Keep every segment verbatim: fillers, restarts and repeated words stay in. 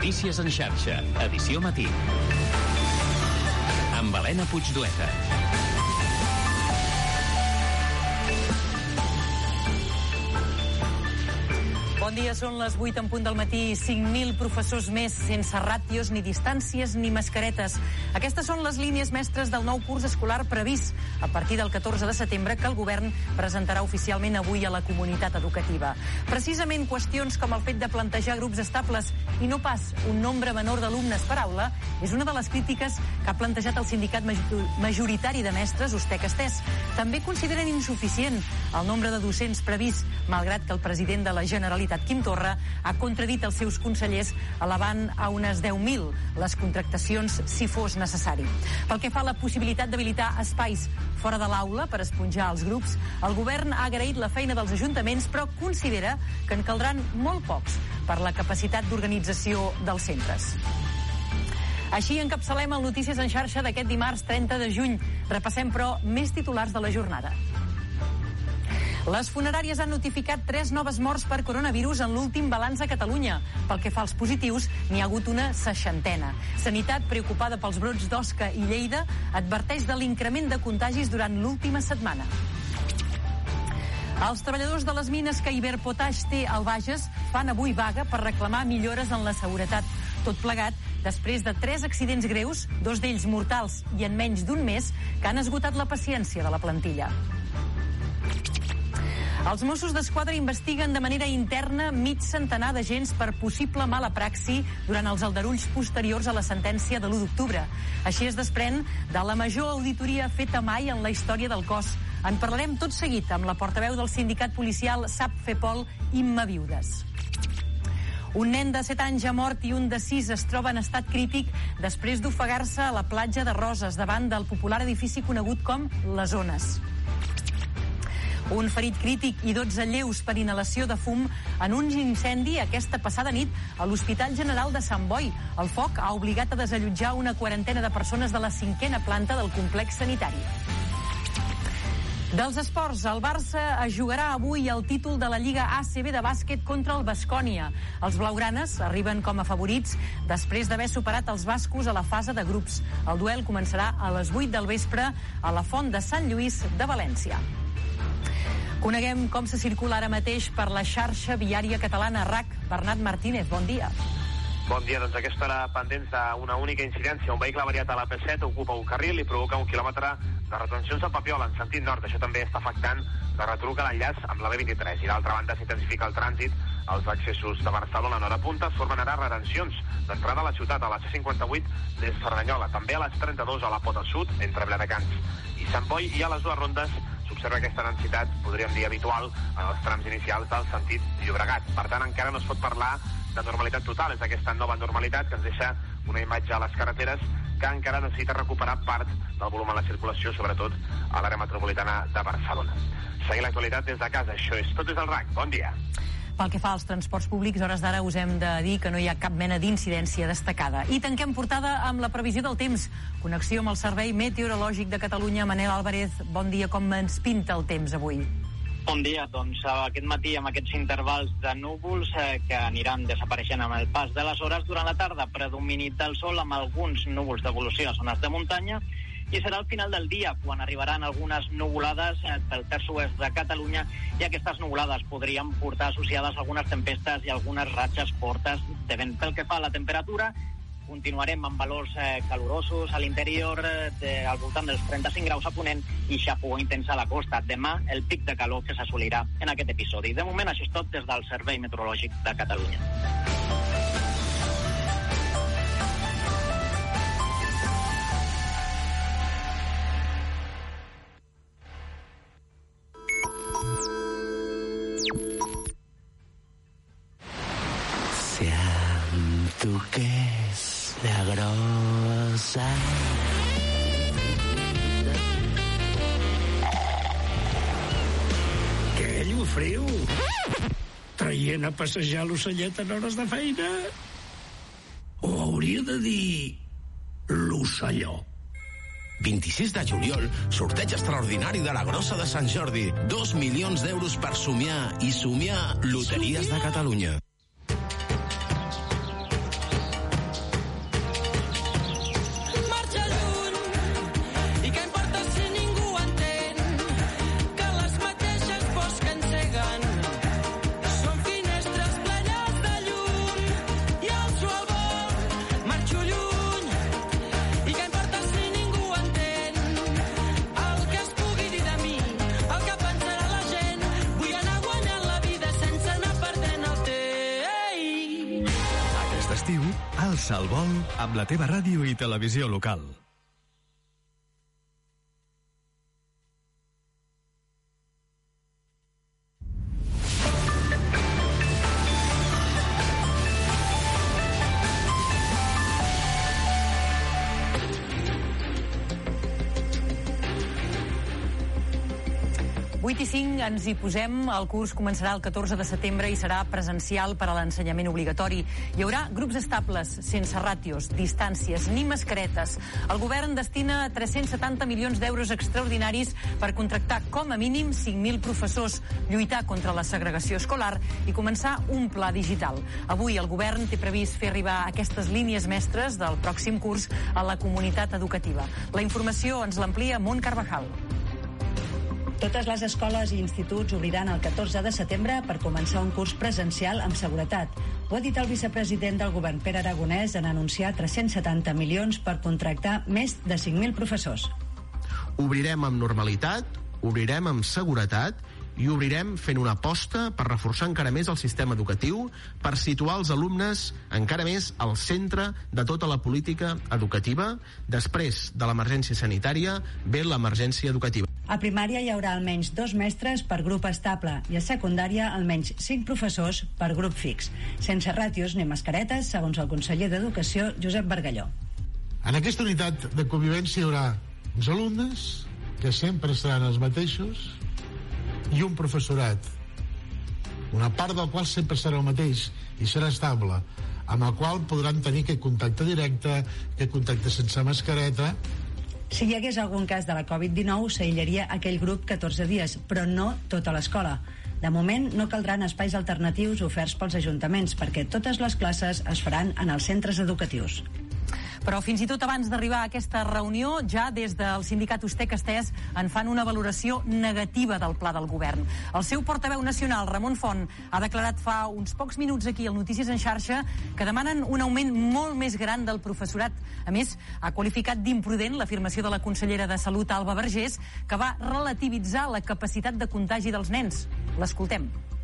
Notícies en xarxa, edició matí. Amb Helena Puigdueta. Bon dia, són les vuit en punt del matí. cinc mil professors més, sense ràtios, ni distàncies, ni mascaretes. Aquestes són les línies mestres del nou curs escolar previst a partir del catorze de setembre, que el govern presentarà oficialment avui a la comunitat educativa. Precisament qüestions com el fet de plantejar grups estables i no pas un nombre menor d'alumnes per aula és una de les crítiques que ha plantejat el sindicat majoritari de mestres, Ustec Estès. També consideren insuficient el nombre de docents previst, malgrat que el president de la Generalitat, Quim Torra, ha contradit els seus consellers elevant a unes deu mil les contractacions si fos necessari. Pel que fa a la possibilitat d'habilitar espais fora de l'aula per esponjar els grups, el govern ha agraït la feina dels ajuntaments, però considera que en caldran molt pocs per la capacitat d'organització dels centres. Així encapçalem el Notícies en xarxa d'aquest dimarts trenta de juny. Repassem, però, més titulars de la jornada. Les funeràries han notificat tres noves morts per coronavirus en l'últim balanç a Catalunya. Pel que fa als positius, n'hi ha hagut una seixantena. Sanitat, preocupada pels brots d'Osca i Lleida, adverteix de l'increment de contagis durant l'última setmana. Els treballadors de les mines que Iberpotash té al Bages fan avui vaga per reclamar millores en la seguretat. Tot plegat després de tres accidents greus, dos d'ells mortals i en menys d'un mes, que han esgotat la paciència de la plantilla. Els Mossos d'Esquadra investiguen de manera interna mig centenar d'agents per possible mala praxi durant els aldarulls posteriors a la sentència de l'u d'octubre. Així es desprèn de la major auditoria feta mai en la història del cos. En parlarem tot seguit amb la portaveu del sindicat policial SAP-FEPOL, Imma Viudes. Un nen de set anys ha mort i un de sis es troba en estat crític després d'ofegar-se a la platja de Roses davant del popular edifici conegut com Les Ones. Un ferit crític i dotze lleus per inhalació de fum en un incendi aquesta passada nit a l'Hospital General de Sant Boi. El foc ha obligat a desallotjar una quarantena de persones de la cinquena planta del complex sanitari. Dels esports, el Barça es jugarà avui el títol de la Lliga A C B de bàsquet contra el Baskonia. Els blaugranes arriben com a favorits després d'haver superat els bascos a la fase de grups. El duel començarà a les vuit del vespre a la Font de Sant Lluís de València. Coneguem com se circula ara mateix per la xarxa viària catalana R A C. Bernat Martínez, bon dia. Bon dia, doncs aquesta hora pendents d'una única incidència. Un vehicle avariat a la P set ocupa un carril i provoca un quilòmetre de retencions a Papiol en sentit nord. Això també està afectant la retruca a l'enllaç amb la B vint-i-tres. I d'altra banda s'intensifica el trànsit als accessos de Barcelona en hora punta. Es formen ara retencions d'entrada a la ciutat, a la C cinquanta-vuit des de Cerdanyola. També a les trenta-dos a la Pota Sud, entre Viladecans i Sant Boi, i a les dues rondes s'observa aquesta densitat, podríem dir habitual, en els trams inicials del sentit Llobregat. Per tant, encara no es pot parlar de normalitat total. És aquesta nova normalitat que ens deixa una imatge a les carreteres que encara necessita recuperar part del volum a la circulació, sobretot a l'àrea metropolitana de Barcelona. Seguir l'actualitat des de casa. Això és tot des del R A C. Bon dia. Pel que fa als transports públics, hores d'ara us hem de dir que no hi ha cap mena d'incidència destacada. I tanquem portada amb la previsió del temps. Connexió amb el Servei Meteorològic de Catalunya. Manel Álvarez, bon dia. Com ens pinta el temps avui? Bon dia. Doncs aquest matí amb aquests intervals de núvols eh, que aniran desapareixent amb el pas de les hores. Durant la tarda, predominit del sol amb alguns núvols d'evolució a zones de muntanya, i serà al final del dia quan arribaran algunes nuvolades pel terç oest de Catalunya, i aquestes nuvolades podrien portar associades algunes tempestes i algunes ratxes fortes de vent. Pel que fa a la temperatura, continuarem amb valors eh, calorosos a l'interior, eh, al voltant dels trenta-cinc graus a Ponent i xafogor intensa a la costa. Demà el pic de calor que s'assolirà en aquest episodi. De moment això és tot des del Servei Meteorològic de Catalunya. Siento que es la grosa. Què, Llufriu? Traient a passejar l'ocellet en hores de feina? O hauria de dir l'ocelló? vint-i-sis de juliol, sorteig extraordinari de la Grossa de Sant Jordi. Dos milions d'euros per somiar i somiar. Loteries de Catalunya. Alça el vol amb la teva ràdio i televisió local. vuit i cinc ens hi posem. El curs començarà el catorze de setembre i serà presencial per a l'ensenyament obligatori. Hi haurà grups estables, sense ràtios, distàncies ni mascaretes. El govern destina tres-cents setanta milions d'euros extraordinaris per contractar com a mínim cinc mil professors, lluitar contra la segregació escolar i començar un pla digital. Avui el govern té previst fer arribar aquestes línies mestres del pròxim curs a la comunitat educativa. La informació ens l'amplia Mont Carvajal. Totes les escoles i instituts obriran el catorze de setembre per començar un curs presencial amb seguretat. Ho ha dit el vicepresident del govern, Pere Aragonès, en anunciar tres-cents setanta milions per contractar més de cinc mil professors. Obrirem amb normalitat, obrirem amb seguretat i obrirem fent una aposta per reforçar encara més el sistema educatiu, per situar els alumnes encara més al centre de tota la política educativa. Després de l'emergència sanitària ve l'emergència educativa. A primària hi haurà almenys dos mestres per grup estable i a secundària almenys cinc professors per grup fix, sense ràtios ni mascaretes, segons el conseller d'Educació, Josep Bargalló. En aquesta unitat de convivència hi haurà uns alumnes, que sempre seran els mateixos, i un professorat, una part del qual sempre serà el mateix i serà estable, amb el qual podran tenir aquest contacte directe, aquest contacte sense mascareta. Si hi hagués algun cas de la covid dinou, s'aïllaria aquell grup catorze dies, però no tota l'escola. De moment, no caldran espais alternatius oferts pels ajuntaments, perquè totes les classes es faran en els centres educatius. Però fins i tot abans d'arribar a aquesta reunió, ja des del sindicat Ustec Estès en fan una valoració negativa del pla del govern. El seu portaveu nacional, Ramon Font, ha declarat fa uns pocs minuts aquí al Notícies en xarxa que demanen un augment molt més gran del professorat. A més, ha qualificat d'imprudent l'afirmació de la consellera de Salut, Alba Vergés, que va relativitzar la capacitat de contagi dels nens. L'escoltem.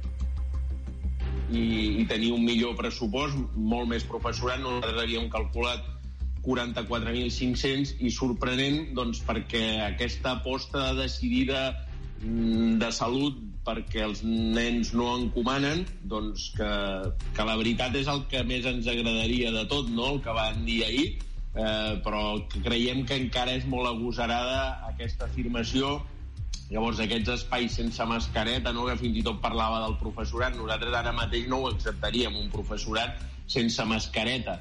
I, i tenir un millor pressupost, molt més professorat. Nosaltres havíem calculat quaranta-quatre mil cinc-cents i sorprenent, doncs, perquè aquesta aposta decidida de salut perquè els nens no encomanen, doncs que, que la veritat és el que més ens agradaria de tot, no? El que van dir ahir, eh, però creiem que encara és molt agosarada aquesta afirmació. Llavors, aquests espais sense mascareta, no?, que fins i tot parlava del professorat, nosaltres ara mateix no ho acceptaríem, un professorat sense mascareta.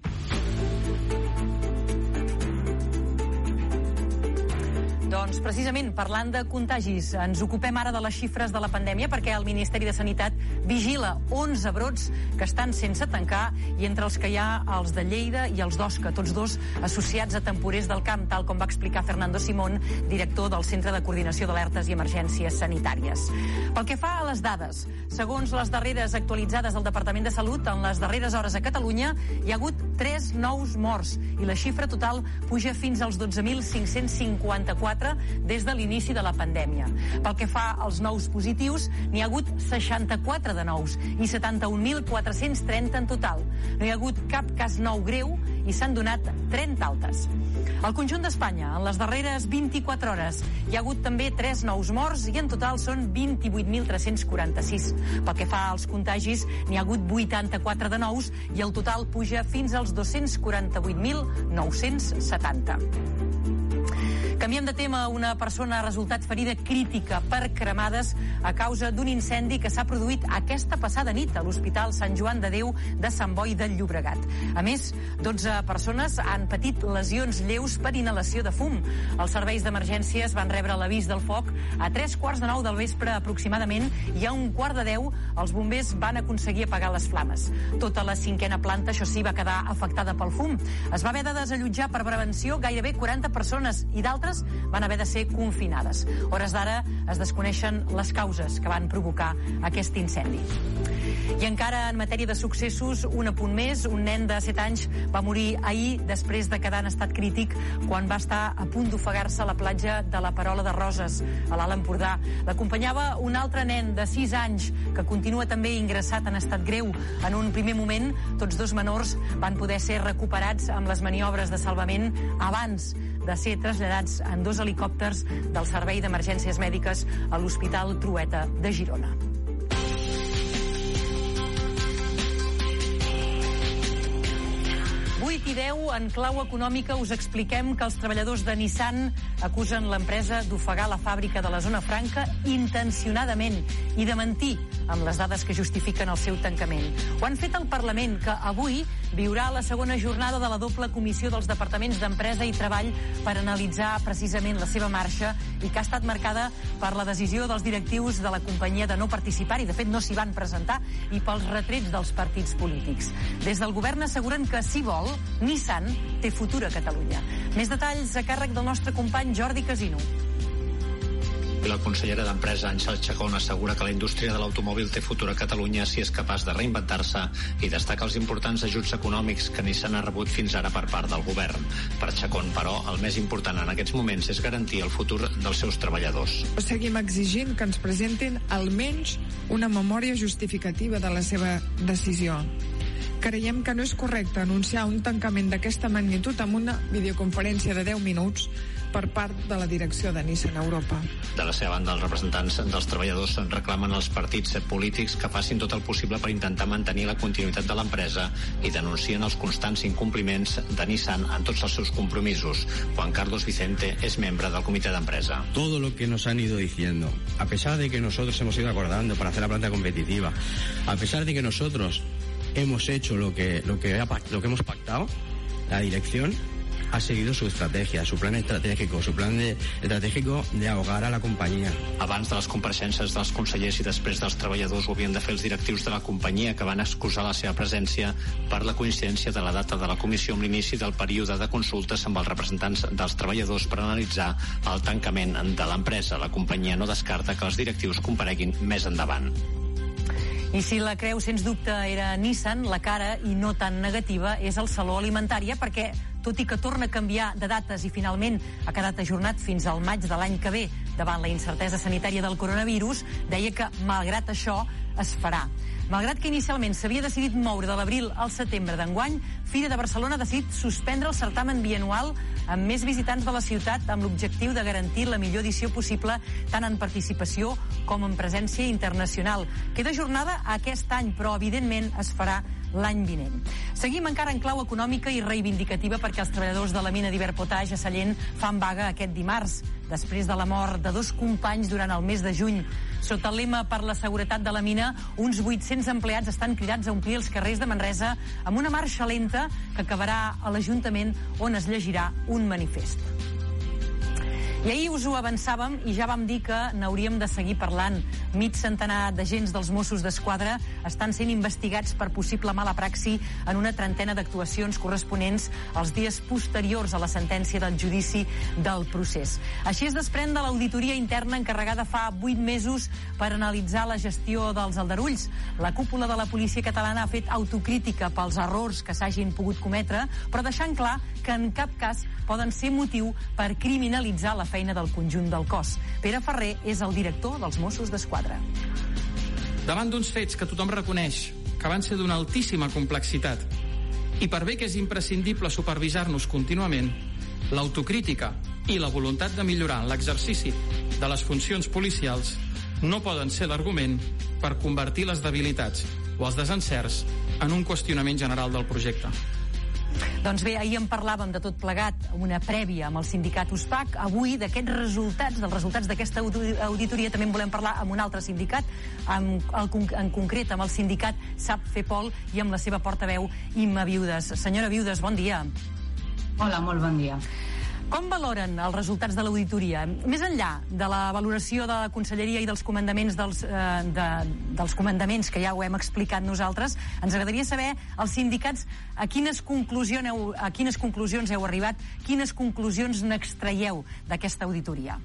Doncs precisament parlant de contagis, ens ocupem ara de les xifres de la pandèmia perquè el Ministeri de Sanitat vigila onze brots que estan sense tancar i entre els que hi ha els de Lleida i els d'Osca, tots dos associats a temporers del camp, tal com va explicar Fernando Simón, director del Centre de Coordinació d'Alertes i Emergències Sanitàries. Pel que fa a les dades, segons les darreres actualitzades del Departament de Salut, en les darreres hores a Catalunya hi ha hagut tres nous morts i la xifra total puja fins als dotze mil cinc-cents cinquanta-quatre des de l'inici de la pandèmia. Pel que fa als nous positius, n'hi ha hagut seixanta-quatre de nous i setanta-un mil quatre-cents trenta en total. No hi ha hagut cap cas nou greu i s'han donat trenta altes. Al conjunt d'Espanya, en les darreres vint-i-quatre hores, hi ha hagut també tres nous morts i en total són vint-i-vuit mil tres-cents quaranta-sis. Pel que fa als contagis, n'hi ha hagut vuitanta-quatre de nous i el total puja fins als dos-cents quaranta-vuit mil nou-cents setanta. Canviem de tema. Una persona ha resultat ferida crítica per cremades a causa d'un incendi que s'ha produït aquesta passada nit a l'Hospital Sant Joan de Déu de Sant Boi del Llobregat. A més, dotze persones han patit lesions lleus per inhalació de fum. Els serveis d'emergències van rebre l'avís del foc a tres quarts de nou del vespre aproximadament i a un quart de deu els bombers van aconseguir apagar les flames. Tota la cinquena planta, això sí, va quedar afectada pel fum. Es va haver de desallotjar per prevenció gairebé quaranta persones i d'altres escoles van haver de ser confinades. A hores d'ara es desconeixen les causes que van provocar aquest incendi. I encara en matèria de successos, un apunt més, un nen de set anys va morir ahir després de quedar en estat crític quan va estar a punt d'ofegar-se a la platja de la Perola de Roses, a l'Alt Empordà. L'acompanyava un altre nen de sis anys que continua també ingressat en estat greu. En un primer moment, tots dos menors van poder ser recuperats amb les maniobres de salvament abans de ser traslladats en dos helicòpters del Servei d'Emergències Mèdiques a l'Hospital Trueta de Girona. vuit i deu, en clau econòmica, us expliquem que els treballadors de Nissan acusen l'empresa d'ofegar la fàbrica de la Zona Franca intencionadament i de mentir amb les dades que justifiquen el seu tancament. Ho han fet al Parlament, que avui viurà la segona jornada de la doble comissió dels departaments d'Empresa i Treball per analitzar precisament la seva marxa i que ha estat marcada per la decisió dels directius de la companyia de no participar-hi. De fet, no s'hi van presentar, i pels retrets dels partits polítics. Des del govern asseguren que, si vol, Nissan té futur a Catalunya. Més detalls a càrrec del nostre company Jordi Casino. La consellera d'Empresa, Àngels Chacón, assegura que la indústria de l'automòbil té futur a Catalunya si és capaç de reinventar-se i destaca els importants ajuts econòmics que Nissan ha rebut fins ara per part del govern. Per Chacón, però, el més important en aquests moments és garantir el futur dels seus treballadors. Seguim exigint que ens presentin almenys una memòria justificativa de la seva decisió. Creiem que no és correcte anunciar un tancament d'aquesta magnitud amb una videoconferència de deu minuts per part de la direcció de Nissan Europa. De la seva banda, els representants dels treballadors reclamen als partits polítics que facin tot el possible per intentar mantenir la continuïtat de l'empresa i denuncien els constants incompliments de Nissan en tots els seus compromisos. Juan Carlos Vicente és membre del comitè d'empresa. Todo lo que nos han ido diciendo, a pesar de que nosotros hemos ido acordando para hacer la planta competitiva, a pesar de que nosotros hemos hecho lo que, lo que, lo que hemos pactado, la dirección ha seguido su estrategia, su plan estratégico, su plan de, estratégico de ahogar a la companyia. Abans de les compareixences dels consellers i després dels treballadors ho havien de fer els directius de la companyia, que van excusar la seva presència per la coincidència de la data de la comissió amb l'inici del període de consultes amb els representants dels treballadors per analitzar el tancament de l'empresa. La companyia no descarta que els directius compareguin més endavant. I si la creu, sens dubte, era Nissan, la cara, i no tan negativa, és el Saló Alimentària, perquè, tot i que torna a canviar de dates i finalment ha quedat ajornat fins al maig de l'any que ve davant la incertesa sanitària del coronavirus, deia que, malgrat això, es farà. Malgrat que inicialment s'havia decidit moure de l'abril al setembre d'enguany, Fira de Barcelona ha decidit suspendre el certamen bianual amb més visitants de la ciutat amb l'objectiu de garantir la millor edició possible tant en participació com en presència internacional. Queda jornada aquest any, però evidentment es farà l'any vinent. Seguim encara en clau econòmica i reivindicativa perquè els treballadors de la mina d'Iberpotash a Sallent fan vaga aquest dimarts, després de la mort de dos companys durant el mes de juny. Sota el lema per la seguretat de la mina, uns vuit-cents empleats estan cridats a omplir els carrers de Manresa amb una marxa lenta que acabarà a l'Ajuntament, on es llegirà un manifest. I ahir us ho avançàvem i ja vam dir que n'hauríem de seguir parlant. Mig centenar d'agents dels Mossos d'Esquadra estan sent investigats per possible mala praxi en una trentena d'actuacions corresponents als dies posteriors a la sentència del judici del procés. Així es desprèn de l'auditoria interna encarregada fa vuit mesos per analitzar la gestió dels aldarulls. La cúpula de la policia catalana ha fet autocrítica pels errors que s'hagin pogut cometre, però deixant clar que en cap cas poden ser motiu per criminalitzar la feina del conjunt del cos. Pere Ferrer és el director dels Mossos d'Esquadra. Davant d'uns fets que tothom reconeix que van ser d'una altíssima complexitat i per bé que és imprescindible supervisar-nos contínuament, l'autocrítica i la voluntat de millorar l'exercici de les funcions policials no poden ser l'argument per convertir les debilitats o els desencerts en un qüestionament general del projecte. Doncs bé, ahir en parlàvem de tot plegat, una prèvia amb el sindicat USPAC. Avui, d'aquests resultats, dels resultats d'aquesta auditoria, també en volem parlar amb un altre sindicat, amb el, en concret amb el sindicat SAPFEPOL i amb la seva portaveu, Imma Viudes. Senyora Viudes, bon dia. Hola, molt bon dia. Com valoren els resultats de l'auditoria? Més enllà de la valoració de la Conselleria i dels comandaments dels, eh, de, dels comandaments, que ja ho hem explicat nosaltres, ens agradaria saber els sindicats a quines conclusions heu, a quines conclusions heu arribat, quines conclusions n'extraieu d'aquesta auditoria.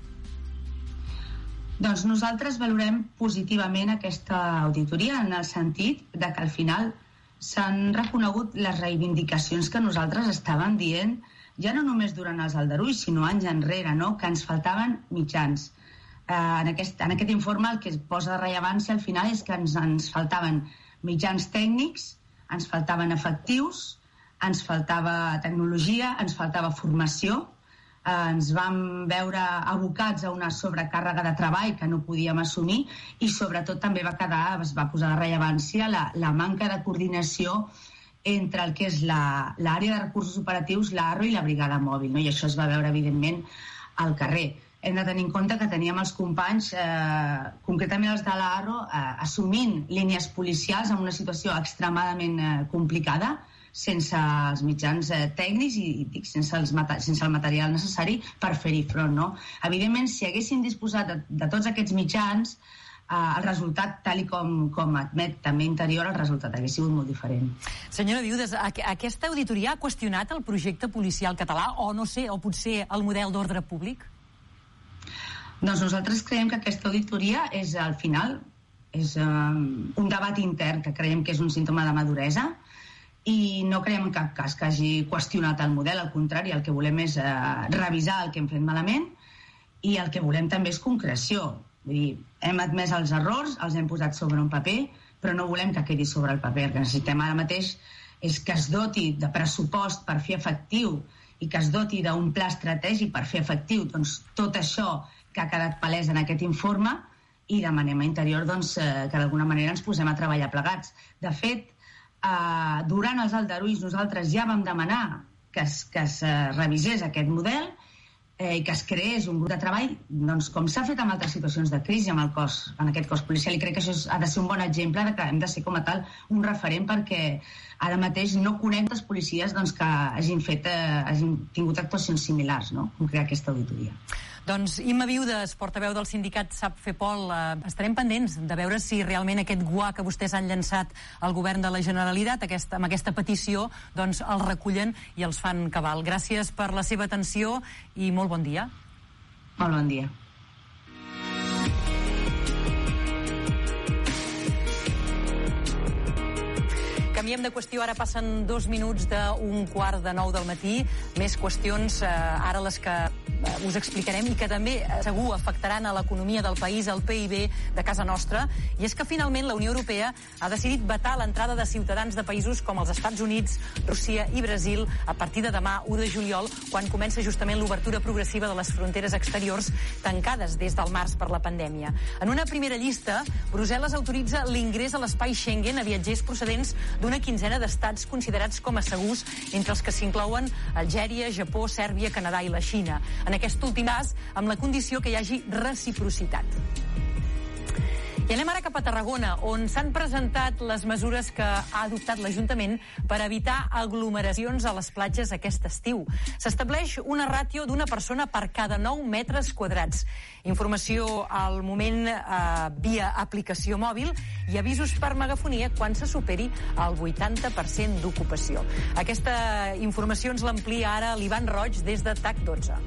Doncs nosaltres valorem positivament aquesta auditoria en el sentit de que al final s'han reconegut les reivindicacions que nosaltres estàvem dient ja no només durant els aldarulls, sinó anys enrere, no? Que ens faltaven mitjans. Eh, en, aquest, en aquest informe el que es posa de rellevància al final és que ens, ens faltaven mitjans tècnics, ens faltaven efectius, ens faltava tecnologia, ens faltava formació, eh, ens vam veure abocats a una sobrecàrrega de treball que no podíem assumir i sobretot també va quedar, es va posar de rellevància la, la manca de coordinació entre el que és l'àrea de recursos operatius, l'A R R O i la brigada mòbil, no? I això es va veure, evidentment, al carrer. Hem de tenir en compte que teníem els companys, eh, concretament els de l'A R R O, eh, assumint línies policials en una situació extremadament eh, complicada, sense els mitjans eh, tècnics i, i dic, sense, els sense el material necessari per fer-hi front, no? Evidentment, si haguéssim disposat de, de tots aquests mitjans, Uh, el resultat, tal i com, com admet també Interior, el resultat hauria sigut molt diferent. Senyora Viudes, aqu aquesta auditoria ha qüestionat el projecte policial català o no sé, o potser el model d'ordre públic? Doncs nosaltres creiem que aquesta auditoria és, al final, és um, un debat intern que creiem que és un símptoma de maduresa i no creiem en cap cas que hagi qüestionat el model, al contrari, el que volem és uh, revisar el que hem fet malament i el que volem també és concreció. Vull dir, hem admès els errors, els hem posat sobre un paper, però no volem que quedi sobre el paper. El que necessitem ara mateix és que es doti de pressupost per fer efectiu i que es doti d'un pla estratègic per fer efectiu doncs, tot això que ha quedat palès en aquest informe i demanem a Interior doncs, eh, que d'alguna manera ens posem a treballar plegats. De fet, eh, durant els aldarulls nosaltres ja vam demanar que es, que es eh, revisés aquest model eh, i que es creés un grup de treball, doncs, com s'ha fet en altres situacions de crisi amb el cos, en aquest cos policial, i crec que això ha de ser un bon exemple de que hem de ser com a tal un referent, perquè ara mateix no conec els policies doncs, que hagin, fet, eh, hagin tingut actuacions similars, no? Com crear aquesta auditoria. Doncs Imma Viudes, portaveu del sindicat SAP FEPOL, eh, estarem pendents de veure si realment aquest guà que vostès han llançat al govern de la Generalitat, aquesta, amb aquesta petició, doncs el recullen i els fan cabal. Gràcies per la seva atenció i molt bon dia. Molt bon dia. Canviem de qüestió, ara passen dos minuts d'un quart de nou del matí. Més qüestions, eh, ara les que eh, us explicarem i que també eh, segur afectaran a l'economia del país, al P I B de casa nostra. I és que finalment la Unió Europea ha decidit vetar l'entrada de ciutadans de països com els Estats Units, Rússia i Brasil a partir de demà, u de juliol, quan comença justament l'obertura progressiva de les fronteres exteriors tancades des del març per la pandèmia. En una primera llista, Brussel·les autoritza l'ingrés a l'espai Schengen a viatgers procedents d'una quinzena d'estats considerats com a segurs, entre els que s'inclouen Algèria, Japó, Sèrbia, Canadà i la Xina. En aquest últim cas, amb la condició que hi hagi reciprocitat. I anem ara cap a Tarragona, on s'han presentat les mesures que ha adoptat l'Ajuntament per evitar aglomeracions a les platges aquest estiu. S'estableix una ràtio d'una persona per cada nou metres quadrats. Informació al moment eh, via aplicació mòbil i avisos per megafonia quan se superi el vuitanta per cent d'ocupació. Aquesta informació ens l'amplia ara l'Ivan Roig des de T A C dotze.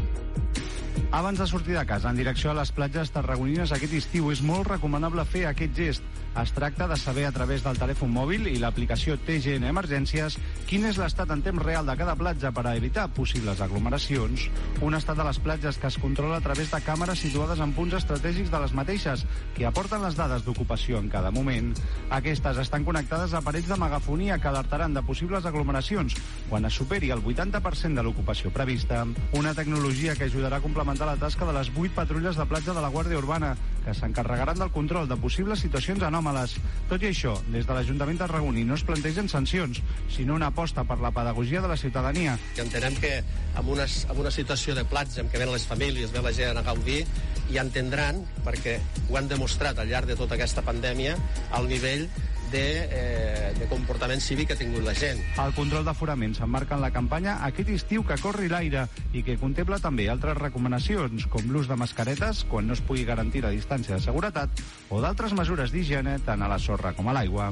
Abans de sortir de casa en direcció a les platges tarragonines aquest estiu és molt recomanable fer aquest gest. Es tracta de saber a través del telèfon mòbil i l'aplicació T G N Emergències quin és l'estat en temps real de cada platja per a evitar possibles aglomeracions. Un estat de les platges que es controla a través de càmeres situades en punts estratègics de les mateixes que aporten les dades d'ocupació en cada moment. Aquestes estan connectades a aparells de megafonia que alertaran de possibles aglomeracions quan es superi el vuitanta per cent de l'ocupació prevista. Una tecnologia que ajudarà a complementar la tasca de les vuit patrulles de platja de la Guàrdia Urbana que s'encarregaran del control de possibles situacions anòmales. Tot i això, des de l'Ajuntament tarragoní no es plantegen sancions, sinó una aposta per la pedagogia de la ciutadania. I entenem que en una, en una situació de platja en què ven les famílies, ve la gent a gaudir, i entendran, perquè ho han demostrat al llarg de tota aquesta pandèmia, el nivell de, eh, de comportament cívic que ha tingut la gent. El control d'aforament s'emmarca en la campanya Aquest estiu que corri l'aire i que contempla també altres recomanacions com l'ús de mascaretes quan no es pugui garantir la distància de seguretat o d'altres mesures d'higiene tant a la sorra com a l'aigua.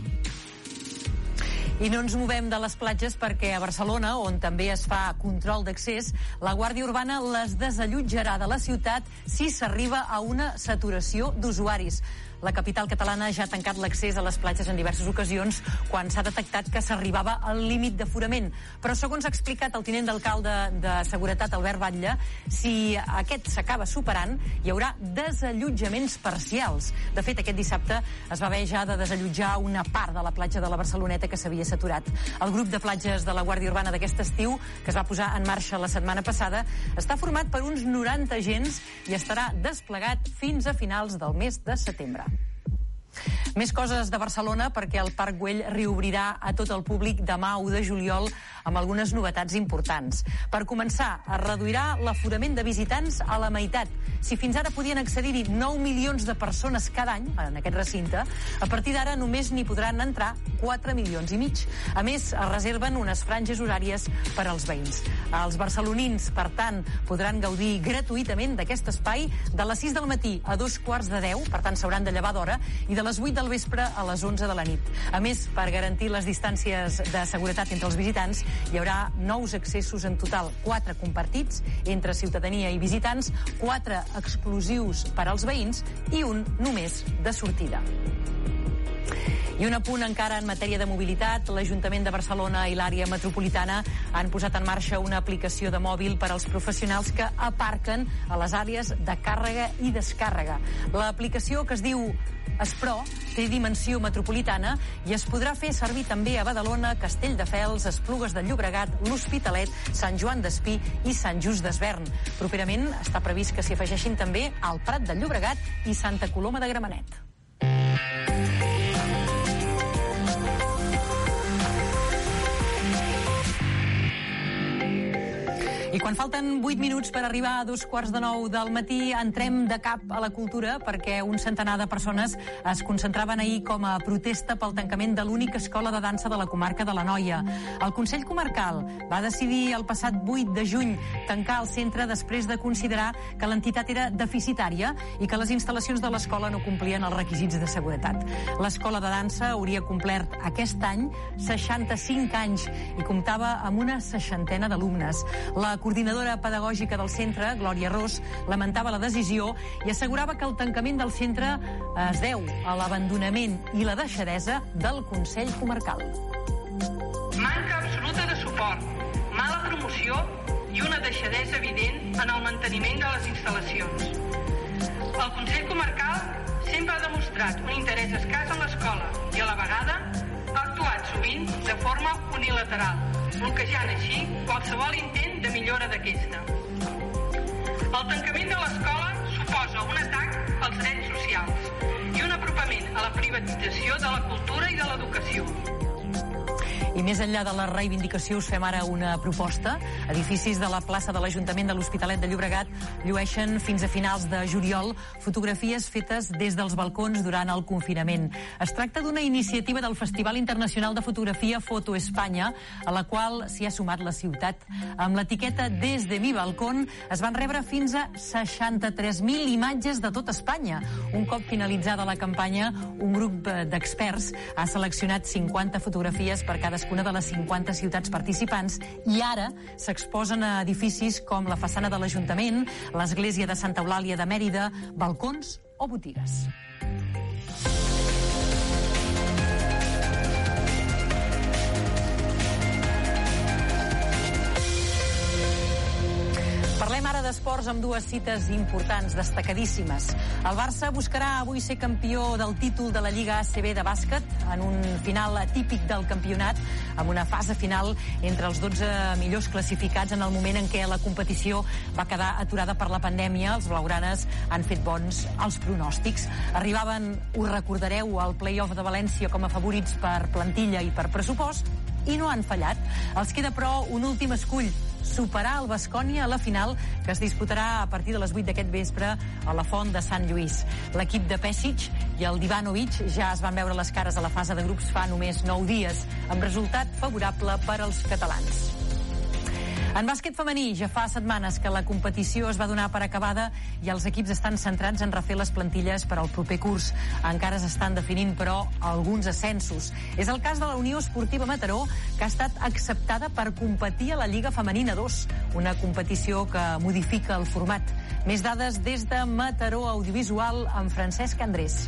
I no ens movem de les platges perquè a Barcelona, on també es fa control d'accés, la Guàrdia Urbana les desallotjarà de la ciutat si s'arriba a una saturació d'usuaris. La capital catalana ja ha tancat l'accés a les platges en diverses ocasions quan s'ha detectat que s'arribava al límit d'aforament. Però segons ha explicat el tinent d'alcalde de Seguretat, Albert Batlle, si aquest s'acaba superant, hi haurà desallotjaments parcials. De fet, aquest dissabte es va haver ja de desallotjar una part de la platja de la Barceloneta que s'havia saturat. El grup de platges de la Guàrdia Urbana d'aquest estiu, que es va posar en marxa la setmana passada, està format per uns noranta agents i estarà desplegat fins a finals del mes de setembre. Més coses de Barcelona perquè el Parc Güell reobrirà a tot el públic demà u de juliol amb algunes novetats importants. Per començar, es reduirà l'aforament de visitants a la meitat. Si fins ara podien accedir-hi nou milions de persones cada any en aquest recinte, a partir d'ara només n'hi podran entrar quatre milions i mig. A més, es reserven unes franges horàries per als veïns. Els barcelonins, per tant, podran gaudir gratuïtament d'aquest espai de les sis del matí a dos quarts de deu, per tant s'hauran de llevar d'hora, i de les vuit del vespre a les onze de la nit. A més, per garantir les distàncies de seguretat entre els visitants, hi haurà nous accessos en total, quatre compartits entre ciutadania i visitants, quatre exclusius per als veïns i un només de sortida. I un apunt encara en matèria de mobilitat. L'Ajuntament de Barcelona i l'àrea metropolitana han posat en marxa una aplicació de mòbil per als professionals que aparquen a les àrees de càrrega i descàrrega. L'aplicació, que es diu Espro, té dimensió metropolitana i es podrà fer servir també a Badalona, Castelldefels, Esplugues de Llobregat, l'Hospitalet, Sant Joan d'Espí i Sant Just d'Esvern. Properament està previst que s'hi afegeixin també al Prat de Llobregat i Santa Coloma de Gramenet. I quan falten vuit minuts per arribar a dos quarts de nou del matí, entrem de cap a la cultura perquè un centenar de persones es concentraven ahir com a protesta pel tancament de l'única escola de dansa de la comarca de l'Anoia. El Consell Comarcal va decidir el passat vuit de juny tancar el centre després de considerar que l'entitat era deficitària i que les instal·lacions de l'escola no complien els requisits de seguretat. L'escola de dansa hauria complert aquest any seixanta-cinc anys i comptava amb una seixantena d'alumnes. La coordinadora pedagògica del centre, Glòria Ros, lamentava la decisió i assegurava que el tancament del centre es deu a l'abandonament i la deixadesa del Consell Comarcal. Manca absoluta de suport, mala promoció i una deixadesa evident en el manteniment de les instal·lacions. El Consell Comarcal sempre ha demostrat un interès escàs en l'escola i a la vegada ha actuat sovint de forma unilateral, bloquejant així qualsevol intent de millora d'aquesta. El tancament de l'escola suposa un atac als drets socials i un apropament a la privatització de la cultura i de l'educació. I més enllà de la reivindicació us fem ara una proposta. Edificis de la plaça de l'Ajuntament de l'Hospitalet de Llobregat llueixen fins a finals de juliol fotografies fetes des dels balcons durant el confinament. Es tracta d'una iniciativa del Festival Internacional de Fotografia Foto Espanya, a la qual s'hi ha sumat la ciutat. Amb l'etiqueta Desde mi balcón es van rebre fins a seixanta-tres mil imatges de tot Espanya. Un cop finalitzada la campanya, un grup d'experts ha seleccionat cinquanta fotografies per cada cadascuna de les cinquanta ciutats participants i ara s'exposen a edificis com la façana de l'Ajuntament, l'església de Santa Eulàlia de Mèrida, balcons o botigues. Parlem ara d'esports amb dues cites importants, destacadíssimes. El Barça buscarà avui ser campió del títol de la Lliga A C B de bàsquet en un final atípic del campionat, amb una fase final entre els dotze millors classificats en el moment en què la competició va quedar aturada per la pandèmia. Els blaugranes han fet bons els pronòstics. Arribaven, ho recordareu, al play-off de València com a favorits per plantilla i per pressupost, i no han fallat. Els queda, però, un últim escull, superar el Baskonia a la final, que es disputarà a partir de les vuit d'aquest vespre a la Font de Sant Lluís. L'equip de Pesic i el Divanovic ja es van veure les cares a la fase de grups fa només nou dies, amb resultat favorable per als catalans. En bàsquet femení, ja fa setmanes que la competició es va donar per acabada i els equips estan centrats en refer les plantilles per al proper curs. Encara s'estan definint, però, alguns ascensos. És el cas de la Unió Esportiva Mataró, que ha estat acceptada per competir a la Lliga Femenina dos, una competició que modifica el format. Més dades des de Mataró Audiovisual amb Francesc Andrés.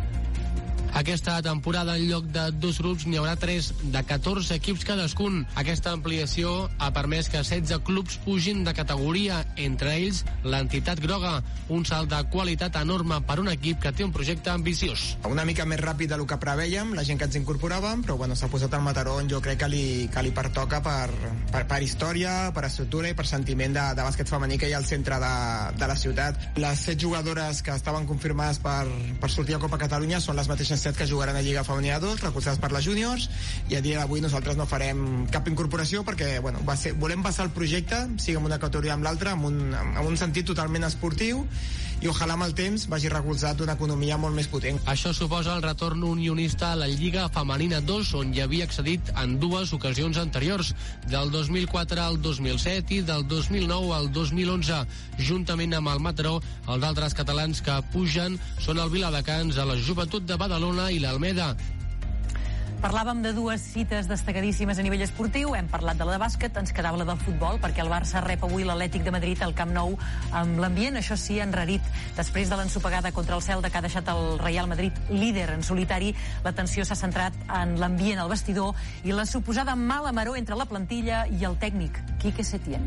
Aquesta temporada, en lloc de dos grups, n'hi haurà tres de catorze equips cadascun. Aquesta ampliació ha permès que setze clubs pugin de categoria, entre ells l'entitat groga, un salt de qualitat enorme per un equip que té un projecte ambiciós. Una mica més ràpid del que prevèiem, la gent que ens incorporàvem, però bueno, s'ha posat el Mataró on jo crec que li, que li pertoca per, per, per història, per estructura i per sentiment de, de bàsquet femení que hi ha al centre de, de la ciutat. Les set jugadores que estaven confirmades per, per sortir a Copa Catalunya són les mateixes set que jugaran a Lliga Femenina dos, recolzades per les júniors, i a dia d'avui nosaltres no farem cap incorporació perquè bueno, va ser, volem passar el projecte, sigui amb una categoria amb l'altra, amb, un, amb un sentit totalment esportiu, i ojalà amb el temps vagi recolzat d'una economia molt més potent. Això suposa el retorn unionista a la Lliga Femenina dos, on hi havia accedit en dues ocasions anteriors, del dos mil quatre al dos mil set i del dos mil nou al dos mil onze. Juntament amb el Mataró, els altres catalans que pugen són el Viladecans, a la Joventut de Badalona i l'Almeda. Parlàvem de dues cites destacadíssimes a nivell esportiu, hem parlat de la de bàsquet, ens quedava la del futbol, perquè el Barça rep avui l'Atlètic de Madrid al Camp Nou, amb l'ambient, això sí, enrarit. Després de l'ensopegada contra el Celta que ha deixat el Real Madrid líder en solitari, l'atenció s'ha centrat en l'ambient al vestidor i la suposada mala maror entre la plantilla i el tècnic, Quique Setién.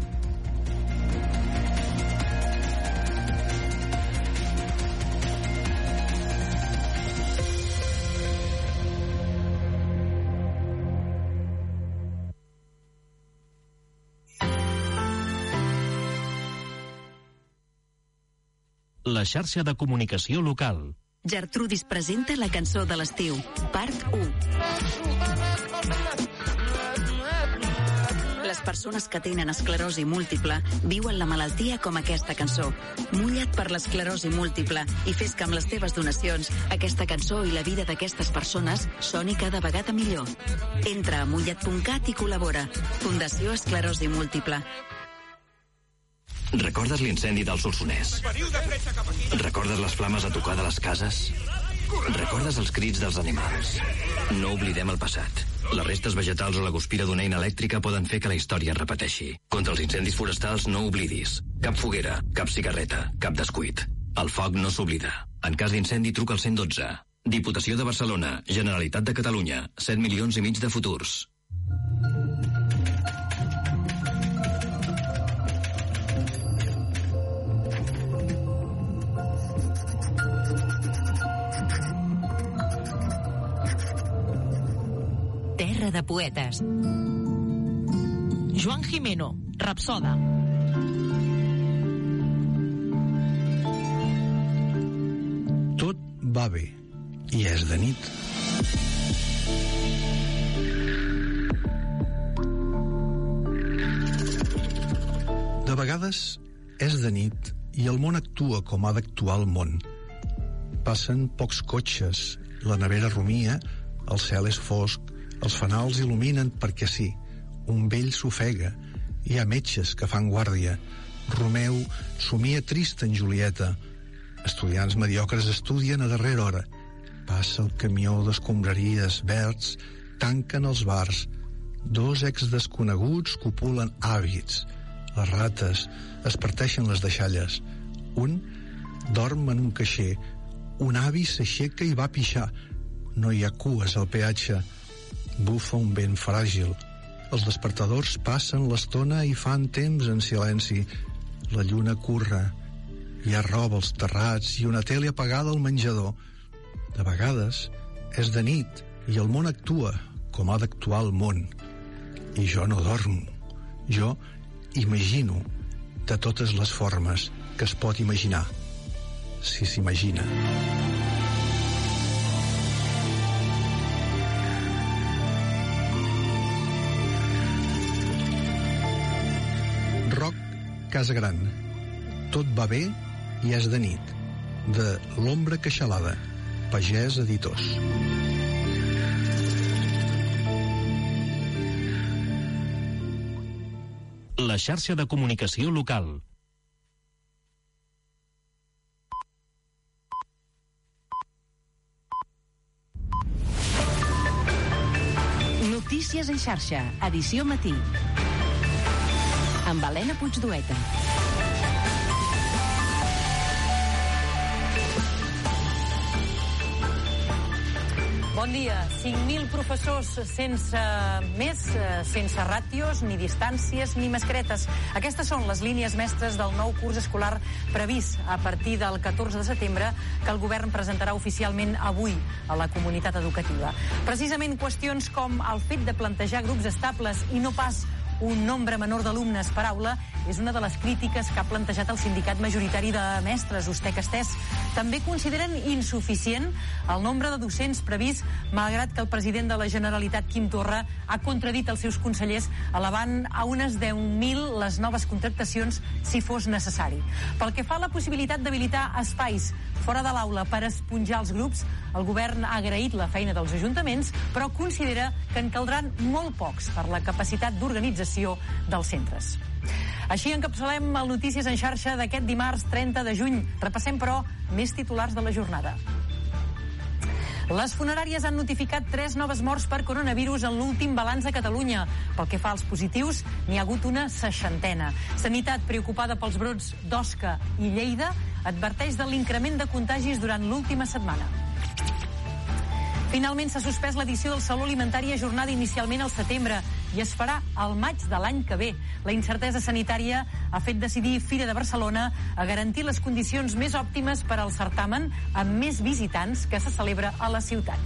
La xarxa de comunicació local. Gertrudis presenta la cançó de l'estiu, part u. Les persones que tenen esclerosi múltiple viuen la malaltia com aquesta cançó. Mulla't per l'esclerosi múltiple i fes que amb les teves donacions aquesta cançó i la vida d'aquestes persones soni cada vegada millor. Entra a mullat punt cat i col·labora. Fundació Esclerosi Múltiple. Recordes l'incendi del Solsonès? Recordes les flames a tocar de les cases? Recordes els crits dels animals? No oblidem el passat. Les restes vegetals o la guspira d'una eina elèctrica poden fer que la història es repeteixi. Contra els incendis forestals no oblidis. Cap foguera, cap cigarreta, cap descuit. El foc no s'oblida. En cas d'incendi, truca al cent i dotze. Diputació de Barcelona, Generalitat de Catalunya, set milions i mig de futurs. Terra de poetes. Joan Jimeno, Rapsoda. Tot va bé, i és de nit. De vegades és de nit i el món actua com ha d'actuar el món. Passen pocs cotxes, la nevera rumia, el cel és fosc, els fanals il·luminen perquè sí, un vell s'ofega, hi ha metges que fan guàrdia, Romeu somia trist en Julieta, estudiants mediocres estudien a darrera hora, passa el camió d'escombraries verds, tanquen els bars, dos ex-desconeguts copulen hàbits, les rates es parteixen les deixalles, un dorm en un caixer, un avi s'aixeca i va a pixar, no hi ha cues al peatge, bufa un vent fràgil. Els despertadors passen l'estona i fan temps en silenci. La lluna curra. Hi ha roba als terrats i una tele apagada al menjador. De vegades és de nit i el món actua com ha d'actuar el món. I jo no dormo. Jo imagino de totes les formes que es pot imaginar, si s'imagina. Casa Gran. Tot va bé i és de nit. De L'ombra queixalada. Pagès Editors. La xarxa de comunicació local. Notícies en xarxa, edició matí. Amb Helena Puigdueta. Bon dia. cinc mil professors sense més, sense ràtios, ni distàncies, ni mascaretes. Aquestes són les línies mestres del nou curs escolar previst a partir del catorze de setembre, que el govern presentarà oficialment avui a la comunitat educativa. Precisament qüestions com el fet de plantejar grups estables i no pas un nombre menor d'alumnes per aula és una de les crítiques que ha plantejat el sindicat majoritari de mestres, Ustec Estès. També consideren insuficient el nombre de docents previst, malgrat que el president de la Generalitat, Quim Torra, ha contradit els seus consellers, elevant a unes deu mil les noves contractacions si fos necessari. Pel que fa a la possibilitat d'habilitar espais fora de l'aula per esponjar els grups, el govern ha agraït la feina dels ajuntaments, però considera que en caldran molt pocs per la capacitat d'organització dels centres. Així encapçalem el Notícies en xarxa d'aquest dimarts trenta de juny. Repassem, però, més titulars de la jornada. Les funeràries han notificat tres noves morts per coronavirus en l'últim balanç a Catalunya. Pel que fa als positius, n'hi ha hagut una seixantena. Sanitat, preocupada pels brots d'Osca i Lleida, adverteix de l'increment de contagis durant l'última setmana. Finalment s'ha suspès l'edició del Saló Alimentari ajornada inicialment al setembre i es farà al maig de l'any que ve. La incertesa sanitària ha fet decidir Fira de Barcelona a garantir les condicions més òptimes per al certamen amb més visitants que se celebra a la ciutat.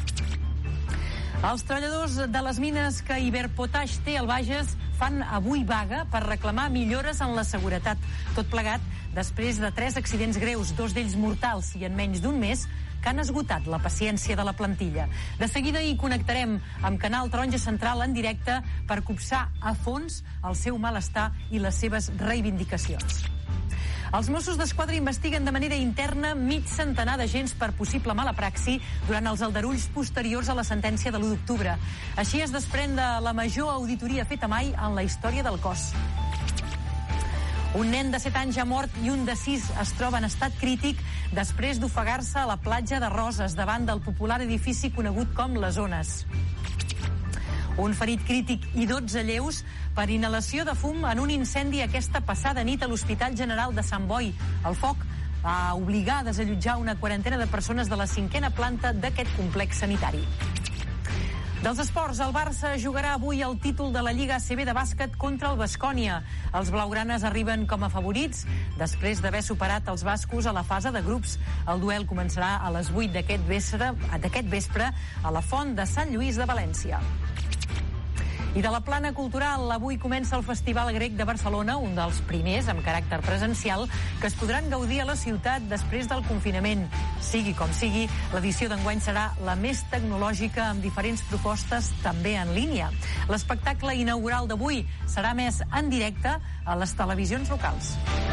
Els treballadors de les mines que Iberpotash té al Bages fan avui vaga per reclamar millores en la seguretat. Tot plegat després de tres accidents greus, dos d'ells mortals i en menys d'un mes, que han esgotat la paciència de la plantilla. De seguida hi connectarem amb Canal Taronja Central en directe per copsar a fons el seu malestar i les seves reivindicacions. Els Mossos d'Esquadra investiguen de manera interna mig centenar d'agents per possible mala praxi durant els aldarulls posteriors a la sentència de l'u d'octubre. Així es desprèn de la major auditoria feta mai en la història del cos. Un nen de set anys ha mort i un de sis es troba en estat crític després d'ofegar-se a la platja de Roses davant del popular edifici conegut com Les Ones. Un ferit crític i dotze lleus per inhalació de fum en un incendi aquesta passada nit a l'Hospital General de Sant Boi. El foc va obligar a desallotjar una quarantena de persones de la cinquena planta d'aquest complex sanitari. Dels esports, el Barça jugarà avui el títol de la Lliga A C B de bàsquet contra el Baskonia. Els blaugranes arriben com a favorits després d'haver superat els bascos a la fase de grups. El duel començarà a les vuit d'aquest vespre, d'aquest vespre a la Font de Sant Lluís de València. I de la plana cultural, avui comença el Festival Grec de Barcelona, un dels primers amb caràcter presencial, que es podran gaudir a la ciutat després del confinament. Sigui com sigui, l'edició d'enguany serà la més tecnològica amb diferents propostes també en línia. L'espectacle inaugural d'avui serà més en directe a les televisions locals.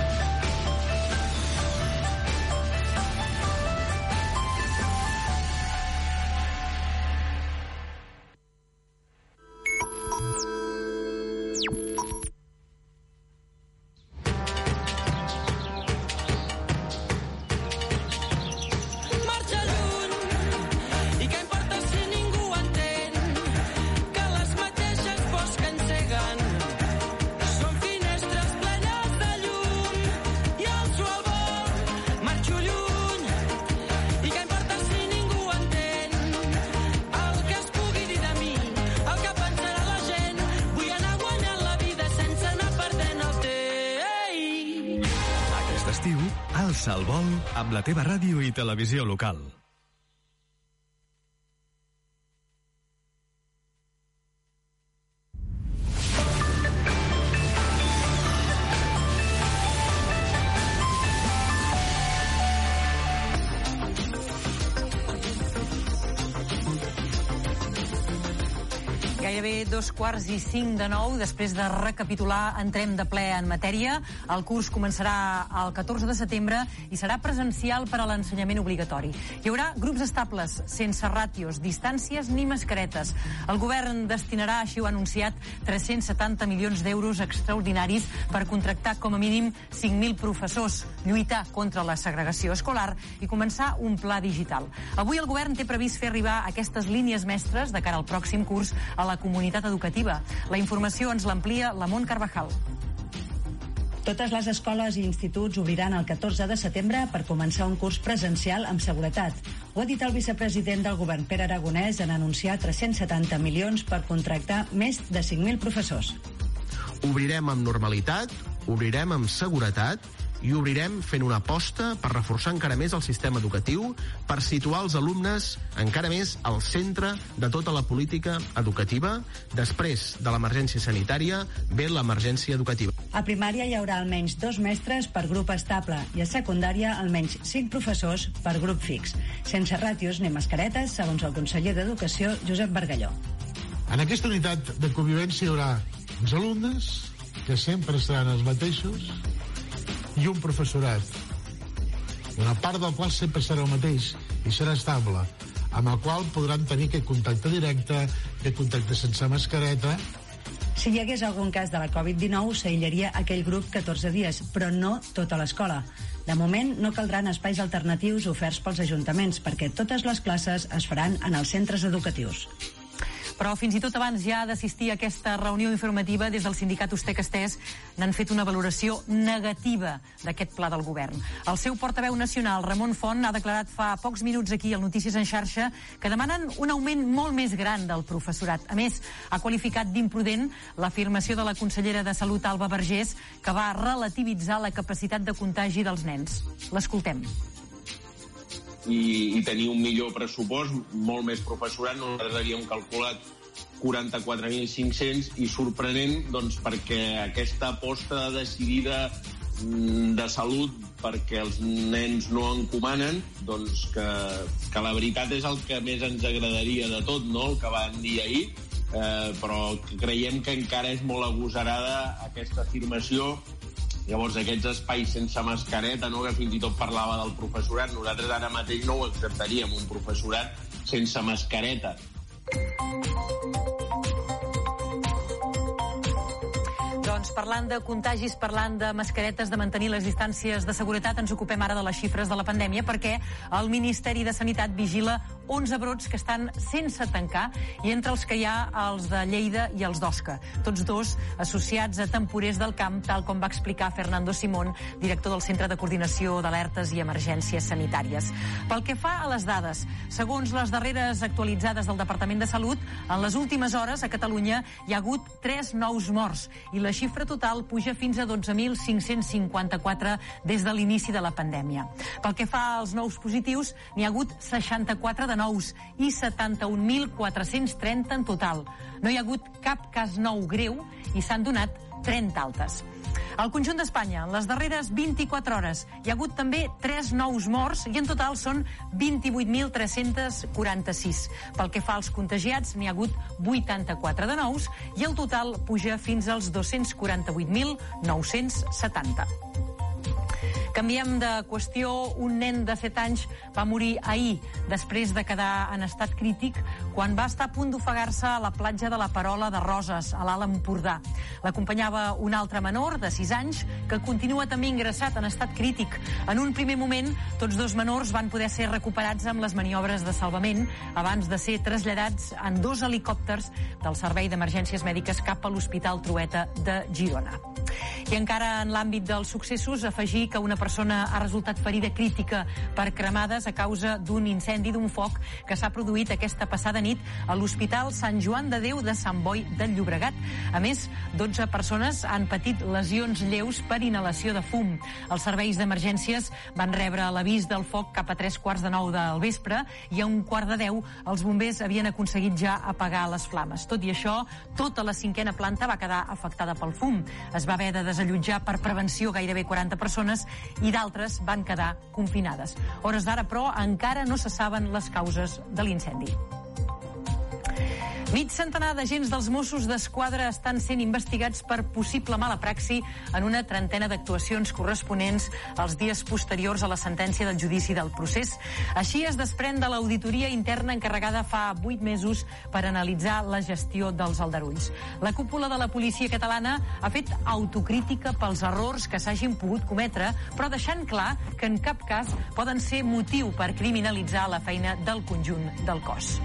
Alça el vol amb la teva ràdio i televisió local. Gairebé dos quarts i cinc de nou. Després de recapitular, entrem de ple en matèria. El curs començarà el catorze de setembre i serà presencial per a l'ensenyament obligatori. Hi haurà grups estables, sense ràtios, distàncies ni mascaretes. El govern destinarà, així ho ha anunciat, tres-cents setanta milions d'euros extraordinaris per contractar com a mínim cinc mil professors, lluitar contra la segregació escolar i començar un pla digital. Avui el govern té previst fer arribar aquestes línies mestres de cara al pròxim curs a la comunitat educativa. La informació ens l'amplia la Mont Carvajal. Totes les escoles i instituts obriran el catorze de setembre per començar un curs presencial amb seguretat. Ho ha dit el vicepresident del govern, Pere Aragonès, en anunciar tres-cents setanta milions per contractar més de cinc mil professors. Obrirem amb normalitat, obrirem amb seguretat i obrirem fent una aposta per reforçar encara més el sistema educatiu, per situar els alumnes encara més al centre de tota la política educativa. Després de l'emergència sanitària ve l'emergència educativa. A primària hi haurà almenys dos mestres per grup estable i a secundària almenys cinc professors per grup fix, sense ràtios ni mascaretes, segons el conseller d'Educació, Josep Bargalló. En aquesta unitat de convivència hi haurà uns alumnes que sempre seran els mateixos i un professorat, una part del qual sempre serà el mateix i serà estable, amb el qual podran tenir aquest contacte directe, aquest contacte sense mascareta. Si hi hagués algun cas de la covid dinou, s'aïllaria aquell grup catorze dies, però no tota l'escola. De moment, no caldran espais alternatius oferts pels ajuntaments, perquè totes les classes es faran en els centres educatius. Però fins i tot abans ja d'assistir a aquesta reunió informativa, des del sindicat Ustec-Estès n'han fet una valoració negativa d'aquest pla del govern. El seu portaveu nacional, Ramon Font, ha declarat fa pocs minuts aquí al Notícies en xarxa que demanen un augment molt més gran del professorat. A més, ha qualificat d'imprudent l'afirmació de la consellera de Salut, Alba Vergés, que va relativitzar la capacitat de contagi dels nens. L'escoltem. I, i tenir un millor pressupost, molt més professorat. Nosaltres havíem calculat quaranta-quatre mil cinc-cents i sorprenent, doncs, perquè aquesta aposta decidida de salut perquè els nens no encomanen, doncs que, que la veritat és el que més ens agradaria de tot, no?, el que van dir ahir, eh, però creiem que encara és molt agosarada aquesta afirmació. Llavors, aquests espais sense mascareta, no?, que fins i tot parlava del professorat, nosaltres ara mateix no ho acceptaríem, un professorat sense mascareta. Doncs parlant de contagis, parlant de mascaretes, de mantenir les distàncies de seguretat, ens ocupem ara de les xifres de la pandèmia, perquè el Ministeri de Sanitat vigila onze brots que estan sense tancar, i entre els que hi ha els de Lleida i els d'Osca, tots dos associats a temporers del camp, tal com va explicar Fernando Simón, director del Centre de Coordinació d'Alertes i Emergències Sanitàries. Pel que fa a les dades, segons les darreres actualitzades del Departament de Salut, en les últimes hores a Catalunya hi ha hagut tres nous morts i la xifra total puja fins a dotze mil cinc-cents cinquanta-quatre des de l'inici de la pandèmia. Pel que fa als nous positius, n'hi ha hagut seixanta-quatre de nous i setanta-un mil quatre-cents trenta en total. No hi ha hagut cap cas nou greu i s'han donat trenta altes. Al conjunt d'Espanya, en les darreres vint-i-quatre hores, hi ha hagut també tres nous morts i en total són vint-i-vuit mil tres-cents quaranta-sis. Pel que fa als contagiats, n'hi ha hagut vuitanta-quatre de nous i el total puja fins als dos-cents quaranta-vuit mil nou-cents setanta. Canviem de qüestió. Un nen de set anys va morir ahir després de quedar en estat crític quan va estar a punt d'ofegar-se a la platja de la Parola de Roses, a l'Alt Empordà. L'acompanyava un altre menor de sis anys que continua també ingressat en estat crític. En un primer moment, tots dos menors van poder ser recuperats amb les maniobres de salvament abans de ser traslladats en dos helicòpters del Servei d'Emergències Mèdiques cap a l'Hospital Trueta de Girona. I encara en l'àmbit dels successos, afegir que una persona ha resultat ferida crítica per cremades a causa d'un incendi d'un foc que s'ha produït aquesta passada nit a l'Hospital Sant Joan de Déu de Sant Boi del Llobregat. A més, dotze persones han patit lesions lleus per inhalació de fum. Els serveis d'emergències van rebre l'avís del foc cap a tres quarts de nou del vespre i a un quart de deu els bombers havien aconseguit ja apagar les flames. Tot i això, tota la cinquena planta va quedar afectada pel fum. Es va haver de desallotjar per prevenció gairebé quaranta persones i d'altres van quedar confinades. Hores d'ara, però, encara no se saben les causes de l'incendi. Mig centenar d'agents dels Mossos d'Esquadra estan sent investigats per possible mala praxi en una trentena d'actuacions corresponents als dies posteriors a la sentència del judici del procés. Així es desprèn de l'auditoria interna encarregada fa vuit mesos per analitzar la gestió dels aldarulls. La cúpula de la policia catalana ha fet autocrítica pels errors que s'hagin pogut cometre, però deixant clar que en cap cas poden ser motiu per criminalitzar la feina del conjunt del cos.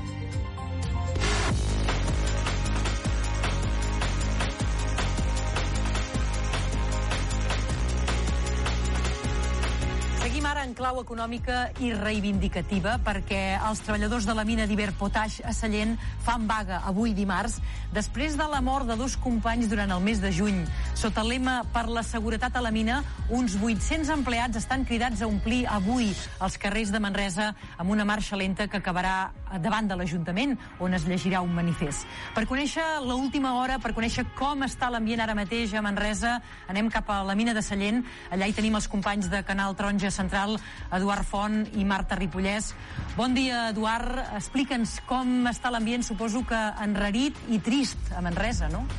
Seguim ara en clau econòmica i reivindicativa perquè els treballadors de la mina d'Iberpotash a Sallent fan vaga avui dimarts després de la mort de dos companys durant el mes de juny. Sota el lema Per la seguretat a la mina, uns vuit-cents empleats estan cridats a omplir avui els carrers de Manresa amb una marxa lenta que acabarà davant de l'Ajuntament, on es llegirà un manifest. Per conèixer l'última hora, per conèixer com està l'ambient ara mateix a Manresa, anem cap a la mina de Sallent. Allà hi tenim els companys de Canal Taronja Central, Eduard Font i Marta Ripollès. Bon dia, Eduard. Explica'ns com està l'ambient, suposo que enrarit i trist a Manresa, no?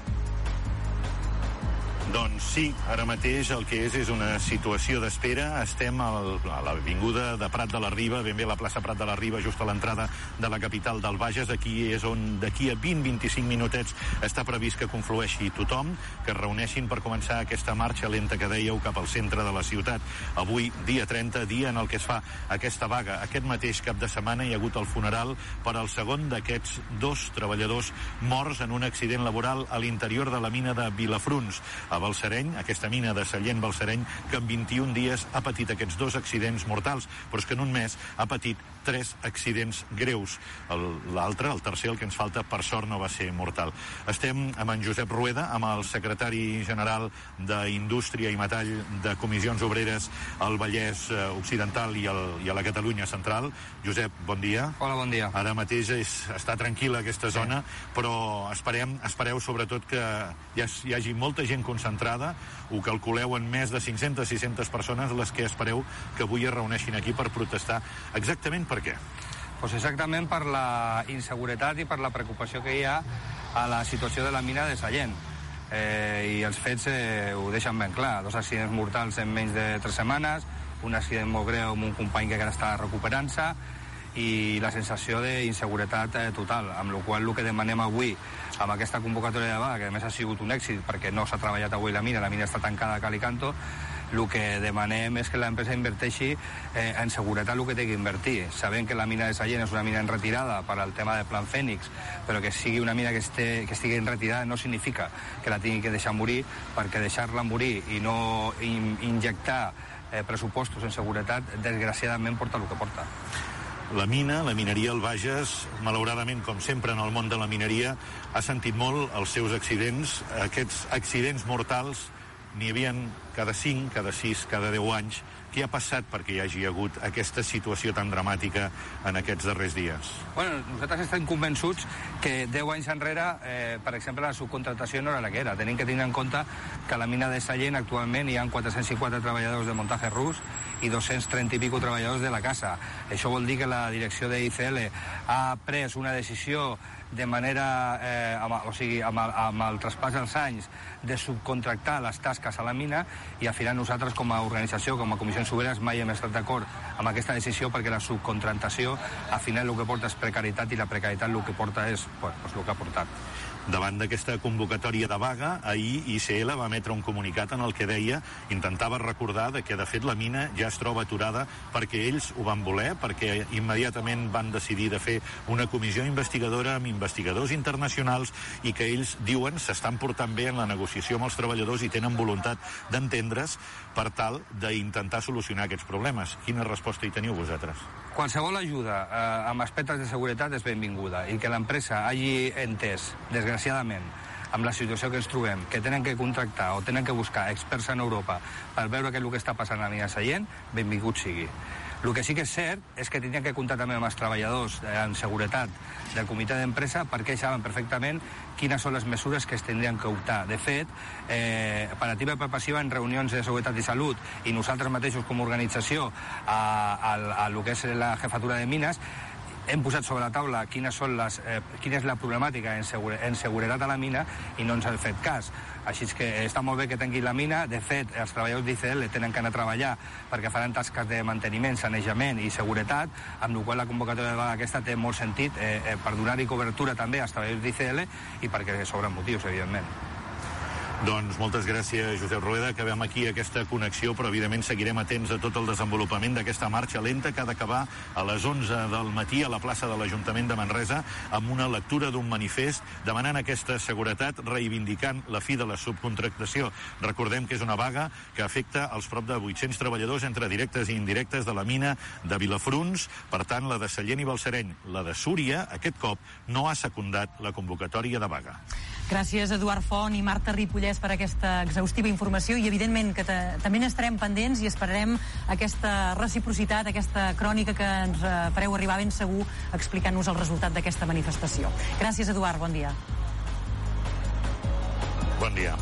Doncs sí, ara mateix el que és és una situació d'espera. Estem al, a l'avinguda de Prat de la Riba, ben bé a la plaça Prat de la Riba, just a l'entrada de la capital del Bages. Aquí és on d'aquí a vint a vint-i-cinc minutets està previst que conflueixi tothom, que es reuneixin per començar aquesta marxa lenta que dèieu cap al centre de la ciutat. Avui, dia trenta, dia en el que es fa aquesta vaga. Aquest mateix cap de setmana hi ha hagut el funeral per al segon d'aquests dos treballadors morts en un accident laboral a l'interior de la mina de Vilafruns, a Balsareny, aquesta mina de Sallent Balsareny, que en vint-i-un dies ha patit aquests dos accidents mortals, però és que en un mes ha patit tres accidents greus. L'altre, el tercer, el que ens falta, per sort no va ser mortal. Estem amb en Josep Rueda, amb el secretari general d'Indústria i Metall de Comissions Obreres al Vallès Occidental i, el, i a la Catalunya Central. Josep, bon dia. Hola, bon dia. Ara mateix és, està tranquil·la aquesta zona, sí. Però esperem, espereu sobretot que hi, ha, hi hagi molta gent concentrada. Ho calculeu en més de cinc-centes a sis-centes persones les que espereu que avui es reuneixin aquí per protestar. Exactament per què? Pues exactament per la inseguretat i per la preocupació que hi ha a la situació de la mina de Sallent. Eh, I els fets eh, ho deixen ben clar. Dos accidents mortals en menys de tres setmanes, un accident molt greu amb un company que encara està recuperant-se i la sensació d'inseguretat eh, total, amb la qual el que demanem avui amb aquesta convocatòria de vaga, que a més ha sigut un èxit perquè no s'ha treballat avui la mina, la mina està tancada a cal i canto, el que demanem és que l'empresa inverteixi eh, en seguretat el que té que invertir. Sabem que la mina de Sallent és una mina en retirada per al tema del Plan Fènix, però que sigui una mina que, este, que estigui en retirada no significa que la tingui que deixar morir, perquè deixar-la morir i no in, injectar eh, pressupostos en seguretat, desgraciadament porta el que porta. La mina, la mineria al Bages, malauradament, com sempre en el món de la mineria, ha sentit molt els seus accidents. Aquests accidents mortals n'hi havien cada cinc, cada sis, cada deu anys. Què ha passat perquè hi hagi hagut aquesta situació tan dramàtica en aquests darrers dies? Bueno, nosaltres estem convençuts que deu anys enrere, eh, per exemple, la subcontratació no era la que era. Tenim que tenir en compte que a la mina de Sallent actualment hi ha quatre-cents cinquanta treballadors de muntatge rus i dos-cents trenta i pico treballadors de la casa. Això vol dir que la direcció de I C L ha pres una decisió de manera, eh, amb, o sigui, amb el, amb el traspàs dels anys, de subcontractar les tasques a la mina, i al final nosaltres com a organització, com a Comissions Obreres, mai hem estat d'acord amb aquesta decisió, perquè la subcontractació al final el que porta és precarietat, i la precarietat el que porta és pues, pues, el que ha portat. Davant d'aquesta convocatòria de vaga, ahir I C L va emetre un comunicat en el que deia, intentava recordar de que de fet la mina ja es troba aturada perquè ells ho van voler, perquè immediatament van decidir de fer una comissió investigadora amb investigadors internacionals i que ells diuen s'estan portant bé en la negociació amb els treballadors i tenen voluntat d'entendre's per tal d'intentar solucionar aquests problemes. Quina resposta hi teniu vosaltres? Qualsevol ajuda eh, amb aspectes de seguretat és benvinguda, i que l'empresa hagi entès, desgraciadament, amb la situació que ens trobem, que tenen que contractar o tenen que buscar experts en Europa per veure què és el que està passant a la mina de Sallent, benvingut sigui. El que sí que és cert és que tindrien que comptar també amb els treballadors en seguretat del comitè d'empresa, perquè ells saben perfectament quines són les mesures que es tindrien que optar. De fet, eh, per activa i per passiva, en reunions de seguretat i salut, i nosaltres mateixos com a organització a, a, a, a el que és la jefatura de mines, hem posat sobre la taula quines són les, eh, quina és la problemàtica en, segure, en seguretat a la mina i no ens han fet cas. Així que està molt bé que tanquin la mina. De fet, els treballadors d'I C L tenen que anar a treballar perquè faran tasques de manteniment, sanejament i seguretat, amb la qual la convocatòria de vaga aquesta té molt sentit eh, eh, per donar-hi cobertura també als treballadors d'I C L i perquè sobren motius, evidentment. Doncs moltes gràcies, Josep Rueda. Acabem aquí aquesta connexió, però evidentment seguirem atents a tot el desenvolupament d'aquesta marxa lenta que ha d'acabar a les onze del matí a la plaça de l'Ajuntament de Manresa amb una lectura d'un manifest demanant aquesta seguretat, reivindicant la fi de la subcontractació. Recordem que és una vaga que afecta els prop de vuit-cents treballadors entre directes i indirectes de la mina de Vilafruns. Per tant, la de Sallent i Balsareny, la de Súria, aquest cop no ha secundat la convocatòria de vaga. Gràcies, Eduard Font i Marta Ripollès, per aquesta exhaustiva informació, i evidentment que també n'estarem pendents i esperarem aquesta reciprocitat, aquesta crònica que ens fareu arribar ben segur explicant-nos el resultat d'aquesta manifestació. Gràcies, Eduard, bon dia. Bon dia.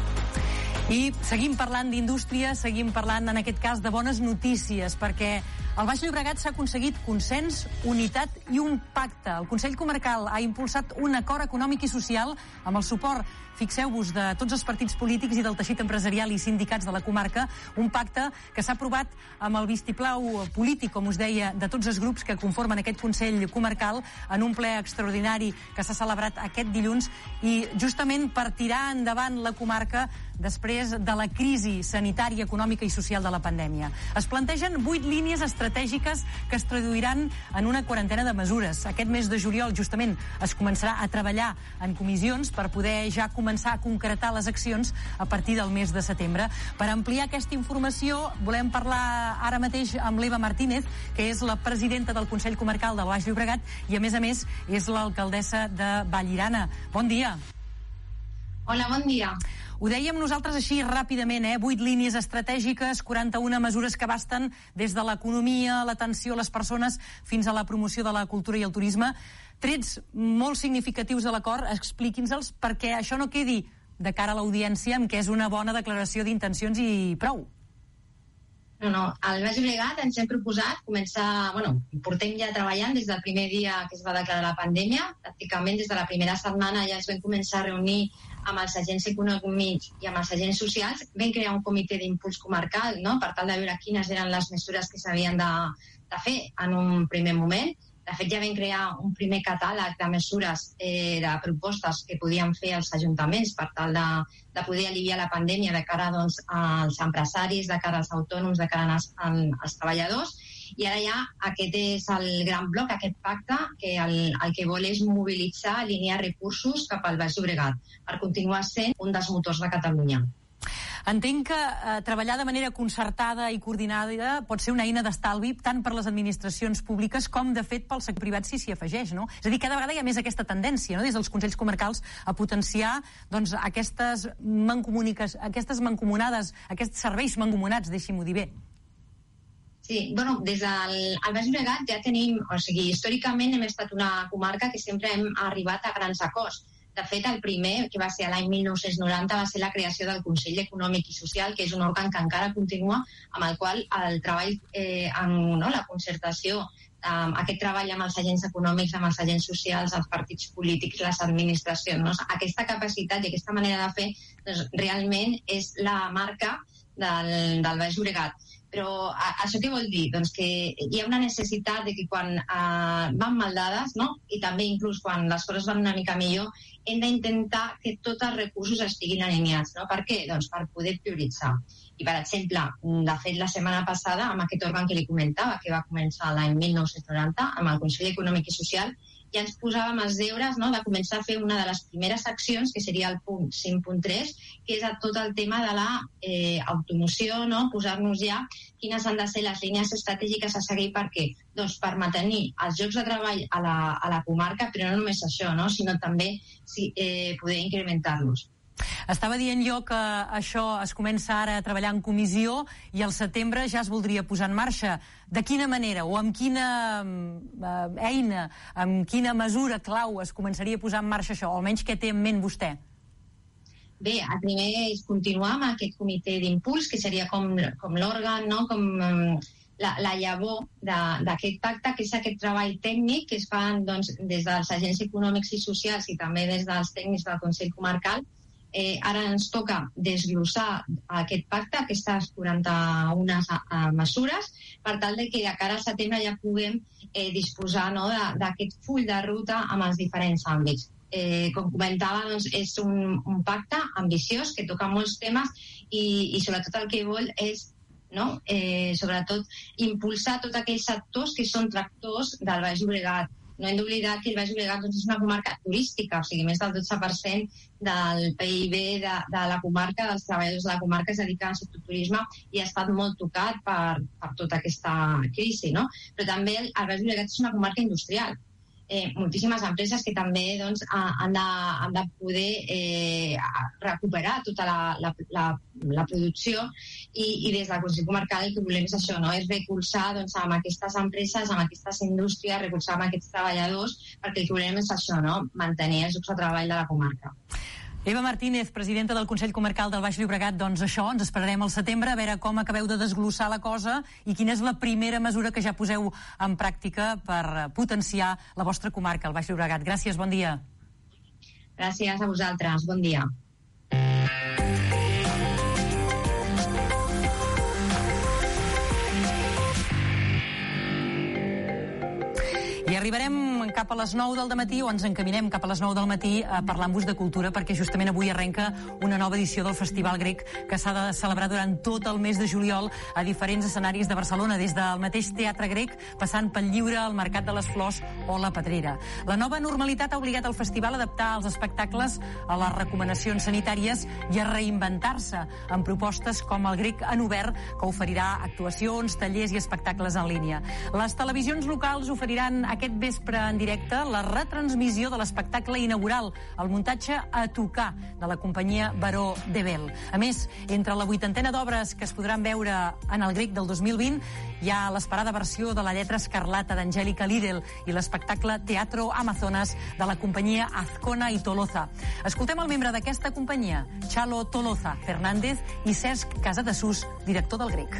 I seguim parlant d'indústria, seguim parlant, en aquest cas, de bones notícies, perquè al Baix Llobregat s'ha aconseguit consens, unitat i un pacte. El Consell Comarcal ha impulsat un acord econòmic i social amb el suport, fixeu-vos, de tots els partits polítics i del teixit empresarial i sindicats de la comarca, un pacte que s'ha aprovat amb el vistiplau polític, com us deia, de tots els grups que conformen aquest Consell Comarcal en un ple extraordinari que s'ha celebrat aquest dilluns, i justament per tirar endavant la comarca després de la crisi sanitària, econòmica i social de la pandèmia. Es plantegen vuit línies estratègiques que es traduiran en una quarantena de mesures. Aquest mes de juliol, justament, es començarà a treballar en comissions per poder ja començar a concretar les accions a partir del mes de setembre. Per ampliar aquesta informació, volem parlar ara mateix amb l'Eva Martínez, que és la presidenta del Consell Comarcal del Baix Llobregat i, a més a més, és l'alcaldessa de Vallirana. Bon dia. Hola, bon dia. Ho dèiem nosaltres així ràpidament, eh? Vuit línies estratègiques, quaranta-una mesures que abasten des de l'economia, l'atenció a les persones, fins a la promoció de la cultura i el turisme. Trets molt significatius de l'acord, expliqui'ns-els, perquè això no quedi de cara a l'audiència amb què és una bona declaració d'intencions i prou. No, no, al Baix Llobregat ens hem proposat començar, bueno, portem ja treballant des del primer dia que es va declarar la pandèmia, pràcticament des de la primera setmana ja ens vam començar a reunir amb els agents econòmics i amb els agents socials. Vam crear un comitè d'impuls comarcal, no?, per tal de veure quines eren les mesures que s'havien de, de fer en un primer moment. De fet, ja vam crear un primer catàleg de mesures, eh, de propostes que podien fer els ajuntaments per tal de, de poder aliviar la pandèmia de cara, doncs, als empresaris, de cara als autònoms, de cara als, als treballadors. I ara ja aquest és el gran bloc, aquest pacte, que el, el que vol és mobilitzar, alinear recursos cap al Baix Llobregat per continuar sent un dels motors de Catalunya. Entenc que eh, treballar de manera concertada i coordinada pot ser una eina d'estalvi tant per les administracions públiques com, de fet, pel sector privat si s'hi afegeix, no? És a dir, cada vegada hi ha més aquesta tendència, no?, des dels consells comarcals a potenciar, doncs, aquestes mancomuniques, aquestes mancomunades, aquests serveis mancomunats, deixi-m'ho dir bé. Sí, bueno, des del al Baix Llobregat ja tenim, o sigui, històricament hem estat una comarca que sempre hem arribat a grans acords. De fet, el primer, que va ser l'any mil nou-cents noranta, va ser la creació del Consell Econòmic i Social, que és un òrgan que encara continua, amb el qual el treball, eh, en, no, la concertació, eh, aquest treball amb els agents econòmics, amb els agents socials, els partits polítics, les administracions, no? Aquesta capacitat i aquesta manera de fer, doncs, realment és la marca del, del Baix Llobregat. Però a, això què vol dir? Doncs que hi ha una necessitat de que quan eh, van mal dades, no?, i també inclús quan les coses van una mica millor, hem d'intentar que tots els recursos estiguin alineats, no? Per què? Doncs per poder prioritzar. I, per exemple, de fet, la setmana passada, amb aquest òrgan que li comentava, que va començar l'any mil nou-cents noranta, amb el Consell Econòmic i Social, ja ens posàvem els deures, no?, de començar a fer una de les primeres accions, que seria el punt cinc punt tres, que és tot el tema de la eh, automoció, no?, posar-nos ja quines han de ser les línies estratègiques a seguir. Per què? Doncs per mantenir els llocs de treball a la, a la comarca, però no només això, no?, sinó també si, eh, poder incrementar-los. Estava dient jo que això es comença ara a treballar en comissió i al setembre ja es voldria posar en marxa. De quina manera o amb quina eh, eina, amb quina mesura clau es començaria a posar en marxa això? O almenys què té en ment vostè? Bé, el primer és continuar amb aquest comitè d'impuls, que seria com, com l'òrgan, no?, com la, la llavor d'aquest pacte, que és aquest treball tècnic que es fan doncs, des dels agents econòmics i socials i també des dels tècnics del Consell Comarcal. Eh, ara ens toca desglossar aquest pacte, aquestes quaranta-una uh, mesures, per tal de que de cara al setembre ja puguem eh, disposar, no, d'aquest full de ruta amb els diferents àmbits. Eh, com comentava, doncs, és un, un pacte ambiciós que toca molts temes i, i sobretot el que vol és, no, eh, sobretot impulsar tots aquells sectors que són tractors del Baix Llobregat. No hem d'oblidar que el Baix Llobregat doncs, és una comarca turística, o sigui, més del dotze per cent del P I B de, de la comarca, dels treballadors de la comarca es dediquen al sector turisme i ha estat molt tocat per, per tota aquesta crisi, no? Però també el, el Baix Llobregat és una comarca industrial. Eh, moltíssimes empreses que també doncs, han, de, han de poder eh, recuperar tota la, la, la, la producció i, i des del Consell Comarcal el que volem és això, no? És recolzar doncs, amb aquestes empreses, amb aquestes indústries, recolzar amb aquests treballadors, perquè el que volem és això, no? Mantenir els llocs de treball de la comarca. Eva Martínez, presidenta del Consell Comarcal del Baix Llobregat, doncs això, ens esperarem al setembre a veure com acabeu de desglossar la cosa i quina és la primera mesura que ja poseu en pràctica per potenciar la vostra comarca, el Baix Llobregat. Gràcies, bon dia. Gràcies a vosaltres, bon dia. I arribarem cap a les nou del matí, o ens encaminem cap a les nou del matí a parlar amb vos de cultura, perquè justament avui arrenca una nova edició del Festival Grec que s'ha de celebrar durant tot el mes de juliol a diferents escenaris de Barcelona, des del mateix Teatre Grec, passant pel Lliure, el Mercat de les Flors o la Pedrera. La nova normalitat ha obligat el festival a adaptar els espectacles a les recomanacions sanitàries i a reinventar-se amb propostes com el Grec en obert, que oferirà actuacions, tallers i espectacles en línia. Les televisions locals oferiran aquest vespre en directe la retransmissió de l'espectacle inaugural, el muntatge A tocar, de la companyia Baró de Bel. A més, entre la vuitantena d'obres que es podran veure en el Grec del dos mil vint, hi ha l'esperada versió de la lletra escarlata d'Angélica Lidl i l'espectacle Teatro Amazonas de la companyia Azcona i Toloza. Escoltem el membre d'aquesta companyia, Chalo Toloza Fernández, i Cesc Casadesús, director del Grec.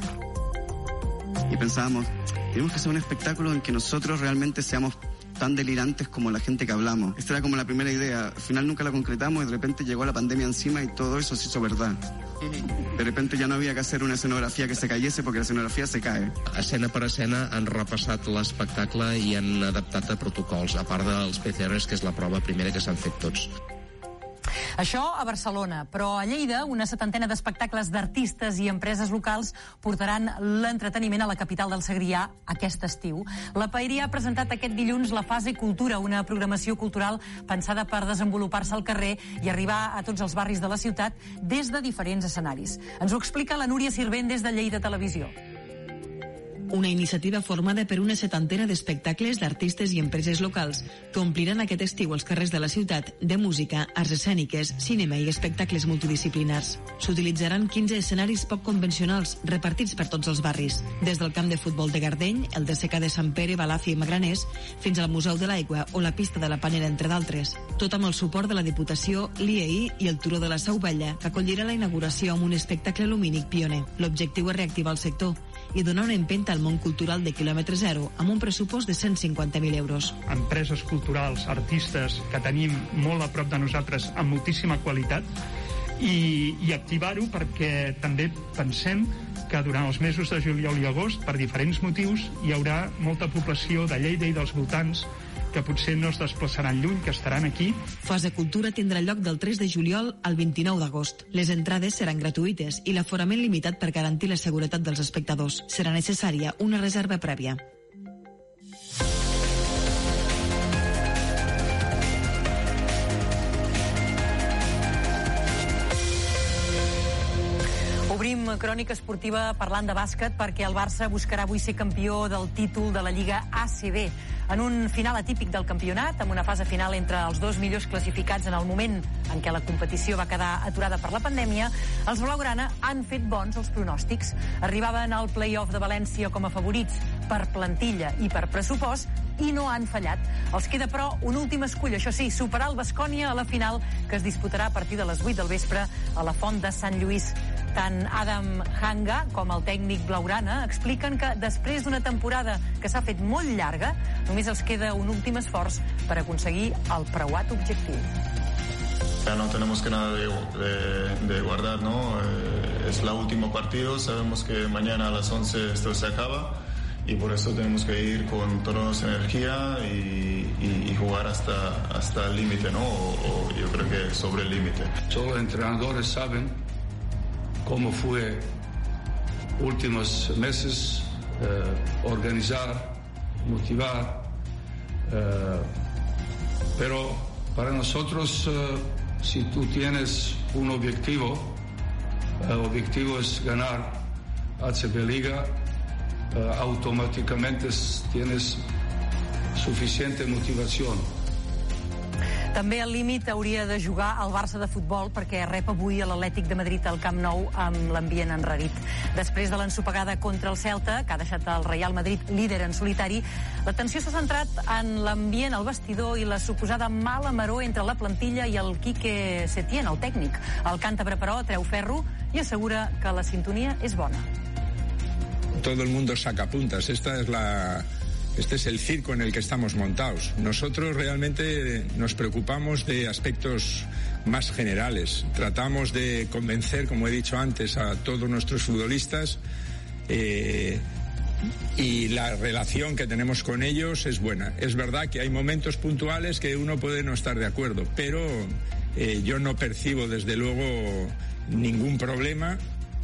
Y pensábamos, tenemos que hacer un espectáculo en que nosotros realmente seamos tan delirantes como la gente que hablamos. Esta era como la primera idea. Al final nunca la concretamos y de repente llegó la pandemia encima y todo eso se hizo verdad. De repente ya no había que hacer una escenografía que se cayese porque la escenografía se cae. Escena per escena han repassat l'espectacle i han adaptat a protocols, a part dels P C Rs, que és la prova primera que s'han fet tots. Això a Barcelona, però a Lleida una setantena d'espectacles d'artistes i empreses locals portaran l'entreteniment a la capital del Segrià aquest estiu. La Paeria ha presentat aquest dilluns la Fase Cultura, una programació cultural pensada per desenvolupar-se al carrer i arribar a tots els barris de la ciutat des de diferents escenaris. Ens ho explica la Núria Sirvent des de Lleida Televisió. Una iniciativa formada per una setantena d'espectacles d'artistes i empreses locals que ompliran aquest estiu els carrers de la ciutat de música, arts escèniques, cinema i espectacles multidisciplinars. S'utilitzaran quinze escenaris poc convencionals repartits per tots els barris, des del camp de futbol de Gardeny, el de Seca de Sant Pere, Balàfia i Magraners, fins al Museu de l'Aigua o la pista de la Panera, entre d'altres. Tot amb el suport de la Diputació, l'I E I i el Turó de la Seu Vella, que acollirà la inauguració amb un espectacle lumínic pioner. L'objectiu és reactivar el sector i donar una empenta al món cultural de quilòmetre zero amb un pressupost de cent cinquanta mil euros. Empreses culturals, artistes que tenim molt a prop de nosaltres amb moltíssima qualitat i, i activar-ho perquè també pensem que durant els mesos de juliol i agost, per diferents motius, hi haurà molta població de Lleida i dels voltants que potser no es desplaçaran lluny, que estaran aquí. Fase Cultura tindrà lloc del tres de juliol al vint-i-nou d'agost. Les entrades seran gratuïtes i l'aforament limitat per garantir la seguretat dels espectadors. Serà necessària una reserva prèvia. Obrim crònica esportiva parlant de bàsquet perquè el Barça buscarà avui ser campió del títol de la Lliga A C B. En un final atípic del campionat, amb una fase final entre els dos millors classificats en el moment en què la competició va quedar aturada per la pandèmia, els blaugrana han fet bons els pronòstics. Arribaven al play-off de València com a favorits per plantilla i per pressupost i no han fallat. Els queda, però, un últim escull, això sí, superar el Baskonia a la final, que es disputarà a partir de les vuit del vespre a la Font de Sant Lluís. Tant Adam Hanga com el tècnic blaugrana expliquen que després d'una temporada que s'ha fet molt llarga, només els queda un últim esforç per aconseguir el preuat objectiu. Ya no tenemos que nada de, de, de guardar, ¿no? Eh, es el último partido, sabemos que mañana a las once esto se acaba y por eso tenemos que ir con toda nuestra energía y, y, y jugar hasta, hasta el límite, ¿no? O, o yo creo que sobre el límite. Todos los entrenadores saben cómo fue últimos meses, eh, organizar, motivar, eh, pero para nosotros, eh, si tú tienes un objetivo, el objetivo es ganar A C B Liga, eh, automáticamente tienes suficiente motivación. També al límit hauria de jugar el Barça de futbol perquè rep avui a l'Atlètic de Madrid al Camp Nou amb l'ambient enrarit. Després de l'ensopegada contra el Celta, que ha deixat el Real Madrid líder en solitari, l'atenció s'ha centrat en l'ambient al vestidor i la suposada mala maror entre la plantilla i el Quique Setién, el tècnic. El càntabre, però, treu ferro i assegura que la sintonia és bona. Todo el mundo saca puntas. Esta es la... Este es el circo en el que estamos montados. Nosotros realmente nos preocupamos de aspectos más generales. Tratamos de convencer, como he dicho antes, a todos nuestros futbolistas eh, y la relación que tenemos con ellos es buena. Es verdad que hay momentos puntuales que uno puede no estar de acuerdo, pero eh, yo no percibo desde luego ningún problema.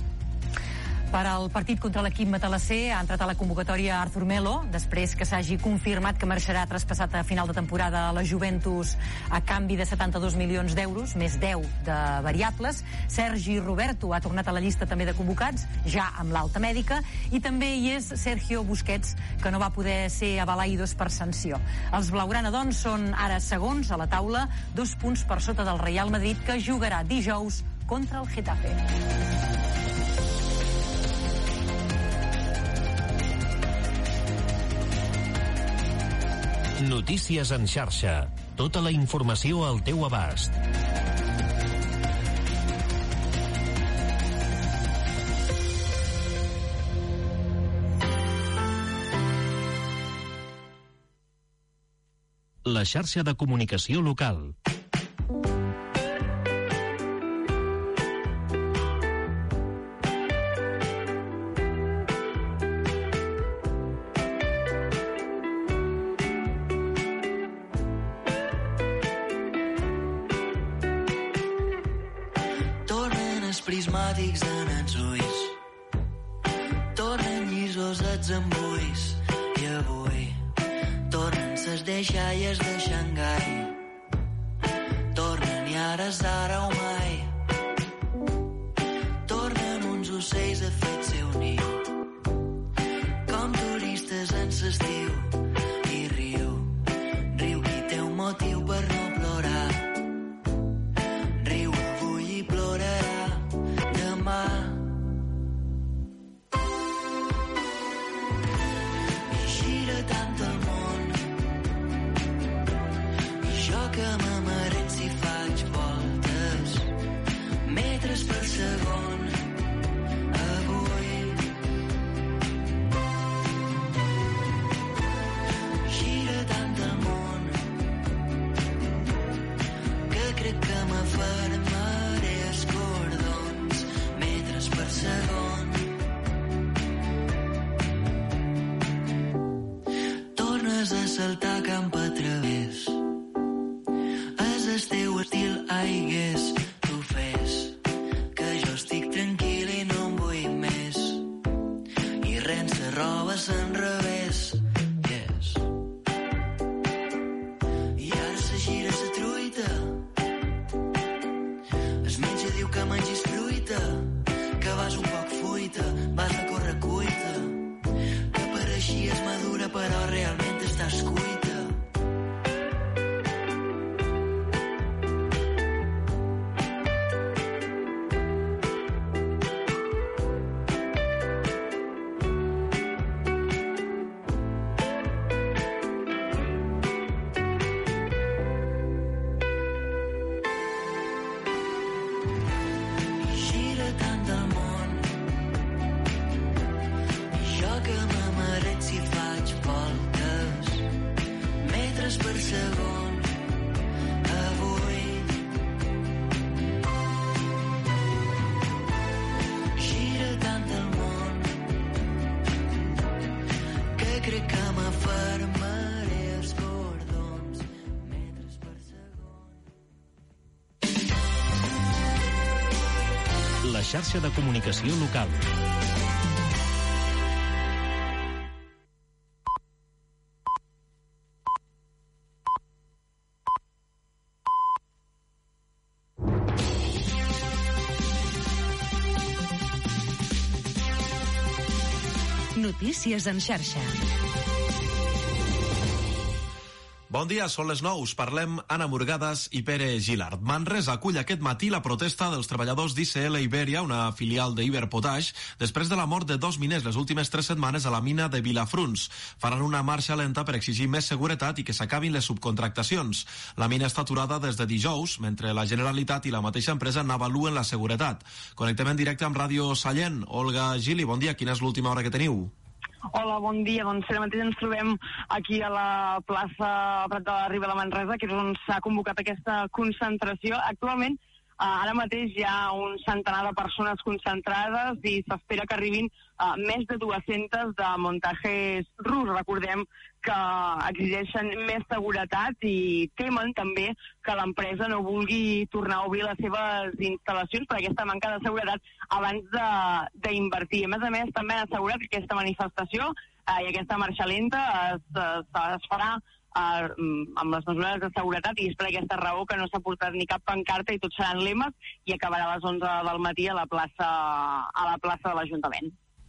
Per al partit contra l'equip matalasser ha entrat a la convocatòria Arthur Melo, després que s'hagi confirmat que marxarà traspassat a final de temporada a la Juventus a canvi de setanta-dos milions d'euros, més deu de variables. Sergi Roberto ha tornat a la llista també de convocats, ja amb l'alta mèdica, i també hi és Sergio Busquets, que no va poder ser a Balaidos per sanció. Els blaugrana, doncs, són ara segons a la taula, dos punts per sota del Real Madrid, que jugarà dijous contra el Getafe. Notícies en xarxa. Tota la informació al teu abast. La xarxa de comunicació local. Prismàtics en els ulls, tornen llisos els embulls, i avui tornen ses deixalles de Xangai, tornen i ara és ara o mai, tornen uns ocells a fet seu niu, com turistes en l'estiu, i riu, riu qui té un motiu per no plorar, riu avui i plorarà. I gira tant el món, i jo que m'amaret si faig voltes, metres per segon, avui. Gira tant el món, que crec que m'afermaré els cordons, metres per segon. Tornes a saltar camp a través, és el teu estil, aigues, tu fes, que jo estic tranquil i no en vull més, i ren se roba se'n revés, yes. I ara se gira sa truita, es metge diu que mengis fruita, que vas un poc fuita, vas a córrer cuita, que pareixies madura però realment estàs cuita. crec que m'afermaré els bordons metres per segon. La xarxa de comunicació local. Notícies en xarxa. Bon dia, són les nou. Parlem Anna Murgades i Pere Gilard. Manresa acull aquest matí la protesta dels treballadors d'I C L Iberia, una filial d'Iberpotash, després de la mort de dos miners les últimes tres setmanes a la mina de Vilafruns. Faran una marxa lenta per exigir més seguretat i que s'acabin les subcontractacions. La mina està aturada des de dijous, mentre la Generalitat i la mateixa empresa n'avaluen la seguretat. Connectem en directe amb Ràdio Sallent. Olga Gili, bon dia. Quina és l'última hora que teniu? Hola, bon dia. Doncs ara mateix ens trobem aquí a la plaça Prat de la Riba de Manresa, que és on s'ha convocat aquesta concentració. Actualment, ara mateix hi ha un centenar de persones concentrades i s'espera que arribin uh, més de dues-centes de muntatges rus. Recordem que exigeixen més seguretat i temen també que l'empresa no vulgui tornar a obrir les seves instal·lacions per aquesta manca de seguretat abans d'invertir. A més a més, també han assegurat que aquesta manifestació eh, i aquesta marxa lenta es, es, es farà eh, amb les mesures de seguretat i és per aquesta raó que no s'ha portat ni cap pancarta i tots seran lemes i acabarà a les onze del matí a la plaça, a la plaça de l'Ajuntament.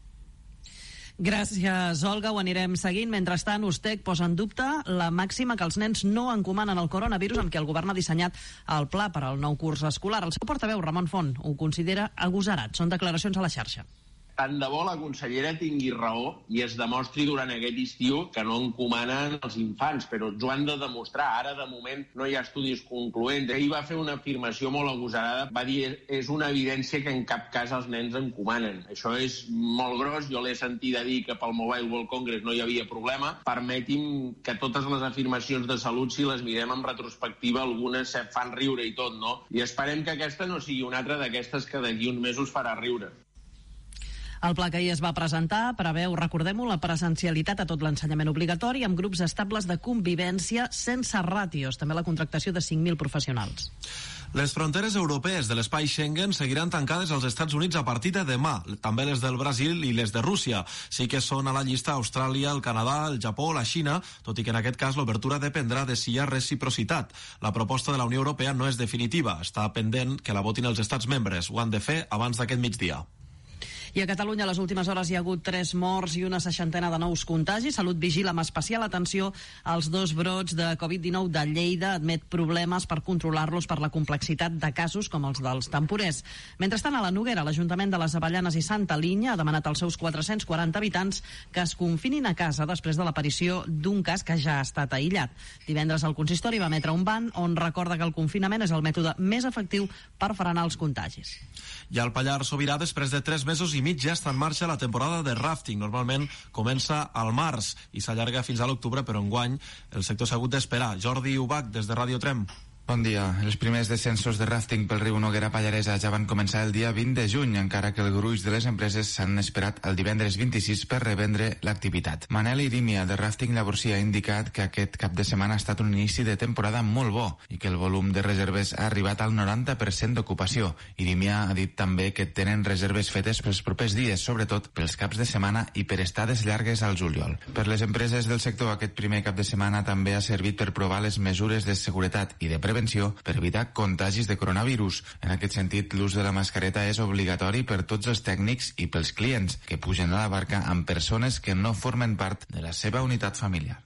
Gràcies, Olga. Ho anirem seguint. Mentrestant, Ustec posa en dubte la màxima que els nens no encomanen el coronavirus amb què el govern ha dissenyat el pla per al nou curs escolar. El seu portaveu, Ramon Font, ho considera agosarat. Són declaracions a la xarxa. Tant de bo la consellera tingui raó i es demostri durant aquest estiu que no encomanen els infants, però ens ho han de demostrar. Ara, de moment, no hi ha estudis concloents. Ell va fer una afirmació molt agosarada. Va dir és una evidència que en cap cas els nens encomanen. Això és molt gros. Jo l'he sentit a dir que pel Mobile World Congress no hi havia problema. Permeti'm que totes les afirmacions de salut, si les mirem en retrospectiva, algunes se fan riure i tot, no? I esperem que aquesta no sigui una altra d'aquestes que d'aquí uns mesos farà riure. El pla que ahir es va presentar preveu, recordem-ho, la presencialitat a tot l'ensenyament obligatori amb grups estables de convivència sense ràtios, també la contractació de cinc mil professionals. Les fronteres europees de l'espai Schengen seguiran tancades als Estats Units a partir de demà, també les del Brasil i les de Rússia. Sí que són a la llista Austràlia, el Canadà, el Japó o la Xina, tot i que en aquest cas l'obertura dependrà de si hi ha reciprocitat. La proposta de la Unió Europea no és definitiva, està pendent que la votin els Estats membres. Ho han de fer abans d'aquest migdia. I a Catalunya, a les últimes hores, hi ha hagut tres morts i una seixantena de nous contagis. Salut vigila amb especial atenció als dos brots de covid dinou de Lleida. Admet problemes per controlar-los per la complexitat de casos com els dels temporers. Mentrestant, a la Noguera, l'Ajuntament de les Avellanes i Santa Linya ha demanat als seus quatre-cents quaranta habitants que es confinin a casa després de l'aparició d'un cas que ja ha estat aïllat. Divendres el consistori va emetre un ban on recorda que el confinament és el mètode més efectiu per frenar els contagis. I al Pallars Sobirà, després de tres mesos i mig, ja està en marxa la temporada de rafting. Normalment comença al març i s'allarga fins a l'octubre, però enguany el sector s'ha hagut d'esperar. Jordi Ubach, des de Ràdio Trem. Bon dia. Els primers descensos de rafting pel riu Noguera Pallaresa ja van començar el dia vint de juny, encara que el gruix de les empreses s'han esperat el divendres vint-i-sis per revendre l'activitat. Manel Irímia, de Rafting Llavorsí, ha indicat que aquest cap de setmana ha estat un inici de temporada molt bo i que el volum de reserves ha arribat al noranta per cent d'ocupació. Irímia ha dit també que tenen reserves fetes pels propers dies, sobretot pels caps de setmana i per estades llargues al juliol. Per les empreses del sector, aquest primer cap de setmana també ha servit per provar les mesures de seguretat i de prevenció per evitar contagis de coronavirus. En aquest sentit, l'ús de la mascareta és obligatori per tots els tècnics i pels clients que pugen a la barca amb persones que no formen part de la seva unitat familiar.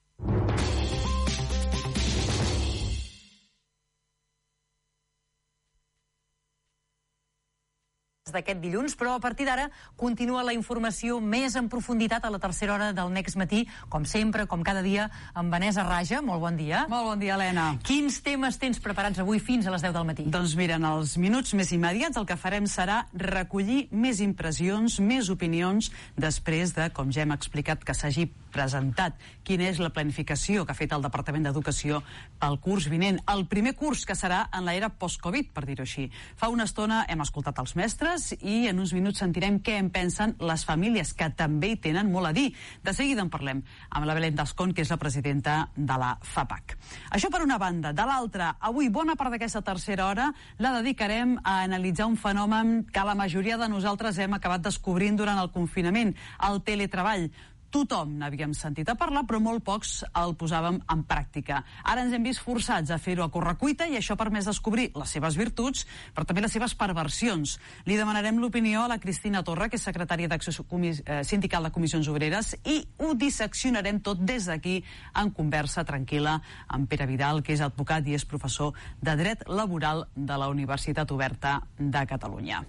d'aquest dilluns, però a partir d'ara continua la informació més en profunditat a la tercera hora del Next Matí, com sempre, com cada dia, amb Vanessa Raja. Molt bon dia. Molt bon dia, Helena. Quins temes tens preparats avui fins a les deu del matí? Doncs mira, en els minuts més immediats el que farem serà recollir més impressions, més opinions, després de, com ja hem explicat, que s'hagi presentat quina és la planificació que ha fet el Departament d'Educació pel curs vinent, el primer curs que serà en l'era post-Covid, per dir-ho així. Fa una estona hem escoltat els mestres mesures i en uns minuts sentirem què en pensen les famílies, que també hi tenen molt a dir. De seguida en parlem amb la Belén Tascón, que és la presidenta de la FAPAC. Això per una banda. De l'altra, avui bona part d'aquesta tercera hora la dedicarem a analitzar un fenomen que la majoria de nosaltres hem acabat descobrint durant el confinament, el teletreball. Tothom n'havíem sentit a parlar, però molt pocs el posàvem en pràctica. Ara ens hem vist forçats a fer-ho a correcuita i això ha permès descobrir les seves virtuts, però també les seves perversions. Li demanarem l'opinió a la Cristina Torra, que és secretària d'Acció Sindical de Comissions Obreres, i ho disseccionarem tot des d'aquí en conversa tranquil·la amb Pere Vidal, que és advocat i és professor de Dret Laboral de la Universitat Oberta de Catalunya.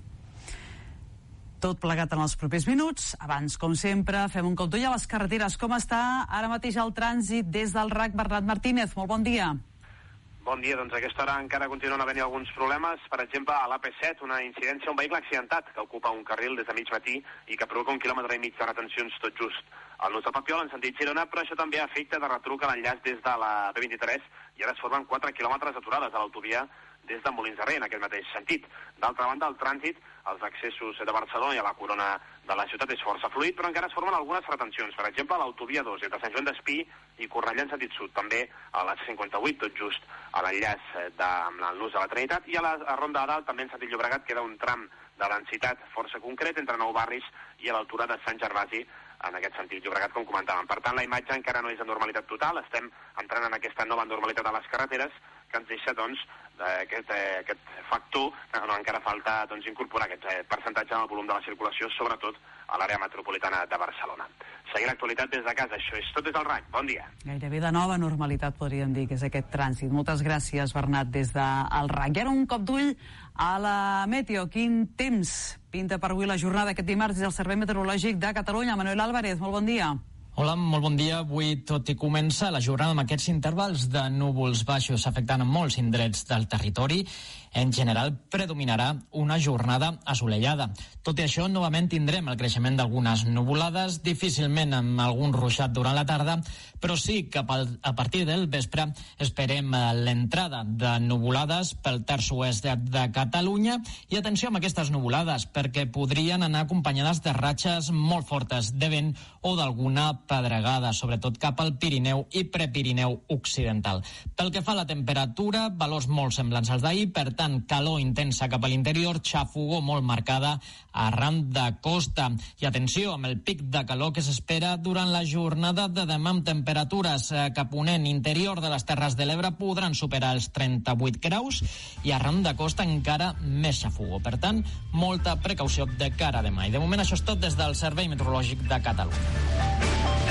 Tot plegat en els propers minuts. Abans, com sempre, fem un cop d'ull a les carreteres. Com està ara mateix el trànsit des del R A C? Bernat Martínez, molt bon dia. Bon dia, doncs a aquesta hora encara continuen havent-hi alguns problemes. Per exemple, a l'A P set, una incidència, un vehicle accidentat que ocupa un carril des de mig matí i que provoca un quilòmetre i mig de retencions tot just al nus de Papiol, en sentit Girona, però això també afecta de retruc a l'enllaç des de la B vint-i-tres i ara es formen quatre quilòmetres aturades a l'autovia des de Molins de Rei, en aquest mateix sentit. D'altra banda, el trànsit, els accessos de Barcelona i a la corona de la ciutat és força fluid, però encara es formen algunes retencions. Per exemple, a l'autovia dos, entre Sant Joan d'Espí i Cornellà en sentit sud. També a la C cinquanta-vuit, tot just a l'enllaç de l'ús de la Trinitat. I a la a Ronda de Dalt, també en sentit Llobregat, queda un tram de densitat força concret entre Nou Barris i a l'altura de Sant Gervasi, en aquest sentit Llobregat, com comentàvem. Per tant, la imatge encara no és de normalitat total. Estem entrant en aquesta nova normalitat a les carreteres, que ens deixa, doncs, aquest, eh, aquest factor que no encara falta, doncs, incorporar aquest eh, percentatge en el volum de la circulació, sobretot a l'àrea metropolitana de Barcelona. Seguir l'actualitat des de casa, això és tot des del R A C. Bon dia. Gairebé de nova normalitat, podríem dir, que és aquest trànsit. Moltes gràcies, Bernat, des del R A C. I ara un cop d'ull a la meteo. Quin temps pinta per avui la jornada aquest dimarts des del Servei Meteorològic de Catalunya? Manuel Álvarez, molt bon dia. Hola, molt bon dia. Avui tot i comença la jornada amb aquests intervals de núvols baixos afectant molts indrets del territori. En general, predominarà una jornada assolellada. Tot i això, novament tindrem el creixement d'algunes nuvolades, difícilment amb algun ruixat durant la tarda, però sí que a partir del vespre esperem l'entrada de nuvolades pel terç oest de, de Catalunya. I atenció amb aquestes nuvolades, perquè podrien anar acompanyades de ratxes molt fortes de vent o d'alguna pedregada, sobretot cap al Pirineu i Prepirineu occidental. Pel que fa a la temperatura, valors molt semblants als d'ahir, per tant, calor intensa cap a l'interior, xafogó molt marcada arran de costa. I atenció amb el pic de calor que s'espera durant la jornada de demà, amb temperatures eh, que a ponent interior de les Terres de l'Ebre podran superar els trenta-vuit graus i arran de costa encara més xafogó. Per tant, molta precaució de cara a demà. I de moment això és tot des del Servei Meteorològic de Catalunya.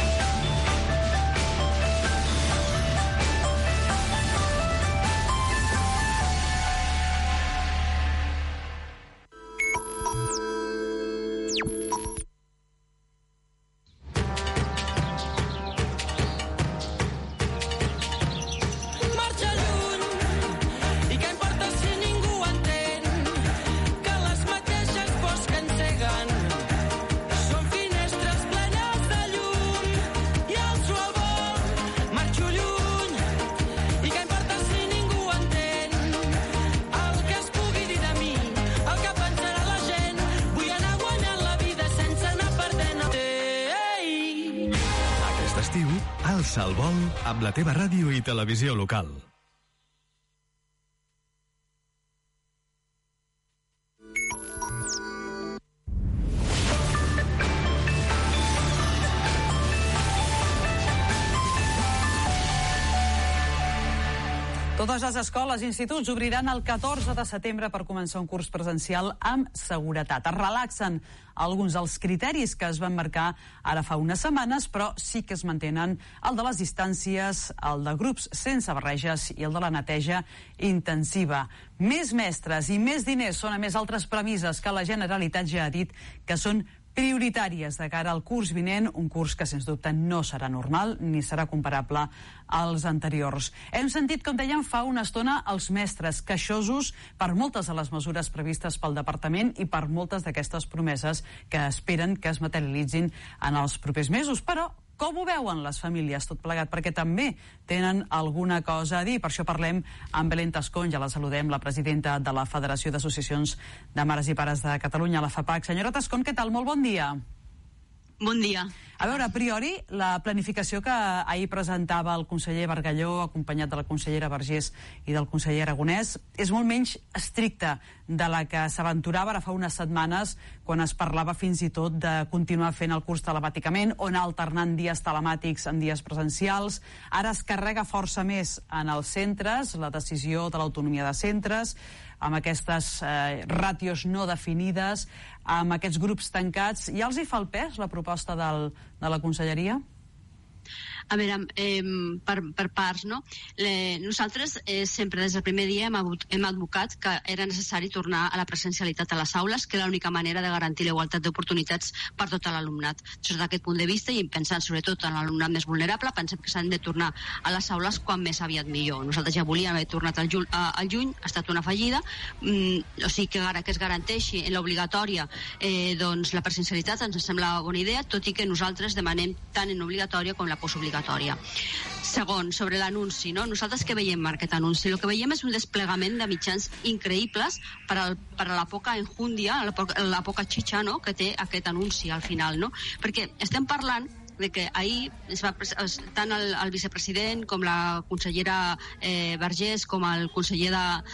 Alça el vol amb la teva ràdio i televisió local. Totes les escoles i instituts obriran el catorze de setembre per començar un curs presencial amb seguretat. Es relaxen alguns dels criteris que es van marcar ara fa unes setmanes, però sí que es mantenen el de les distàncies, el de grups sense barreges i el de la neteja intensiva. Més mestres i més diners són, a més, altres premisses que la Generalitat ja ha dit que són prioritàries de cara al curs vinent, un curs que sens dubte no serà normal ni serà comparable als anteriors. Hem sentit, com dèiem fa una estona, els mestres queixosos per moltes de les mesures previstes pel departament i per moltes d'aquestes promeses que esperen que es materialitzin en els propers mesos, però Com ho veuen les famílies tot plegat? Perquè també tenen alguna cosa a dir. Per això parlem amb Belén Tascón, ja la saludem, la presidenta de la Federació d'Associacions de Mares i Pares de Catalunya, la FAPAC. Senyora Tascón, què tal? Molt bon dia. Bon dia. A veure, a priori, la planificació que ahir presentava el conseller Bargalló, acompanyat de la consellera Vergés i del conseller Aragonès, és molt menys estricta de la que s'aventurava ara fa unes setmanes, quan es parlava fins i tot de continuar fent el curs telemàticament o anar alternant dies telemàtics en dies presencials. Ara es carrega força més en els centres, la decisió de l'autonomia de centres, amb aquestes eh, ràtios no definides, amb aquests grups tancats. Ja els hi fa el pes la proposta del, de la conselleria? A veure, eh, per, per parts, no? Le, nosaltres eh, sempre des del primer dia hem, hem advocat que era necessari tornar a la presencialitat a les aules, que era l'única manera de garantir la igualtat d'oportunitats per tot l'alumnat. Des d'aquest punt de vista, i pensant sobretot en l'alumnat més vulnerable, pensem que s'han de tornar a les aules quan més aviat millor. Nosaltres ja volíem haver tornat al, ju al juny, ha estat una fallida, mm, o sigui que ara que es garanteixi en l'obligatòria eh, doncs la presencialitat ens sembla bona idea, tot i que nosaltres demanem tant en obligatòria com la postobligatòria. Segon, sobre l'anunci, no? Nosaltres què veiem en aquest anunci? El que veiem és un desplegament de mitjans increïbles per, al, per a la poca enjúndia, la poca, la poca xitxa, no?, que té aquest anunci al final, no? Perquè estem parlant de que ahir es va, tant el, el vicepresident com la consellera eh, Vergés com el conseller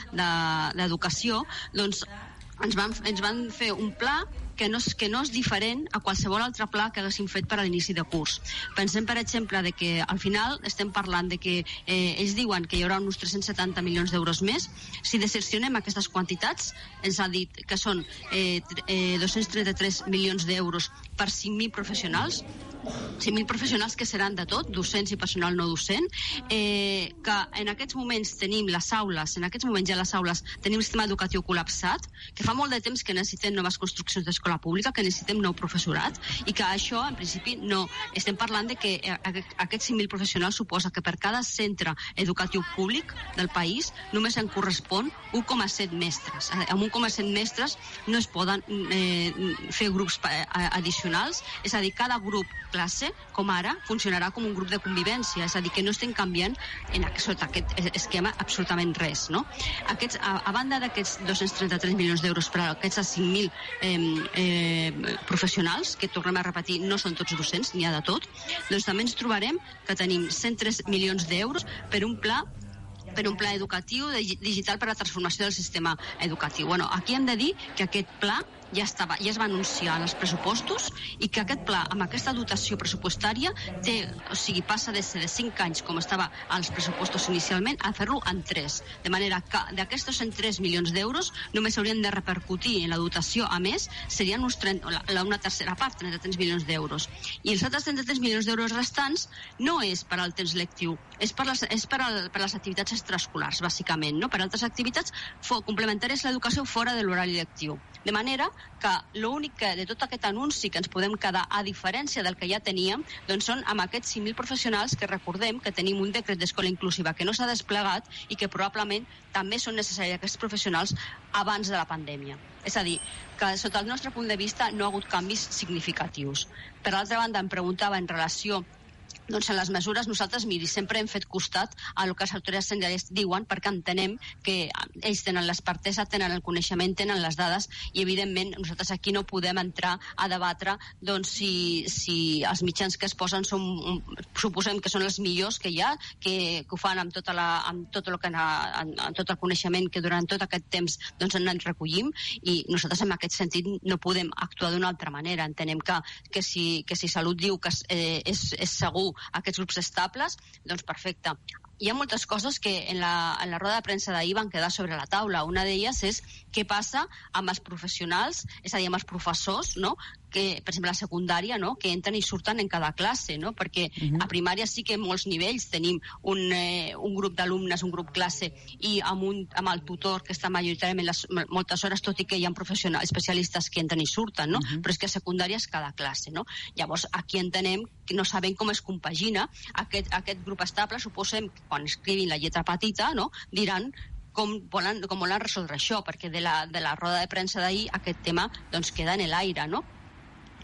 d'Educació de, de, doncs ens van, ens van fer un pla que no, és, que no és diferent a qualsevol altre pla que haguéssim fet per a l'inici de curs. Pensem, per exemple, de que al final estem parlant de que eh, ells diuen que hi haurà uns tres-cents setanta milions d'euros més. Si desercionem aquestes quantitats, ens ha dit que són eh, eh, dos-cents trenta-tres milions d'euros per cinc mil professionals, cinc mil professionals que seran de tot, docents i personal no docent, eh, que en aquests moments tenim les aules, en aquests moments ja les aules tenim un sistema educatiu col·lapsat, que fa molt de temps que necessitem noves construccions d'escoles pública, que necessitem nou professorat, i que això, en principi, no. Estem parlant de que aquests cinc mil professionals suposa que per cada centre educatiu públic del país només en correspon un coma set mestres. Amb un coma set mestres no es poden eh, fer grups addicionals, és a dir, cada grup classe, com ara, funcionarà com un grup de convivència, és a dir, que no estem canviant en, sota aquest esquema absolutament res, no? Aquests, a, a banda d'aquests dos-cents trenta-tres milions d'euros per a aquests cinc mil eh, eh, professionals, que tornem a repetir, no són tots docents, n'hi ha de tot, doncs també ens trobarem que tenim cent tres milions d'euros per un pla per un pla educatiu digital per a la transformació del sistema educatiu. Bueno, aquí hem de dir que aquest pla ja, estava, ja es va anunciar en els pressupostos i que aquest pla, amb aquesta dotació pressupostària, té, o sigui, passa de ser de cinc anys, com estava als pressupostos inicialment, a fer-lo en tres. De manera que d'aquests cent tres milions d'euros només haurien de repercutir en la dotació, a més, serien uns trenta, la, una tercera part, trenta-tres milions d'euros. I els altres trenta-tres milions d'euros restants no és per al temps lectiu, és per les, és per, al, per les activitats extraescolars, bàsicament, no? Per altres activitats complementàries a l'educació fora de l'horari lectiu. De manera que l'únic que de tot aquest anunci que ens podem quedar, a diferència del que ja teníem, doncs són amb aquests cinc mil professionals que recordem que tenim un decret d'escola inclusiva que no s'ha desplegat i que probablement també són necessaris aquests professionals abans de la pandèmia. És a dir, que sota el nostre punt de vista no ha hagut canvis significatius. Per l'altra banda, em preguntava en relació doncs en les mesures, nosaltres, miri, sempre hem fet costat a el que les autoritats sanitàries diuen, perquè entenem que ells tenen l'expertesa, tenen el coneixement, tenen les dades, i evidentment nosaltres aquí no podem entrar a debatre doncs, si, si els mitjans que es posen són, suposem que són els millors que hi ha, que, que ho fan amb, tota la, amb tot, el que, amb, amb tot el coneixement que durant tot aquest temps doncs, en recollim, i nosaltres en aquest sentit no podem actuar d'una altra manera. Entenem que, que, si, que si Salut diu que eh, és, és segur aquests grups estables, doncs perfecte. Hi ha moltes coses que en la, en la roda de premsa d'ahir van quedar sobre la taula. Una d'elles és què passa amb els professionals, és a dir, amb els professors, no?, que, per exemple, a secundària, no?, que entren i surten en cada classe, no?, perquè uh-huh. a primària sí que en molts nivells tenim un, eh, un grup d'alumnes, un grup classe, i amb, un, amb el tutor que està majoritàriament les, moltes hores, tot i que hi ha professionals, especialistes que entren i surten, no?, uh-huh. però és que a secundària és cada classe, no? Llavors, aquí entenem que no sabem com es compagina aquest, aquest grup estable. Suposem que quan escrivin la lletra petita, no?, diran com volen, com volen resoldre això, perquè de la, de la roda de premsa d'ahir aquest tema doncs, queda en l'aire, no?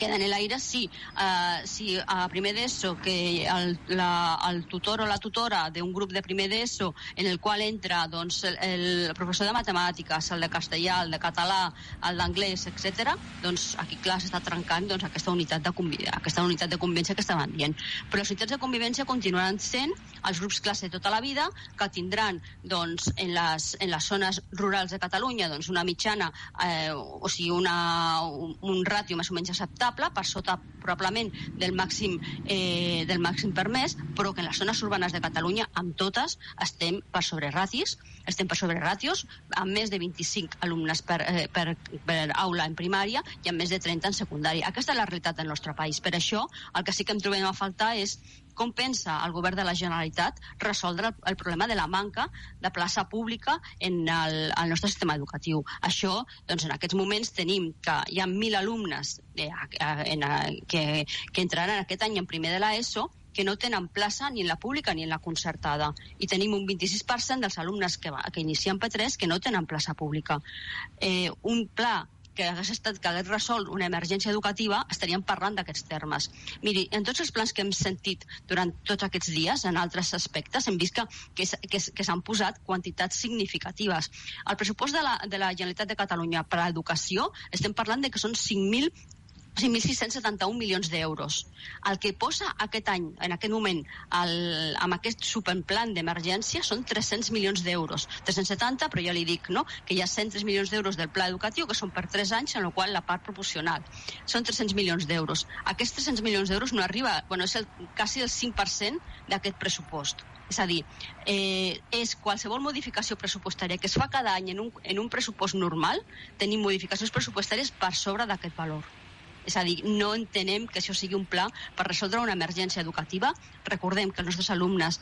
queda en l'aire si, uh, si a primer d'ESO que el, la, el tutor o la tutora d'un grup de primer d'ESO en el qual entra doncs, el, el professor de matemàtiques, el de castellà, el de català, el d'anglès, etcètera, doncs aquí clar s'està trencant doncs, aquesta unitat de convivència, aquesta unitat de convivència que estaven dient. Però les unitats de convivència continuaran sent els grups classe tota la vida, que tindran doncs, en, les, en les zones rurals de Catalunya doncs, una mitjana, eh, o sigui, una, un, un ràtio més o menys acceptable, per sota probablement del màxim, eh, del màxim permès, però que en les zones urbanes de Catalunya, amb totes, estem per sobre ratis, estem per sobre ràtios, amb més de vint-i-cinc alumnes per, eh, per, per aula en primària i amb més de trenta en secundària. Aquesta és la realitat del nostre país. Per això, el que sí que em trobem a faltar és com pensa el govern de la Generalitat resoldre el, el problema de la manca de plaça pública en el, el nostre sistema educatiu. Això, doncs, en aquests moments tenim que hi ha mil alumnes de, en, en, que, que entraran aquest any en primer de l'ESO que no tenen plaça ni en la pública ni en la concertada. I tenim un vint-i-sis per cent dels alumnes que, que inicien P tres que no tenen plaça pública. Eh, un pla que hagués estat, que hagués resolt una emergència educativa, estaríem parlant d'aquests termes. Miri, en tots els plans que hem sentit durant tots aquests dies, en altres aspectes, hem vist que, que, que, que s'han posat quantitats significatives. El pressupost de la, de la Generalitat de Catalunya per a l'educació, estem parlant de que són cinc mil cinc mil sis-cents setanta-un milions d'euros. El que posa aquest any, en aquest moment, el, amb aquest superplan d'emergència, són tres-cents milions d'euros. tres-cents setanta, però ja li dic, no?, que hi ha cent tres milions d'euros del pla educatiu, que són per tres anys, en el qual la part proporcional. Són tres-cents milions d'euros. Aquests tres-cents milions d'euros no arriba, bueno, és el, quasi el cinc per cent d'aquest pressupost. És a dir, eh, és qualsevol modificació pressupostària que es fa cada any en un, en un pressupost normal, tenim modificacions pressupostàries per sobre d'aquest valor. És a dir, no entenem que això sigui un pla per resoldre una emergència educativa. Recordem que els nostres alumnes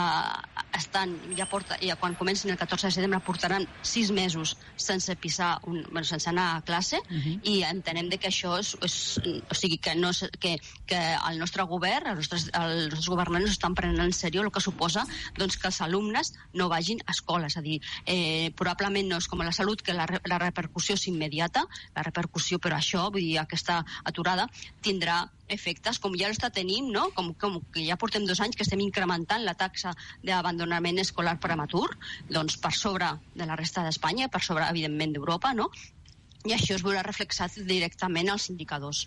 eh, estan, ja porta, ja quan comencin el catorze de setembre portaran sis mesos sense pisar, un, bueno, sense anar a classe, uh-huh. i entenem de que això és, és o sigui, que, no, que, que el nostre govern, els nostres, els nostres governants estan prenent en sèrio el que suposa doncs, que els alumnes no vagin a escola. És a dir, eh, probablement no és com a la salut, que la, la repercussió és immediata, la repercussió, però això, vull dir, aquesta aturada tindrà efectes com ja l'està tenint, no? Com, com que ja portem dos anys que estem incrementant la taxa d'abandonament escolar prematur, doncs per sobre de la resta d'Espanya, per sobre, evidentment, d'Europa, no? I això es veurà reflexat directament als indicadors.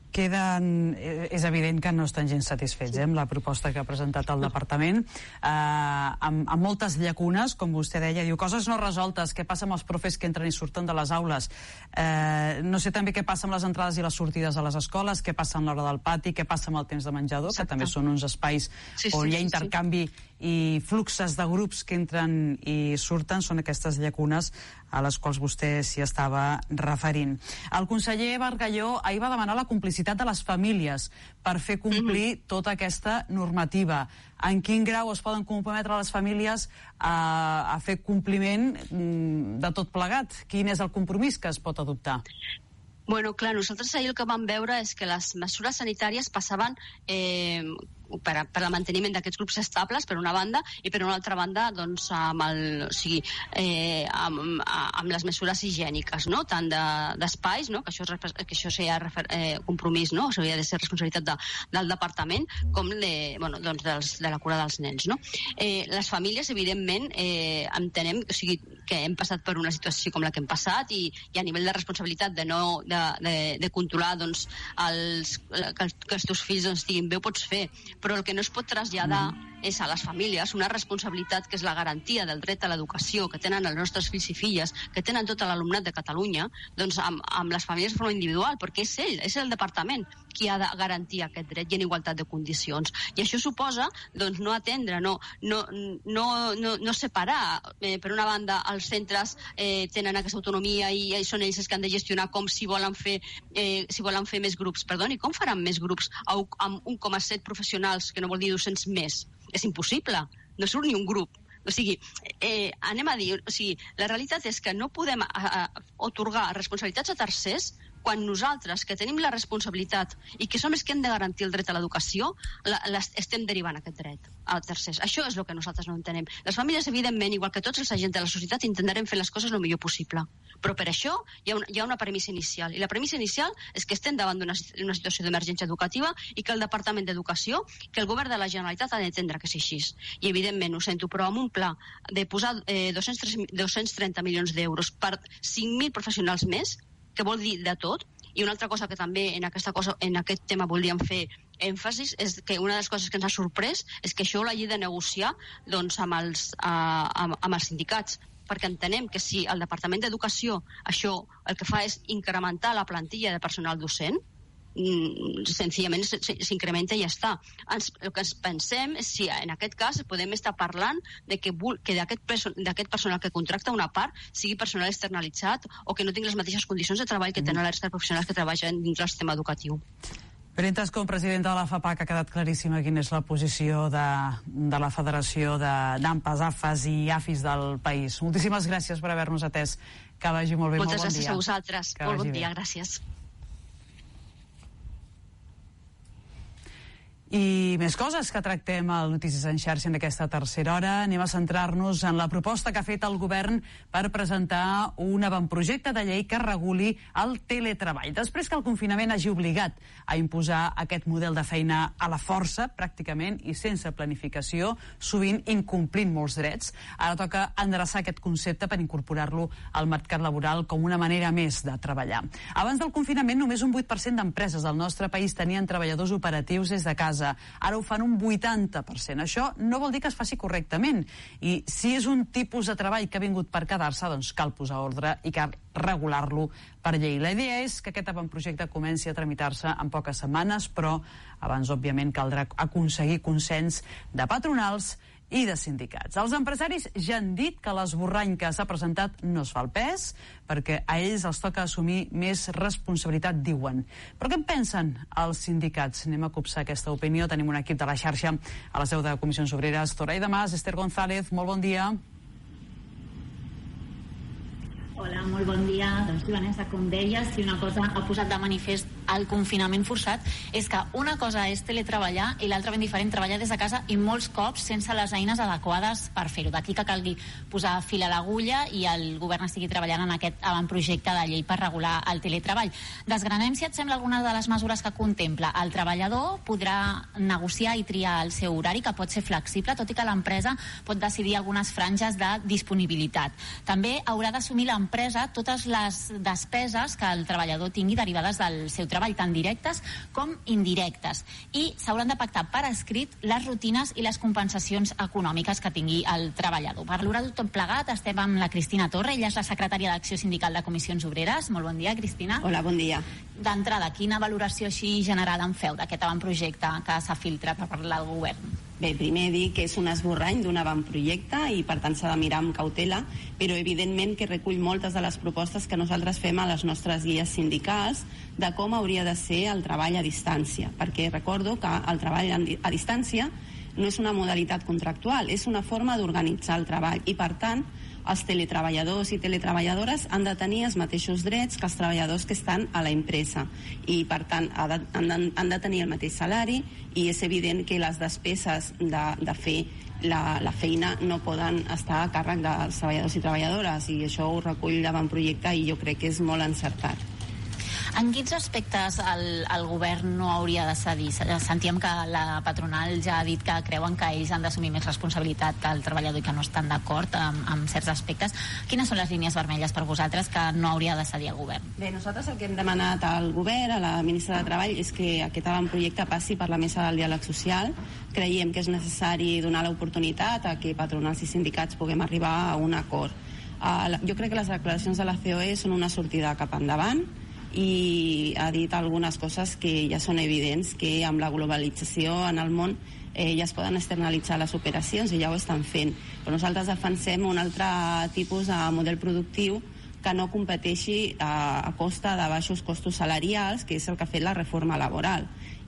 Queden, és evident que no estan gens satisfets eh, amb la proposta que ha presentat el departament, eh, amb, amb moltes llacunes, com vostè deia, diu coses no resoltes, què passa amb els profes que entren i surten de les aules, eh, no sé també què passa amb les entrades i les sortides a les escoles, què passa amb l'hora del pati, què passa amb el temps de menjador, Exacte. Que també són uns espais sí, on sí, hi ha intercanvi sí, sí. i fluxes de grups que entren i surten, són aquestes llacunes a les quals vostè s'hi estava referint. El conseller Bargalló ahir va demanar la complicitat de les famílies per fer complir mm-hmm. tota aquesta normativa. En quin grau es poden comprometre les famílies a, a fer compliment de tot plegat? Quin és el compromís que es pot adoptar? Bueno, clar, nosaltres ahir el que vam veure és que les mesures sanitàries passaven eh, per, a, per al manteniment d'aquests grups estables, per una banda, i per una altra banda, doncs, amb, el, o sigui, eh, amb, amb les mesures higièniques, no?, tant d'espais, de, no?, que això, és, que això seria refer, eh, compromís, no?, això hauria de ser responsabilitat de, del departament, com de, bueno, doncs dels, de la cura dels nens, no? Eh, les famílies, evidentment, eh, entenem, o sigui, que hem passat per una situació com la que hem passat i, i a nivell de responsabilitat de no de, de, de controlar doncs, els, que, els, que els teus fills doncs, diguin bé ho pots fer, però el que no es pot traslladar mm. és a les famílies una responsabilitat que és la garantia del dret a l'educació que tenen els nostres fills i filles, que tenen tot l'alumnat de Catalunya, doncs amb, amb les famílies de forma individual, perquè és ell, és el departament qui ha de garantir aquest dret i en igualtat de condicions. I això suposa doncs, no atendre, no, no, no, no, no separar. Eh, per una banda, els centres eh, tenen aquesta autonomia i, i són ells els que han de gestionar com si volen fer, eh, si volen fer més grups. Perdoni, com faran més grups amb un coma set professionals, que no vol dir dos-cents més? És impossible, no surt ni un grup. O sigui, eh, anem a dir, o sigui, la realitat és que no podem a, a, atorgar responsabilitats a tercers quan nosaltres, que tenim la responsabilitat i que som els que hem de garantir el dret a l'educació, la, les, estem derivant aquest dret a tercers. Això és el que nosaltres no entenem. Les famílies, evidentment, igual que tots els agents de la societat, intentarem fer les coses el millor possible, Però per això hi ha una, hi ha una premissa inicial, i la premissa inicial és que estem davant d'una una situació d'emergència educativa i que el Departament d'Educació, que el govern de la Generalitat ha d'entendre que és així. I evidentment ho sento, però amb un pla de posar eh, dos-cents trenta milions d'euros per cinc mil professionals més, que vol dir de tot. I una altra cosa que també en, aquesta cosa, en aquest tema voldríem fer èmfasis és que una de les coses que ens ha sorprès és que això ho hagi de negociar doncs, amb, els, uh, amb, amb els sindicats, perquè entenem que si el Departament d'Educació això el que fa és incrementar la plantilla de personal docent, senzillament s'incrementa i ja està. Ens, el que ens pensem és si en aquest cas podem estar parlant de que, que d'aquest personal que contracta una part sigui personal externalitzat o que no tingui les mateixes condicions de treball que tenen els professionals que treballen dins del sistema educatiu. Veritas, com presidenta de la FAPAC, ha quedat claríssima quina és la posició de, de la Federació d'AMPAs, AFAS i AFIS del país. Moltíssimes gràcies per haver-nos atès. Que vagi molt bé. Moltes molt bon gràcies dia. a vosaltres. Que molt bon bé. dia, gràcies. I més coses que tractem al Notícies en xarxa en aquesta tercera hora. Anem a centrar-nos en la proposta que ha fet el govern per presentar un avantprojecte de llei que reguli el teletreball. Després que el confinament hagi obligat a imposar aquest model de feina a la força, pràcticament, i sense planificació, sovint incomplint molts drets, ara toca endreçar aquest concepte per incorporar-lo al mercat laboral com una manera més de treballar. Abans del confinament, només un vuit per cent d'empreses del nostre país tenien treballadors operatius des de casa. Ara ho fan un vuitanta per cent. Això no vol dir que es faci correctament. I si és un tipus de treball que ha vingut per quedar-se, doncs cal posar ordre i cal regular-lo per llei. La idea és que aquest avantprojecte comenci a tramitar-se en poques setmanes, però abans, òbviament, caldrà aconseguir consens de patronals i de sindicats. Els empresaris ja han dit que l'esborrany que s'ha presentat no es fa el pes, perquè a ells els toca assumir més responsabilitat, diuen. Però què en pensen els sindicats? Anem a copsar aquesta opinió. Tenim un equip de la xarxa a la seu de Comissions Obreres. Toraida Mas, Esther González, molt bon dia. Hola, molt bon dia. Doncs sí, Vanessa, com deies, si una cosa ha posat de manifest el confinament forçat és que una cosa és teletreballar i l'altra ben diferent, treballar des de casa i molts cops sense les eines adequades per fer-ho. D'aquí que calgui posar fil a l'agulla i el govern estigui treballant en aquest avantprojecte de llei per regular el teletreball. Desgranem, si et sembla, alguna de les mesures que contempla. El treballador podrà negociar i triar el seu horari, que pot ser flexible, tot i que l'empresa pot decidir algunes franges de disponibilitat. També haurà d'assumir l'empresa totes les despeses que el treballador tingui derivades del seu treball, tant directes com indirectes. I s'hauran de pactar per escrit les rutines i les compensacions econòmiques que tingui el treballador. Per valorar-ho tot plegat, estem amb la Cristina Torre, ella és la secretària d'Acció Sindical de Comissions Obreres. Molt bon dia, Cristina. Hola, bon dia. D'entrada, quina valoració així general en feu d'aquest avantprojecte que s'ha filtrat per parlar del govern? Bé, primer dir que és un esborrany d'un avantprojecte i per tant s'ha de mirar amb cautela, però evidentment que recull moltes de les propostes que nosaltres fem a les nostres guies sindicals de com hauria de ser el treball a distància, perquè recordo que el treball a distància no és una modalitat contractual, és una forma d'organitzar el treball i per tant els teletreballadors i teletreballadores han de tenir els mateixos drets que els treballadors que estan a la empresa i per tant han de, han de tenir el mateix salari i és evident que les despeses de, de fer la, la feina no poden estar a càrrec dels treballadors i treballadores i això ho recull l'avantprojecte i jo crec que és molt encertat. En quins aspectes el, el govern no hauria de cedir? Sentíem que la patronal ja ha dit que creuen que ells han d'assumir més responsabilitat que el treballador i que no estan d'acord amb, amb certs aspectes. Quines són les línies vermelles per vosaltres que no hauria de cedir el govern? Bé, nosaltres el que hem demanat al govern, a la ministra de Treball, és que aquest avantprojecte passi per la mesa del diàleg social. Creiem que és necessari donar l'oportunitat a que patronals i sindicats puguem arribar a un acord. Uh, jo crec que les declaracions de la C O E són una sortida cap endavant i ha dit algunes coses que ja són evidents, que amb la globalització en el món eh, ja es poden externalitzar les operacions i ja ho estan fent, però nosaltres defensem un altre tipus de model productiu que no competeixi a, a costa de baixos costos salarials, que és el que ha fet la reforma laboral.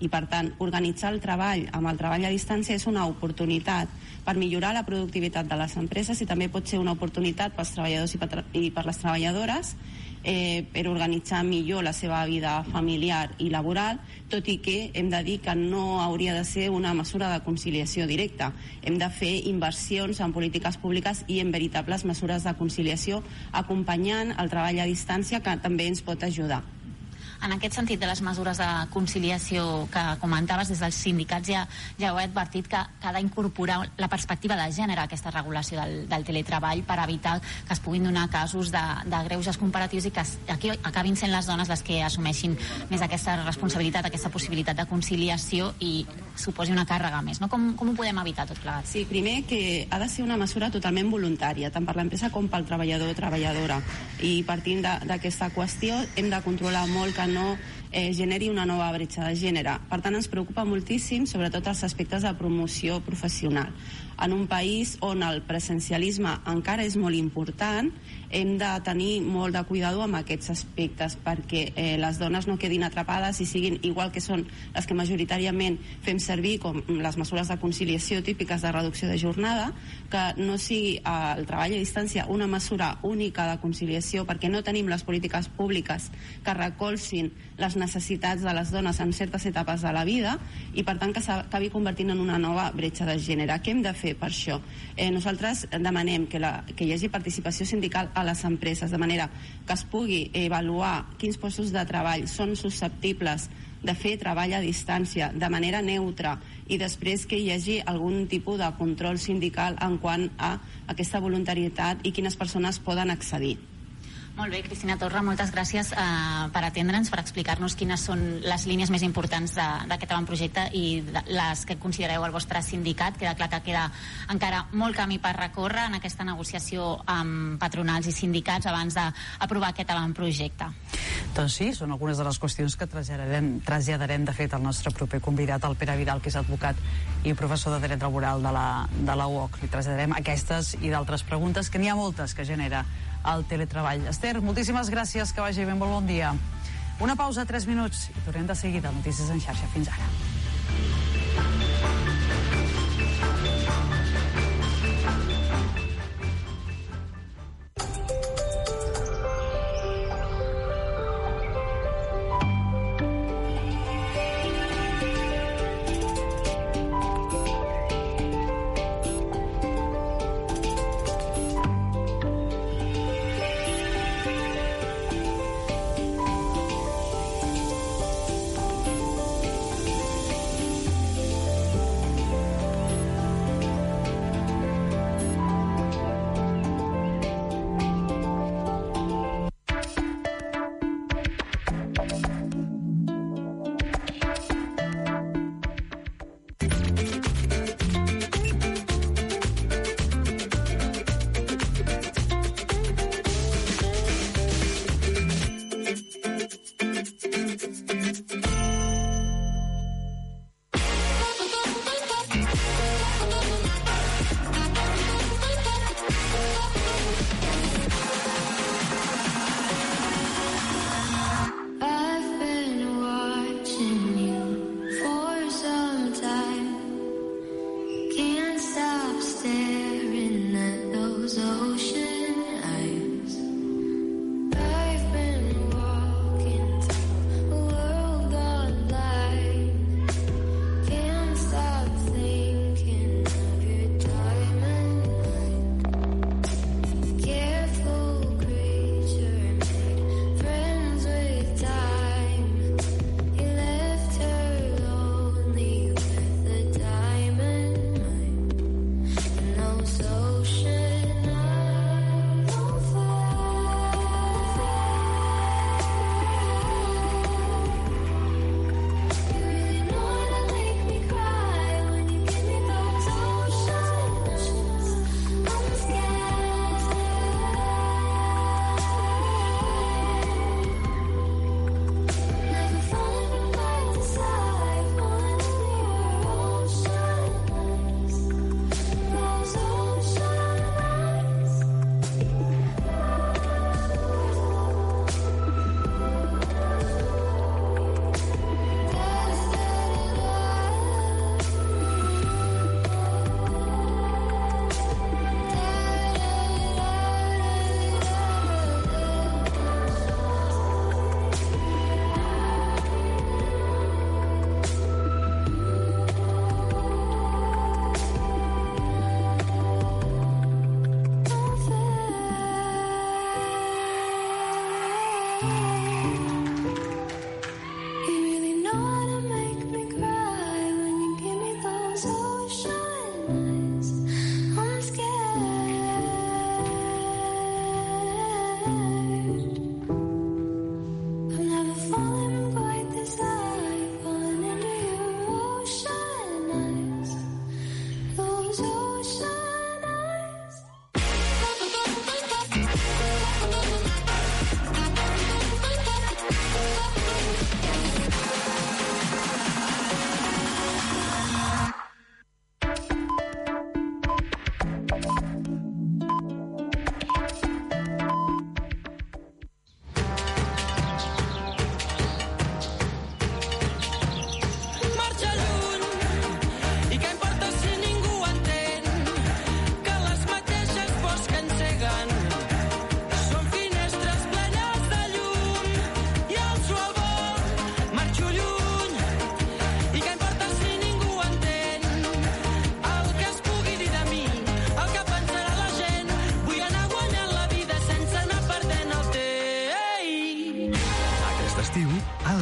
i per tant organitzar el treball amb el treball a distància és una oportunitat per millorar la productivitat de les empreses i també pot ser una oportunitat pels treballadors i per, i per les treballadores eh, per organitzar millor la seva vida familiar i laboral, tot i que hem de dir que no hauria de ser una mesura de conciliació directa. Hem de fer inversions en polítiques públiques i en veritables mesures de conciliació acompanyant el treball a distància, que també ens pot ajudar. En aquest sentit de les mesures de conciliació que comentaves, des dels sindicats ja, ja heu advertit que, que ha d'incorporar la perspectiva de gènere a aquesta regulació del, del teletreball per evitar que es puguin donar casos de, de greuges comparatius i que aquí acabin sent les dones les que assumeixin més aquesta responsabilitat, aquesta possibilitat de conciliació i suposi una càrrega més. No? Com, com ho podem evitar tot plegat? Sí, primer que ha de ser una mesura totalment voluntària, tant per l'empresa com pel treballador o treballadora. I partint d'aquesta qüestió hem de controlar molt que no eh, generi una nova bretxa de gènere. Per tant, ens preocupa moltíssim, sobretot els aspectes de promoció professional. En un país on el presencialisme encara és molt important, hem de tenir molt de cuidado amb aquests aspectes perquè eh, les dones no quedin atrapades i siguin igual que són les que majoritàriament fem servir, com les mesures de conciliació típiques de reducció de jornada, que no sigui eh, el treball a distància una mesura única de conciliació, perquè no tenim les polítiques públiques que recolzin les necessitats de les dones en certes etapes de la vida i per tant que s'acabi convertint en una nova bretxa de gènere. Què hem de fer per això? Eh, nosaltres demanem que, la, que hi hagi participació sindical a les empreses, de manera que es pugui avaluar quins postos de treball són susceptibles de fer treball a distància de manera neutra i després que hi hagi algun tipus de control sindical en quant a aquesta voluntarietat i quines persones poden accedir. Molt bé, Cristina Torra, moltes gràcies eh, per atendre'ns, per explicar-nos quines són les línies més importants d'aquest avantprojecte i de, les que considereu el vostre sindicat. Queda clar que queda encara molt camí per recórrer en aquesta negociació amb patronals i sindicats abans d'aprovar aquest avantprojecte. Doncs sí, són algunes de les qüestions que traslladarem, traslladarem de fet al nostre proper convidat, el Pere Vidal, que és advocat i professor de dret laboral de la, de la U O C. Li traslladarem aquestes i d'altres preguntes, que n'hi ha moltes que genera el teletreball. Esther, moltíssimes gràcies, que vagi ben, molt bon dia. Una pausa, tres minuts, i tornem de seguida a Notícies en xarxa. Fins ara.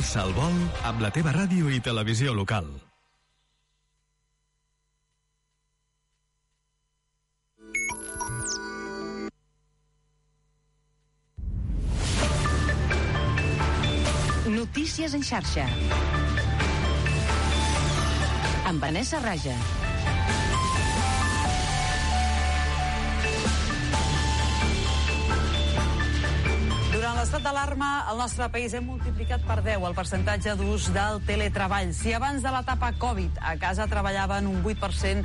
Passa el vol amb la teva ràdio i televisió local. Notícies en xarxa. Amb Vanessa Raja. Durant l'estat d'alarma, al nostre país hem multiplicat per deu el percentatge d'ús del teletreball. Si abans de l'etapa Covid a casa treballaven un vuit per cent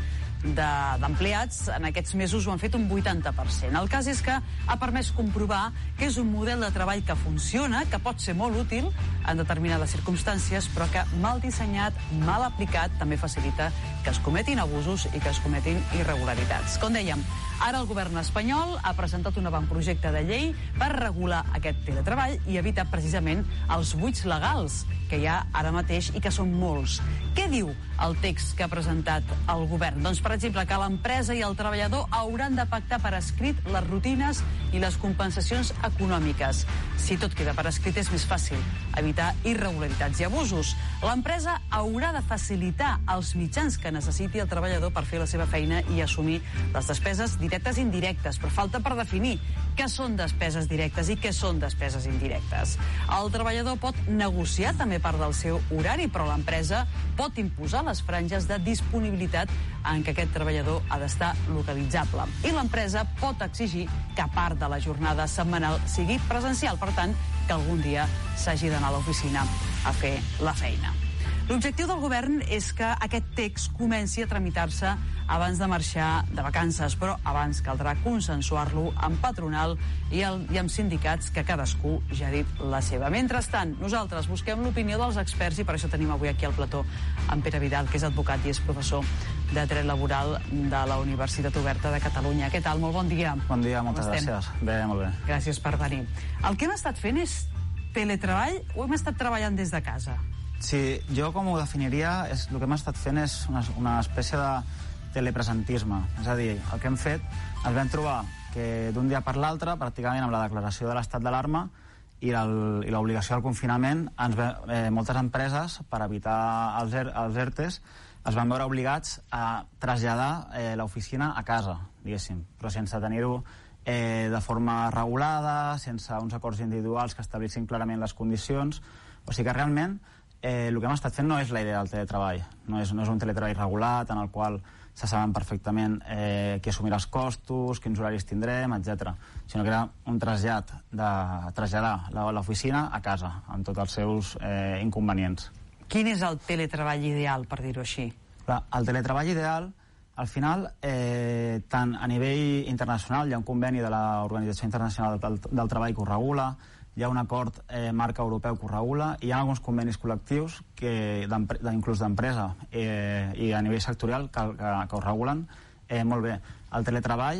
d'empleats, en aquests mesos ho han fet un vuitanta per cent. El cas és que ha permès comprovar que és un model de treball que funciona, que pot ser molt útil en determinades circumstàncies, però que mal dissenyat, mal aplicat, també facilita que es cometin abusos i que es cometin irregularitats. Com dèiem, ara el govern espanyol ha presentat un avantprojecte de llei per regular aquest teletreball i evitar precisament els buits legals que hi ha ara mateix i que són molts. Què diu el text que ha presentat el govern? Doncs, per exemple, que l'empresa i el treballador hauran de pactar per escrit les rutines i les compensacions econòmiques. Si tot queda per escrit és més fàcil evitar irregularitats i abusos. L'empresa haurà de facilitar els mitjans que necessiti el treballador per fer la seva feina i assumir les despeses directes i indirectes, però falta per definir què són despeses directes i què són despeses indirectes. El treballador pot negociar també part del seu horari, però l'empresa pot imposar les franges de disponibilitat en què aquest treballador ha d'estar localitzable. I l'empresa pot exigir que part de la jornada setmanal sigui presencial, per tant, que algun dia s'hagi d'anar a l'oficina a fer la feina. L'objectiu del govern és que aquest text comenci a tramitar-se abans de marxar de vacances, però abans caldrà consensuar-lo amb patronal i, el, i amb sindicats, que cadascú ja ha dit la seva. Mentrestant, nosaltres busquem l'opinió dels experts i per això tenim avui aquí al plató en Pere Vidal, que és advocat i és professor de dret laboral de la Universitat Oberta de Catalunya. Què tal? Molt bon dia. Bon dia, moltes gràcies. Bé, molt bé. Gràcies per venir. El que hem estat fent és teletreball o hem estat treballant des de casa? Sí, jo com ho definiria, és, el que hem estat fent és una, una espècie de telepresentisme. És a dir, el que hem fet, ens vam trobar que d'un dia per l'altre, pràcticament amb la declaració de l'estat d'alarma i l'obligació del confinament, ens ve, eh, moltes empreses, per evitar els, er, els ERTEs, es van veure obligats a traslladar eh, l'oficina a casa, diguéssim, però sense tenir-ho eh, de forma regulada, sense uns acords individuals que establissin clarament les condicions. O sigui que realment Eh, el que hem estat fent no és la idea del teletreball, no és, no és un teletreball regulat en el qual se saben perfectament eh, qui assumirà els costos, quins horaris tindrem, etcètera, sinó que era un trasllat de traslladar l'oficina a casa, amb tots els seus eh, inconvenients. Quin és el teletreball ideal, per dir-ho així? Clar, el teletreball ideal, al final, eh, tant a nivell internacional, hi ha un conveni de l'Organització Internacional del, del Treball que ho regula, hi ha un acord eh, marc europeu que ho regula, i hi ha alguns convenis col·lectius, que, inclús d'empresa eh, i a nivell sectorial, que, que, que ho regulen eh, molt bé. El teletreball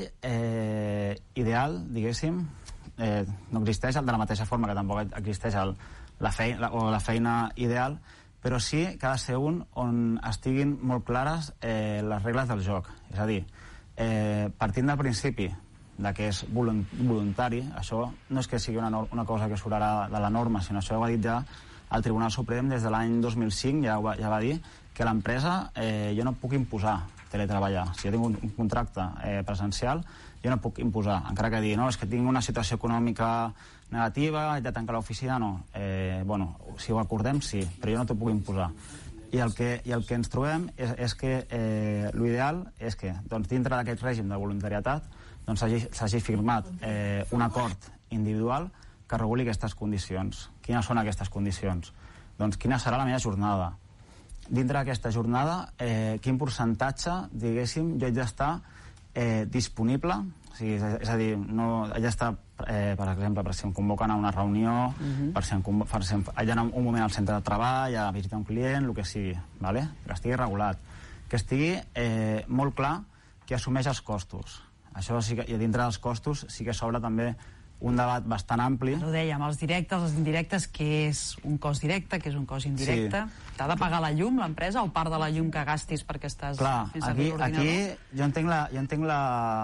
eh, ideal, diguéssim, eh, no existeix de la mateixa forma que tampoc existeix el, la, feina, o la feina ideal, però sí que ha de ser un on estiguin molt clares eh, les regles del joc. És a dir, eh, partint del principi de que és voluntari, això no és que sigui una, una cosa que surarà de la norma, sinó això ho ha dit ja el Tribunal Suprem des de l'any dos mil cinc, ja, ja va dir que l'empresa, eh, jo no puc imposar teletreballar. Si jo tinc un, un contracte eh, presencial, jo no puc imposar, encara que digui, no, és que tinc una situació econòmica negativa, he de tancar l'oficina, no. Eh, bueno, si ho acordem, sí, però jo no t'ho puc imposar. I el que, i el que ens trobem és, és que eh, l'ideal és que, doncs, dintre d'aquest règim de voluntariatat, doncs s'hagi firmat eh, un acord individual que reguli aquestes condicions. Quines són aquestes condicions? Doncs quina serà la meva jornada? Dintre d'aquesta jornada, eh, quin percentatge, diguéssim, jo haig d'estar eh, disponible? O sigui, és, és a dir, no, haig d'estar, eh, per exemple, per si em convoquen a una reunió, uh-huh. per si em, per si em, haig d'anar un moment al centre de treball, a visitar un client, el que sigui, ¿vale? Que estigui regulat. Que estigui eh, molt clar que assumeix els costos. Això sí que, i dintre dels costos sí que s'obre també un debat bastant ampli. Ho dèiem, els directes, els indirectes, què és un cost directe, què és un cost indirecte? Sí. T'ha de pagar la llum, l'empresa, o part de la llum que gastis perquè estàs Clar, fent aquí, servir l'ordinador? aquí jo entenc la... Jo entenc la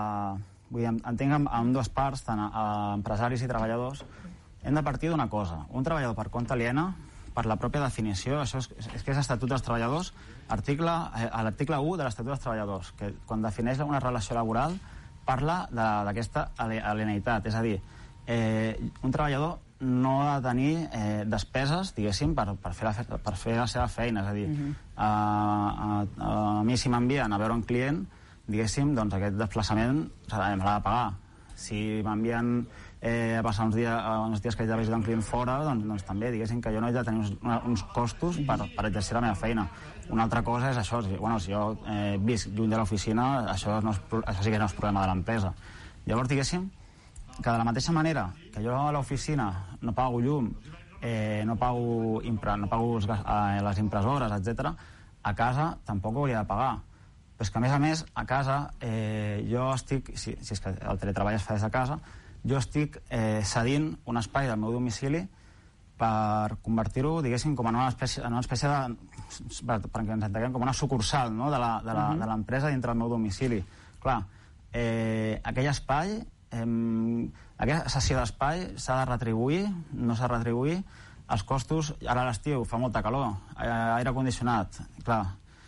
vull dir, entenc amb, amb dues parts, tant a, a empresaris i treballadors, hem de partir d'una cosa. Un treballador per compte aliena per la pròpia definició. Això és, és que és Estatut dels Treballadors, article, eh, a l'article u de l'Estatut dels Treballadors, que quan defineix una relació laboral parla d'aquesta alieneïtat, és a dir, eh, un treballador no ha de tenir eh, despeses, diguéssim, per, per, fer la, per fer la seva feina, és a dir, uh-huh. a, a, a, a mi si m'envien a veure un client, diguéssim, doncs aquest desplaçament me l'ha de pagar. Si m'envien eh, a passar uns dies, uns dies que haig de visitar un client fora, doncs, doncs també, diguéssim, que jo no he de tenir uns, uns costos per, per exercir la meva feina. Una altra cosa és això, si, bueno, si jo eh, visc lluny de l'oficina, això, no és, això sí que no és problema de l'empresa. Llavors, diguéssim, que de la mateixa manera que jo a l'oficina no pago llum, eh, no pago, impre, no pago els, eh, les impressores, etcètera, a casa tampoc ho hauria de pagar. Però és que, a més a més, a casa eh, jo estic, si, si és que el teletreball es fa des de casa, jo estic eh, cedint un espai del meu domicili per convertir-ho, diguéssim, com en una espècie, en una espècie de... perquè ens entenguem, com una sucursal, no?, de l'empresa uh-huh. dintre del meu domicili. Clar, eh, aquell espai, eh, aquella sessió d'espai s'ha de retribuir, no s'ha de retribuir, els costos, ara a l'estiu fa molta calor, aire condicionat, clar,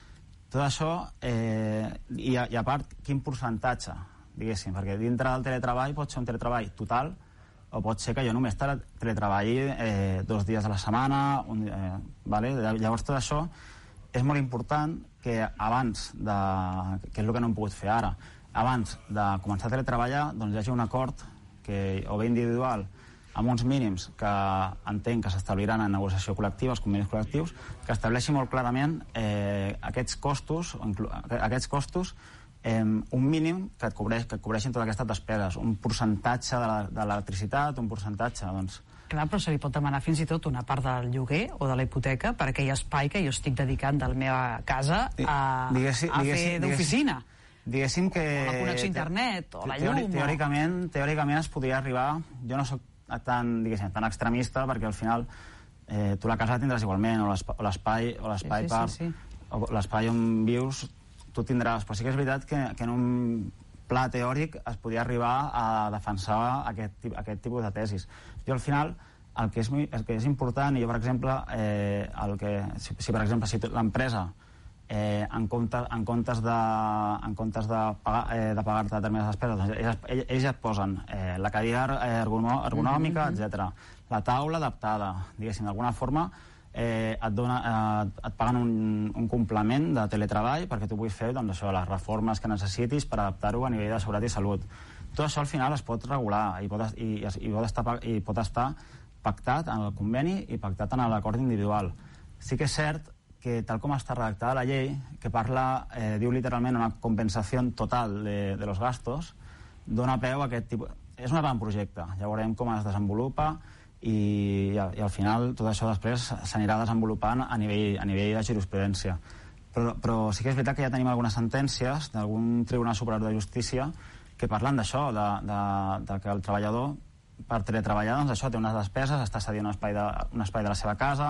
tot això, eh, i, a, i a part, quin percentatge, diguéssim, perquè dintre del teletreball pot ser un teletreball total, o pot ser que jo només teletreballi eh, dos dies a la setmana, un, eh, vale? Llavors tot això és molt important que abans de... que és el que no hem pogut fer ara, abans de començar a teletreballar, doncs hi hagi un acord que, o bé individual, amb uns mínims que entenc que s'establiran en negociació col·lectiva, els convenis col·lectius, que estableixi molt clarament eh, aquests costos, aquests costos Eh, un mínim que et, cobreix, que et cobreixin totes aquestes despeses, un percentatge de l'electricitat, un percentatge, doncs... Clar, però se li pot demanar fins i tot una part del lloguer o de la hipoteca per aquell espai que jo estic dedicant de la meva casa a, diguessi, a fer d'oficina. Diguéssim que... O la connexió a internet, o la llum... Teòric, teòricament, teòricament es podria arribar... Jo no soc tan, diguéssim, tan extremista, perquè al final eh, tu la casa la tindràs igualment, o l'espai o l'espai sí, sí, per... Sí, sí. O l'espai on vius... tu tindràs, però sí que és veritat que, que en un pla teòric es podia arribar a defensar aquest, aquest tipus de tesis. Jo al final, el que és, el que és important, i jo per exemple, eh, el que, si, si per exemple si l'empresa eh, en, compte, en comptes de, en comptes de pagar, eh, de pagar determinades despeses, doncs ells, ells, ells et posen eh, la cadira ergonòmica, mm-hmm. etcètera, la taula adaptada, diguéssim, d'alguna forma Eh, et, dona, eh, et paguen un, un complement de teletreball perquè tu puguis fer doncs, això, les reformes que necessitis per adaptar-ho a nivell de seguretat i salut. Tot això al final es pot regular i pot, i, i, pot, estar, i pot estar pactat en el conveni i pactat en l'acord individual. Sí que és cert que tal com està redactada la llei, que parla, eh, diu literalment una compensació total de, de los gastos, dona peu a aquest tipus... És un avantprojecte, ja veurem com es desenvolupa i, i al final tot això després s'anirà desenvolupant a nivell, a nivell de jurisprudència. Però, però sí que és veritat que ja tenim algunes sentències d'algun Tribunal Superior de Justícia que parlen d'això, de, de, de que el treballador per teletreballar, doncs això, té unes despeses, està cedint un espai de, un espai de la seva casa,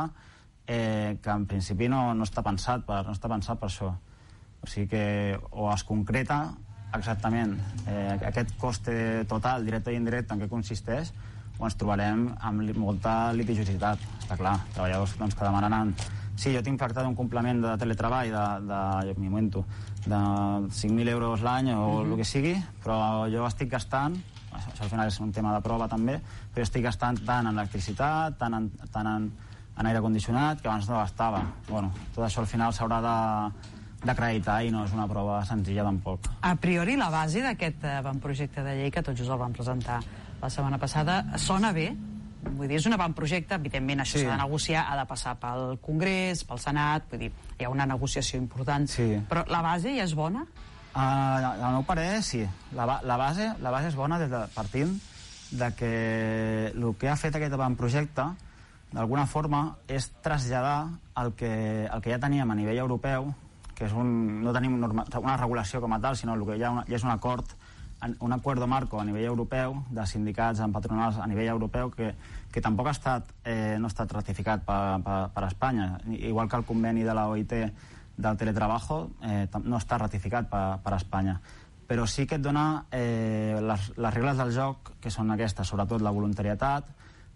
eh, que en principi no, no, està pensat per, no està pensat per això. O sigui que o es concreta exactament eh, aquest coste total, directe i indirecte, en què consisteix, o ens trobarem amb molta litigiositat, està clar, treballadors doncs, que demanaran sí, jo tinc pactat un complement de teletreball de, de, jo m'hi momento, de cinc mil euros l'any o mm-hmm. el que sigui, però jo estic gastant, això al final és un tema de prova també, però estic gastant tant en electricitat, tant en, tant en, en aire condicionat, que abans no gastava. Bueno, tot això al final s'haurà de d'acreditar i no és una prova senzilla tampoc. A priori la base d'aquest avantprojecte de llei que tot just el van presentar la setmana passada sona bé, vull dir, és un avantprojecte, evidentment això s'ha sí. de negociar, ha de passar pel Congrés, pel Senat, vull dir, hi ha una negociació important, sí. però la base ja és bona? Uh, al meu parer, sí. La, la, base, la base és bona des de, partint de que el que ha fet aquest avantprojecte d'alguna forma és traslladar el que, el que ja teníem a nivell europeu, que és un, no tenim norma, una regulació com a tal, sinó el que ja, una, ja és un acord, un acuerdo marco a nivell europeu de sindicats amb patronals a nivell europeu que, que tampoc ha estat, eh, no ha estat ratificat per, per, per Espanya, igual que el conveni de la O I T del teletrabajo eh, no està ratificat per, per Espanya, però sí que et dona eh, les, les regles del joc, que són aquestes, sobretot la voluntarietat,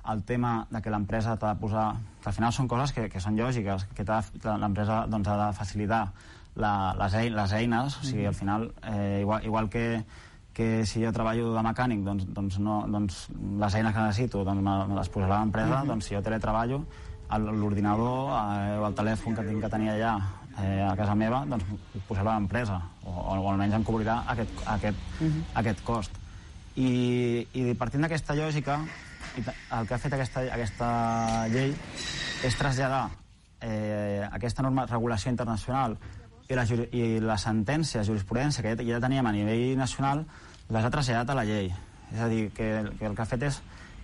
el tema de que l'empresa t'ha de posar... Que al final són coses que, que són lògiques, que l'empresa doncs, ha de facilitar la, les, eines, les eines, o sigui, al final, eh, igual, igual que, que si jo treballo de mecànic, doncs, doncs, no, doncs les eines que necessito doncs, me, me les posarà l'empresa, uh-huh. doncs si jo teletreballo, l'ordinador eh, o el telèfon que tinc que tenir allà eh, a casa meva, doncs ho posarà l'empresa, o, o almenys em cobrirà aquest, aquest, uh-huh. aquest cost. I, i partint d'aquesta lògica, el que ha fet aquesta, aquesta llei és traslladar eh, aquesta norma, regulació internacional i la, i la sentència, jurisprudència que ja teníem a nivell nacional, les ha traslladat a la llei. És a dir, que, que el que ha fet és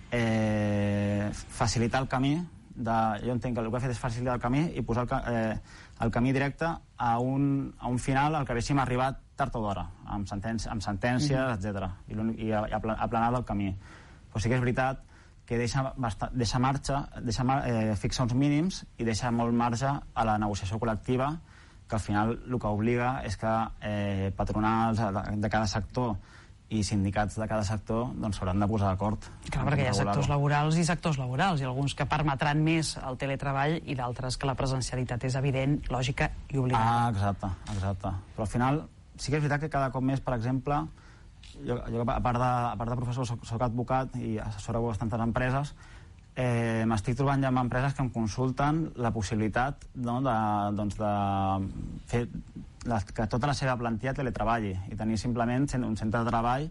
eh, facilitar el camí de, jo entenc que el que ha fet és facilitar el camí i posar el, eh, el camí directe a un, a un final al que haguéssim arribat tard o d'hora, amb, sentència, amb sentències, mm-hmm. etcètera, i, i aplanar el camí. Però sí que és veritat que deixa, basta, deixa marxa, deixa eh, fixa uns mínims i deixa molt marge a la negociació col·lectiva, que al final el que obliga és que eh, patronals de cada sector i sindicats de cada sector doncs s'hauran de posar d'acord. Clar, perquè hi ha sectors laborals i sectors laborals, i alguns que permetran més el teletreball i d'altres que la presencialitat és evident, lògica i obligada. Ah, exacte, exacte. Però al final sí que és veritat que cada cop més, per exemple, jo, jo a, part de, a part de professor soc, soc advocat i assessoro a bastantes empreses, eh, m'estic trobant ja amb empreses que em consulten la possibilitat, no, de, doncs de fer la, que tota la seva plantilla teletreballi i tenir simplement un centre de treball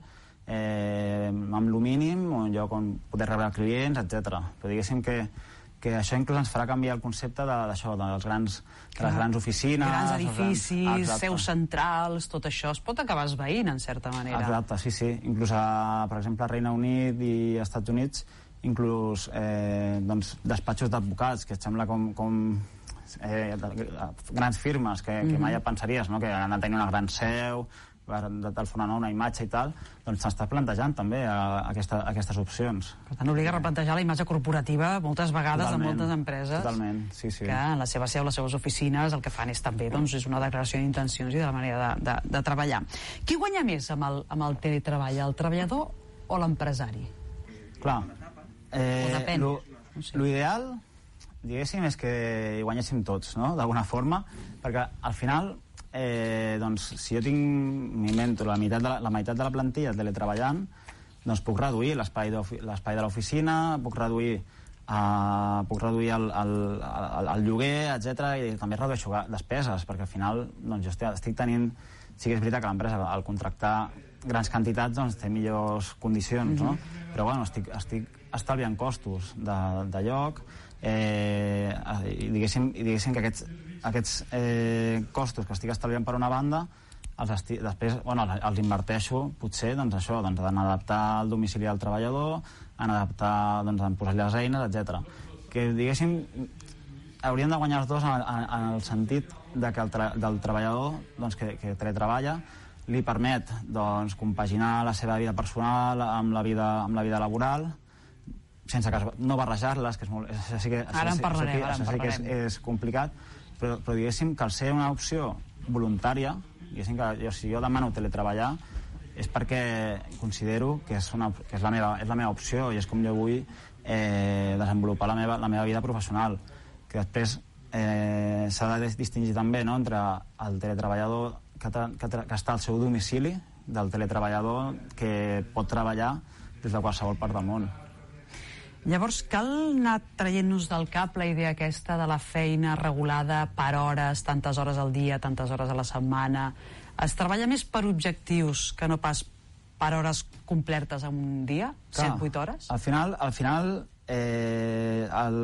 eh, amb el mínim, un lloc on poder rebre clients, etcètera. Però diguéssim que que això inclús ens farà canviar el concepte d'això, de, dels grans, de les grans oficines... Grans edificis, grans... Ah, seus centrals, tot això es pot acabar esvaint, en certa manera. Exacte, sí, sí. Inclús, a, per exemple, a Regne Unit i als Estats Units, inclús eh, doncs, despatxos d'advocats, que et sembla com... com eh, grans firmes que, que mai et pensaries, no? Que han de tenir una gran seu, de telefonar una imatge i tal, doncs s'està plantejant també a, a, aquesta, a aquestes opcions. Per tant, obliga a replantejar la imatge corporativa moltes vegades de moltes empreses. Totalment, sí, sí. Que en la seva seu, les seves oficines, el que fan és també doncs, és una declaració d'intencions i de la manera de, de, de treballar. Qui guanya més amb el, amb el teletreball, el treballador o l'empresari? Clar, eh, lo, no sé. lo ideal, diguéssim, és que hi guanyéssim tots, no?, d'alguna forma, perquè al final Eh, doncs, si jo tinc, m'invento, la, meitat de la, la meitat de la plantilla teletreballant, doncs puc reduir l'espai de l'oficina, puc reduir, uh, puc reduir el, el, el, el lloguer, etcètera, i també redueixo despeses, perquè al final doncs, jo estic, estic tenint... Sí que és veritat que l'empresa, al contractar grans quantitats, doncs, té millors condicions, mm-hmm. no? Però bueno, estic, estic estalviant costos de, de lloc, eh, i, diguéssim, i diguéssim que aquests, aquests eh, costos que estic estalviant per una banda els esti, després bueno, els inverteixo potser doncs, això, doncs, en adaptar el domicili del treballador, en adaptar doncs, en posar-li les eines, etcètera. Que diguéssim hauríem de guanyar els dos en, en, en el sentit de que el tra del treballador doncs, que, que teletreballa li permet doncs, compaginar la seva vida personal amb la vida, amb la vida laboral sense que no barrejar-les, que és molt... Això sí que, això ara en parlarem, això, ara en això sí que és, és complicat, però, però diguéssim que al ser una opció voluntària, diguéssim que jo, si jo demano teletreballar és perquè considero que és, una, que és, la, meva, és la meva opció i és com jo vull eh, desenvolupar la meva, la meva vida professional, que després eh, s'ha de distingir també, no?, entre el teletreballador que, que, que està al seu domicili del teletreballador que pot treballar des de qualsevol part del món. Llavors, cal anar traient-nos del cap la idea aquesta de la feina regulada per hores, tantes hores al dia, tantes hores a la setmana. Es treballa més per objectius que no pas per hores completes en un dia? set vuit hores? Al final, al final eh, el,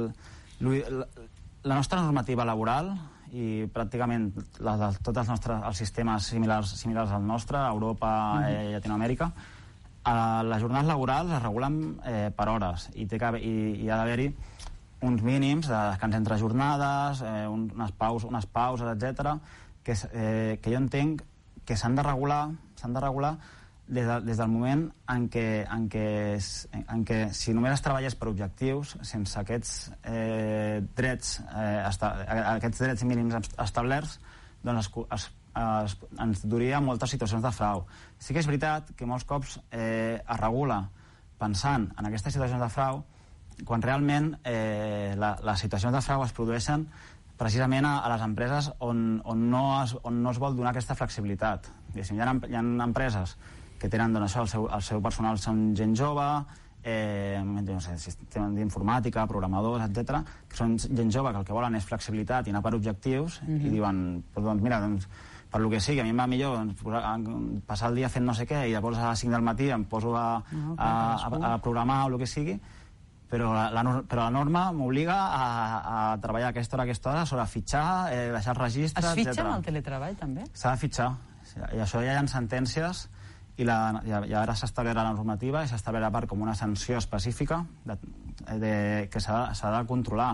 la nostra normativa laboral i pràcticament la de tots els nostres els sistemes similars, similars al nostre, Europa i mm. eh, Llatinoamèrica, a les jornades laborals es regulen eh, per hores i, té que, i, i ha d'haver-hi uns mínims de descans entre jornades, eh, unes, paus, unes pauses, etcètera, que, eh, que jo entenc que s'han de regular, s'han de regular des, de, des del moment en què, en, què, en què si només es treballés per objectius, sense aquests eh, drets eh, esta, aquests drets mínims establerts, doncs es, es Es, ens duria moltes situacions de frau. Sí que és veritat que molts cops eh, es regula pensant en aquestes situacions de frau quan realment eh, la, les situacions de frau es produeixen precisament a, a les empreses on, on, no es, on no es vol donar aquesta flexibilitat. Hi ha, hi ha empreses que tenen, doncs, això, el seu, el seu personal són gent jove, eh, no sé, sistemes d'informàtica, programadors, etcètera, que són gent jove que el que volen és flexibilitat i anar per objectius, mm-hmm. i diuen, doncs mira, doncs, per lo que sigui, a mi em va millor doncs, passar el dia fent no sé què i llavors a les cinc del matí em poso a, no, a, a, a programar o el que sigui, però la, la, però la norma m'obliga a, a treballar aquesta hora, aquesta hora, sobre fitxar, eh, deixar el registre, etcètera. Es fitxa en el teletreball, també? S'ha de fitxar. I això ja hi ha sentències i, la, i ara s'establirà la normativa i s'establirà per com una sanció específica de, de, que s'ha de, de controlar.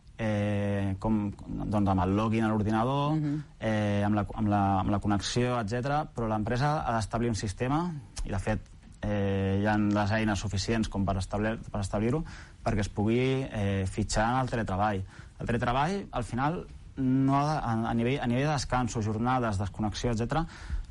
Eh, com, doncs amb el login a l'ordinador, uh-huh. eh, amb, la, amb, la, amb la connexió, etcètera. Però l'empresa ha d'establir un sistema, i de fet eh, hi ha les eines suficients com per establir, per establir-ho, perquè es pugui eh, fitxar en el teletreball. El teletreball, al final, no, a, a, nivell, a nivell de descanso, jornades, desconnexió, etcètera,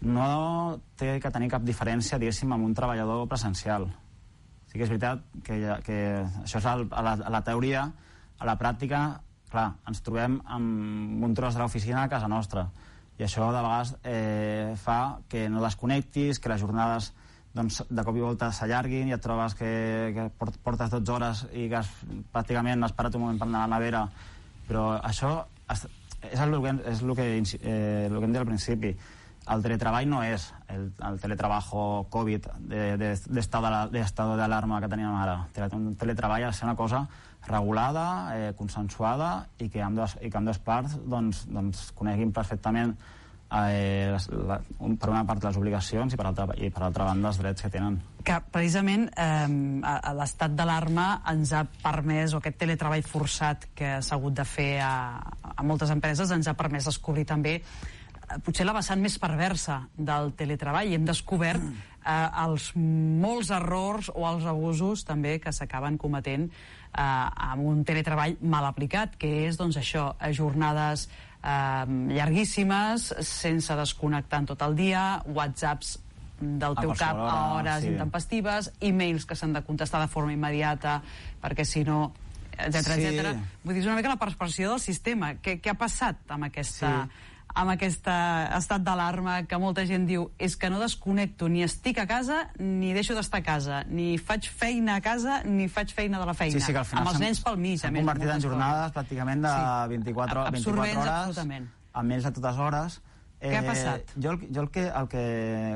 no té que tenir cap diferència, diguéssim, amb un treballador presencial. Sí que és veritat que, que això és el, a, la, a la teoria. A la pràctica, clar, ens trobem amb un tros de l'oficina a casa nostra, i això de vegades eh, fa que no desconnectis, que les jornades doncs, de cop i volta s'allarguin i et trobes que, que portes dotze hores i que has, pràcticament has parat un moment per anar a la nevera. Però això és el que, és el que, eh, el que hem dit al principi. El teletreball no és el, el teletrabajo Covid d'estado de, de, de alarma que teníem ara. Un teletreball ha de ser una cosa regulada, eh, consensuada, i que ambdues, i que ambdues parts doncs, doncs, coneguin perfectament eh, les, la, un, per una part les obligacions i per altra, i per altra banda els drets que tenen. Que precisament eh, l'estat d'alarma ens ha permès, o aquest teletreball forçat que s'ha hagut de fer a, a moltes empreses, ens ha permès descobrir també potser la vessant més perversa del teletreball, i hem descobert eh, els molts errors o els abusos també que s'acaben cometent eh, amb un teletreball mal aplicat, que és doncs això, jornades eh, llarguíssimes, sense desconnectar en tot el dia, whatsapps del teu cap a hores sí. intempestives, e-mails que s'han de contestar de forma immediata perquè si no, etcètera, sí. etcètera. Vull dir, és una mica la perversió del sistema. Què, què ha passat amb aquesta... Sí. amb aquest estat d'alarma que molta gent diu és que no desconnecto, ni estic a casa ni deixo d'estar a casa, ni faig feina a casa ni faig feina de la feina, sí, sí, amb els nens pel mig. S'han convertit en jornades pràcticament de sí. vint-i-quatre, vint-i-quatre hores, absolutament. Amb ells a totes hores. Què ha passat? Eh, jo el, jo el, que, el, que,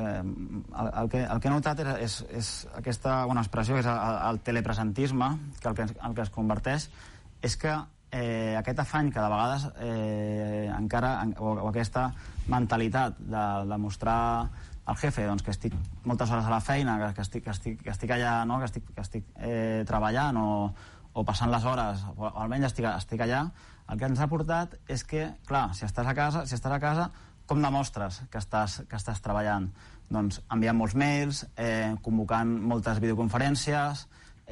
el, el, que, el que he notat és, és aquesta bona expressió, que és el, el telepresentisme, que el, que el que es converteix és que Eh, aquest afany que de vegades eh, encara, o, o aquesta mentalitat de, de mostrar al jefe doncs, que estic moltes hores a la feina, que, que, estic, que, estic, que estic allà, no? que estic, que estic eh, treballant o, o passant les hores, o almenys estic, estic allà, el que ens ha portat és que, clar, si estàs a casa, si estàs a casa com demostres que estàs, que estàs treballant? Doncs enviant molts mails, eh, convocant moltes videoconferències,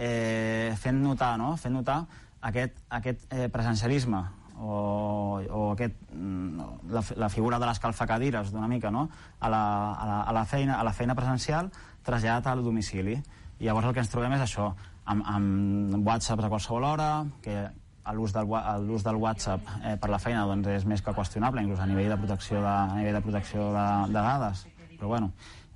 eh, fent notar, no? fent notar aquest, aquest eh, presencialisme o, o aquest, la, la figura de l'escalfacadires d'una mica, no? a, la, a, la, a, la feina, a la feina presencial traslladat al domicili. I llavors el que ens trobem és això, amb, amb whatsapps a qualsevol hora, que l'ús del, l'ús del WhatsApp eh, per la feina doncs, és més que qüestionable, inclús a nivell de protecció de, a nivell de, protecció de, de dades. Però bueno,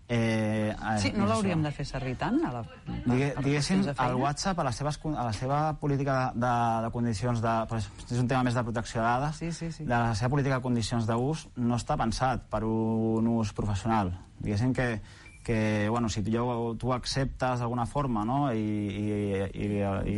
Eh, sí, no l'hauríem de fer servir tant a la, Digue, diguéssim, el WhatsApp a la, seves, a la seva política de, de condicions de, és un tema més de protecció de dades, sí, sí, sí. de la seva política de condicions d'ús no està pensat per un ús professional. Diguéssim que, que bueno, si tu, tu acceptes d'alguna forma, no? I, i, i,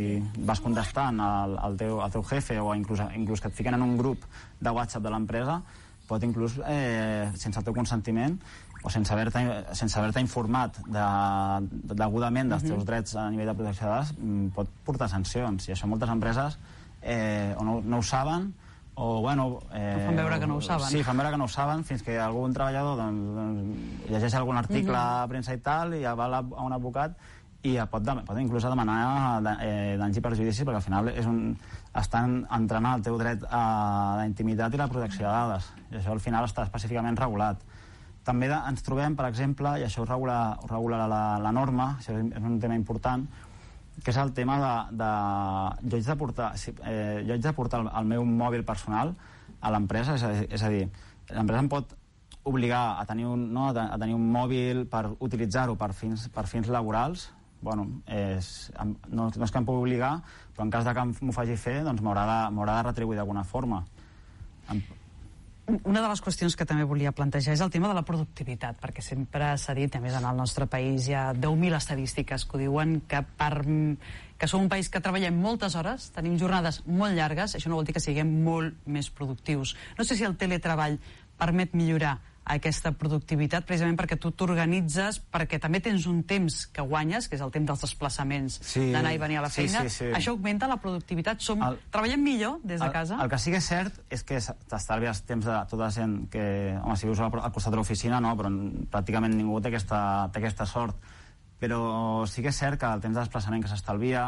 i vas contestant al, al, teu, al teu jefe o inclús, inclús que et fiquen en un grup de WhatsApp de l'empresa, pot inclús, eh, sense el teu consentiment o sense haver-te sense haver-te informat de, de, degudament dels teus drets a nivell de protecció de dades, pot portar sancions, i això moltes empreses eh, o no, no ho saben o, bueno... Eh, o fan veure que no ho saben. Sí, fan veure que no ho saben fins que algun treballador doncs, doncs, llegeix algun article uh-huh. a premsa i tal, i ja va a un advocat i ja pot, pot inclús demanar eh, danys i perjudicis, perquè al final és un, estan entrenant el teu dret a la intimitat i la protecció de dades, i això al final està específicament regulat. També de, ens trobem, per exemple, i això ho regula, ho regula la, la norma, això és un tema important, que és el tema de... de jo haig de portar, eh, jo haig de portar el, el meu mòbil personal a l'empresa, és a dir, és a dir l'empresa em pot obligar a tenir un, no, a tenir un mòbil per utilitzar-ho per fins, per fins laborals. Bueno, és, no, no és que em pugui obligar, però en cas de que m'ho faci fer, doncs m'haurà de, m'haurà de retribuir d'alguna forma. Em... Una de les qüestions que també volia plantejar és el tema de la productivitat, perquè sempre s'ha dit, a més en el nostre país hi ha deu mil estadístiques que ho diuen, que, per, que som un país que treballem moltes hores, tenim jornades molt llargues, això no vol dir que siguem molt més productius. No sé si el teletreball permet millorar aquesta productivitat, precisament perquè tu t'organitzes, perquè també tens un temps que guanyes, que és el temps dels desplaçaments, sí, d'anar i venir a la feina. Sí, sí, sí. Això augmenta la productivitat. Som, el, treballem millor des de el, casa? El que sí que és cert és que t'estalvies temps de tota la gent que... Home, si vius al costat de l'oficina, no, però pràcticament ningú té aquesta, té aquesta sort. Però sí que és cert que el temps de desplaçament que s'estalvia,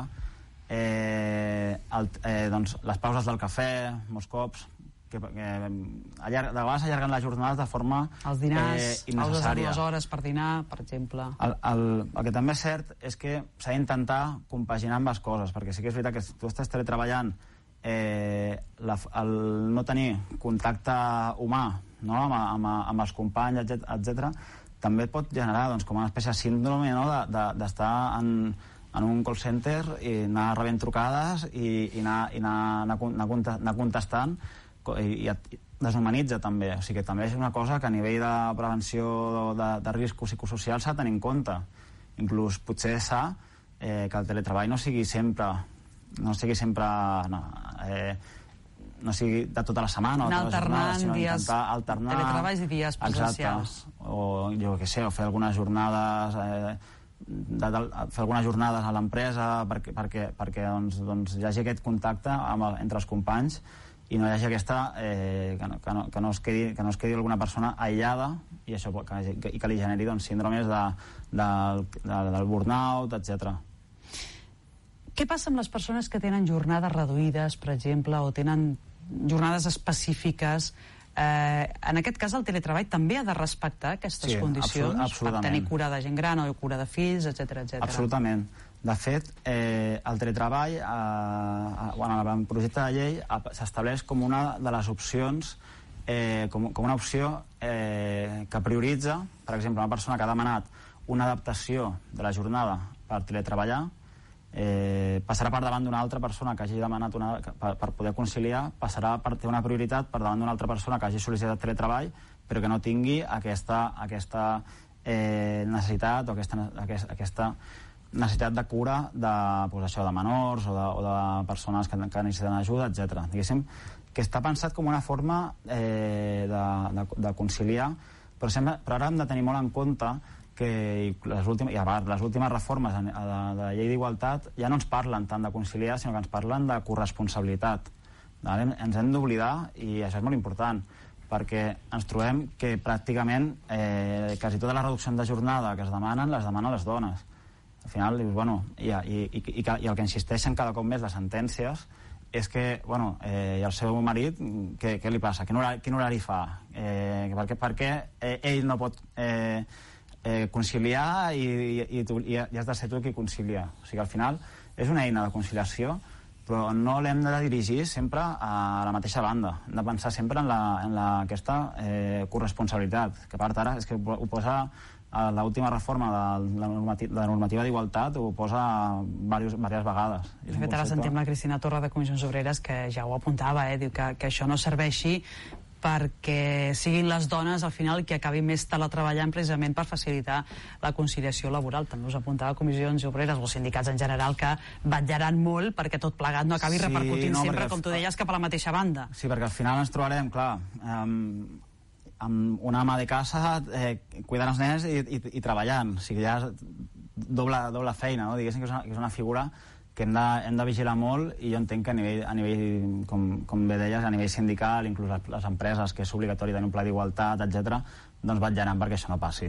eh, el, eh, doncs, les pauses del cafè, molts cops... que, que allarg, de vegades allarguen les jornades de forma els dinars, eh, innecessària. Dues hores per dinar, per exemple. El, el, el que també és cert és que s'ha d'intentar compaginar ambes coses, perquè sí que és veritat que si tu estàs teletreballant, eh, la, el no tenir contacte humà, no? amb, amb, amb els companys, etcètera, també et pot generar doncs, com una espècie de síndrome, no? d'estar de, de, en, en un call center i anar rebent trucades i, i, anar, i anar, anar, anar contestant, i et deshumanitza també, o sigui que també és una cosa que a nivell de prevenció de, de riscos psicosocials s'ha de tenir en compte. Inclús potser és sa eh, que el teletreball no sigui sempre no sigui sempre no, eh, no sigui de tota la setmana o de tota la jornada, sinó dies, intentar alternar teletreballs i dies presencials. Exacte. O jo què sé, o fer algunes jornades eh, de, de, fer algunes jornades a l'empresa perquè, perquè, perquè doncs, doncs hi hagi aquest contacte amb el, entre els companys i no hi hagi aquesta... Eh, que, no, que, no, que, no es quedi, que no es quedi alguna persona aïllada i, això, que, que, i que li generi doncs, síndromes de, de, de, del burnout, etcètera. Què passa amb les persones que tenen jornades reduïdes, per exemple, o tenen jornades específiques? Eh, en aquest cas, el teletreball també ha de respectar aquestes sí, condicions absolut, per tenir cura de gent gran o cura de fills, etcètera, etcètera. Absolutament. De fet, eh, el teletreball, eh, eh, bueno, en el projecte de llei s'estableix com una de les opcions, eh, com, com una opció eh, que prioritza, per exemple, una persona que ha demanat una adaptació de la jornada per teletreballar, eh, passarà per davant d'una altra persona que hagi demanat una, per, per poder conciliar, passarà per ter una prioritat per davant d'una altra persona que hagi sol·licitat teletreball, però que no tingui aquesta, aquesta eh, necessitat o aquesta, aquesta, aquesta necessitat de cura de, pues, això, de menors o de, o de persones que, que necessiten ajuda, etcètera. Diguéssim que està pensat com una forma eh, de, de, de conciliar, però, sempre, però ara hem de tenir molt en compte que les últimes, i a part, les últimes reformes de, de, de la llei d'igualtat ja no ens parlen tant de conciliar, sinó que ens parlen de corresponsabilitat. Vale? Ens hem d'oblidar, i això és molt important, perquè ens trobem que pràcticament eh, quasi totes les reduccions de jornada que es demanen, les demanen les dones. Al final, dius, bueno, i, i, i, i, i el que insisteixen cada cop més les sentències és que, bueno, eh, i el seu marit, què, què li passa? Quin horari, quin horari fa? Eh, per què, per què eh, ell no pot eh, eh, conciliar i, i, i, tu, i has de ser tu qui concilia? O sigui, al final és una eina de conciliació, però no l'hem de dirigir sempre a la mateixa banda. Hem de pensar sempre en, la, en la, aquesta eh, corresponsabilitat, que a part ara és que ho posa... l'última reforma de la normativa, de la normativa d'igualtat ho posa diverses, diverses vegades. De fet, ara sentim la Cristina Torra de Comissions Obreres que ja ho apuntava, eh? Diu que, que això no serveixi perquè siguin les dones al final que acabin més teletreballant precisament per facilitar la conciliació laboral. També us apuntava Comissions Obreres o sindicats en general que vetllaran molt perquè tot plegat no acabi sí, repercutint no, sempre, com tu deies, cap a la mateixa banda. Sí, perquè al final ens trobarem, clar, eh, amb una ama de casa eh, cuidant els nens i, i, i treballant, o sigui, ja doble, doble feina, no? Diguéssim que és una, que és una figura que hem de, hem de vigilar molt, i jo entenc que a nivell, a nivell com, com bé deies, a nivell sindical, inclús les, les empreses, que és obligatori tenir un pla d'igualtat, etcètera, doncs vetllaran perquè això no passi.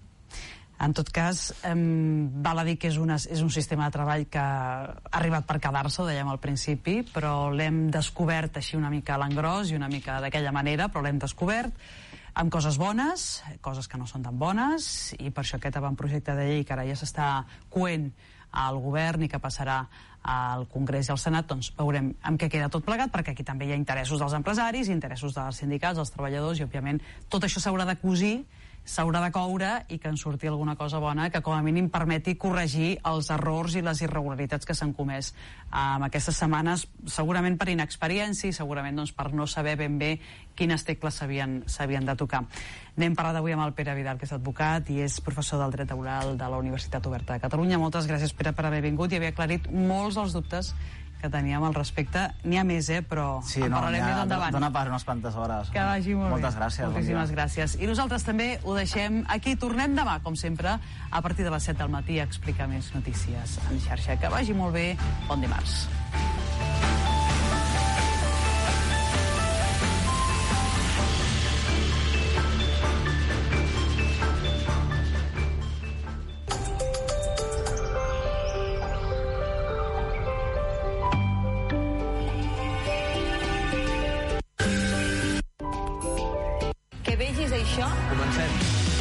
En tot cas, eh, val a dir que és, una, és un sistema de treball que ha arribat per quedar-se, ho dèiem al principi, però l'hem descobert així una mica a l'engròs i una mica d'aquella manera, però l'hem descobert. amb coses bones, coses que no són tan bones, i per això aquest avantprojecte de llei que ara ja s'està coent al govern i que passarà al Congrés i al Senat, doncs veurem amb què queda tot plegat, perquè aquí també hi ha interessos dels empresaris, interessos dels sindicats, dels treballadors, i òbviament tot això s'haurà de cosir, s'haurà de coure i que en surti alguna cosa bona que com a mínim permeti corregir els errors i les irregularitats que s'han comès en aquestes setmanes, segurament per inexperiència i segurament doncs, per no saber ben bé quines tecles s'havien de tocar. N'hem parlat avui amb el Pere Vidal, que és advocat i és professor del dret laboral de la Universitat Oberta de Catalunya. Moltes gràcies, Pere, per haver vingut i haver aclarit molts dels dubtes que teníem al respecte. N'hi ha més, eh? Però sí, en no, parlarem més endavant. Dona per unes quantes hores. Que vagi molt Moltes bé. gràcies. Moltíssimes gràcies. I nosaltres també ho deixem aquí. Tornem demà, com sempre, a partir de les set del matí a explicar més notícies en xarxa. Que vagi molt bé. Bon dimarts. Que vegis això... Comencem.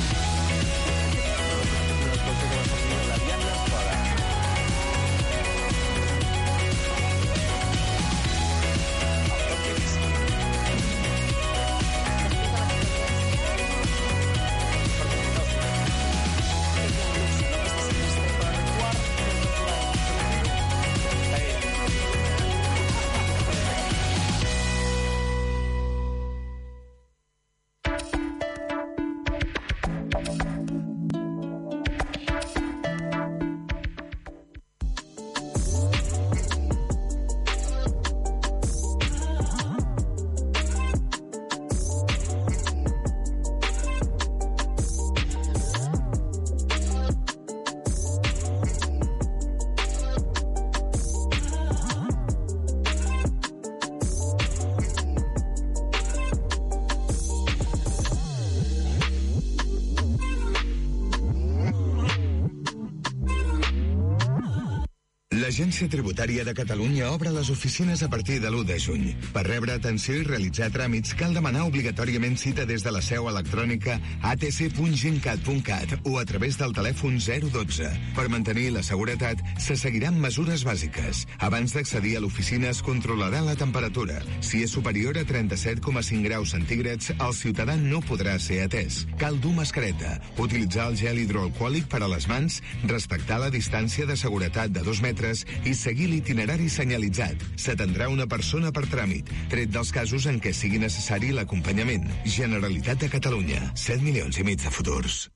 L'Agència Tributària de Catalunya obre les oficines a partir de l'u de juny. Per rebre atenció i realitzar tràmits cal demanar obligatòriament cita des de la seu electrònica a t c punt gencat punt cat o a través del telèfon zero dotze. Per mantenir la seguretat, se seguiran mesures bàsiques. Abans d'accedir a l'oficina es controlarà la temperatura. Si és superior a trenta-set coma cinc graus centígrads, el ciutadà no podrà ser atès. Cal dur mascareta, utilitzar el gel hidroalcohòlic per a les mans, respectar la distància de seguretat de dos metres i seguir l'itinerari senyalitzat. S'atendrà una persona per tràmit, tret dels casos en què sigui necessari l'acompanyament. Generalitat de Catalunya. set milions i mig de futurs.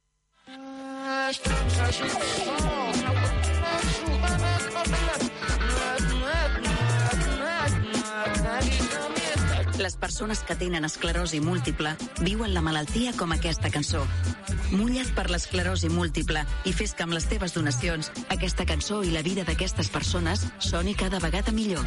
Les persones que tenen esclerosi múltiple viuen la malaltia com aquesta cançó. Mulla't per l'esclerosi múltiple i fes que amb les teves donacions aquesta cançó i la vida d'aquestes persones soni cada vegada millor.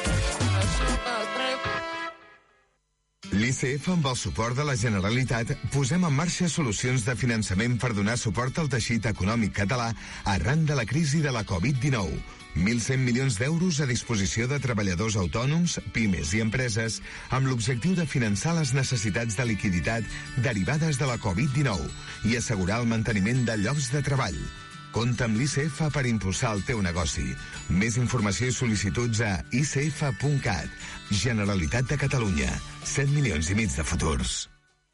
L'I C F, amb el suport de la Generalitat, posem en marxa solucions de finançament per donar suport al teixit econòmic català arran de la crisi de la covid dinou. mil cent milions d'euros a disposició de treballadors autònoms, pimes i empreses amb l'objectiu de finançar les necessitats de liquiditat derivades de la covid dinou i assegurar el manteniment de llocs de treball. Compta amb l'I C F per impulsar el teu negoci. Més informació i sol·licituds a i c f punt cat. Generalitat de Catalunya. set milions i mig de futurs.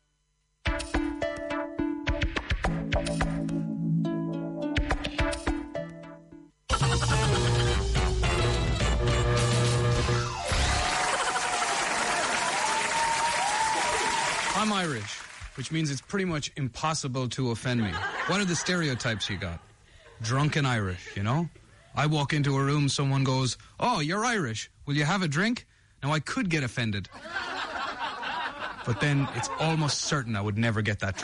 I'm Irish, which means it's pretty much impossible to offend me. What are the stereotypes you got? Drunken Irish, you know? I walk into a room, someone goes, "Oh, you're Irish. Will you have a drink?" Now, I could get offended. But then it's almost certain I would never get that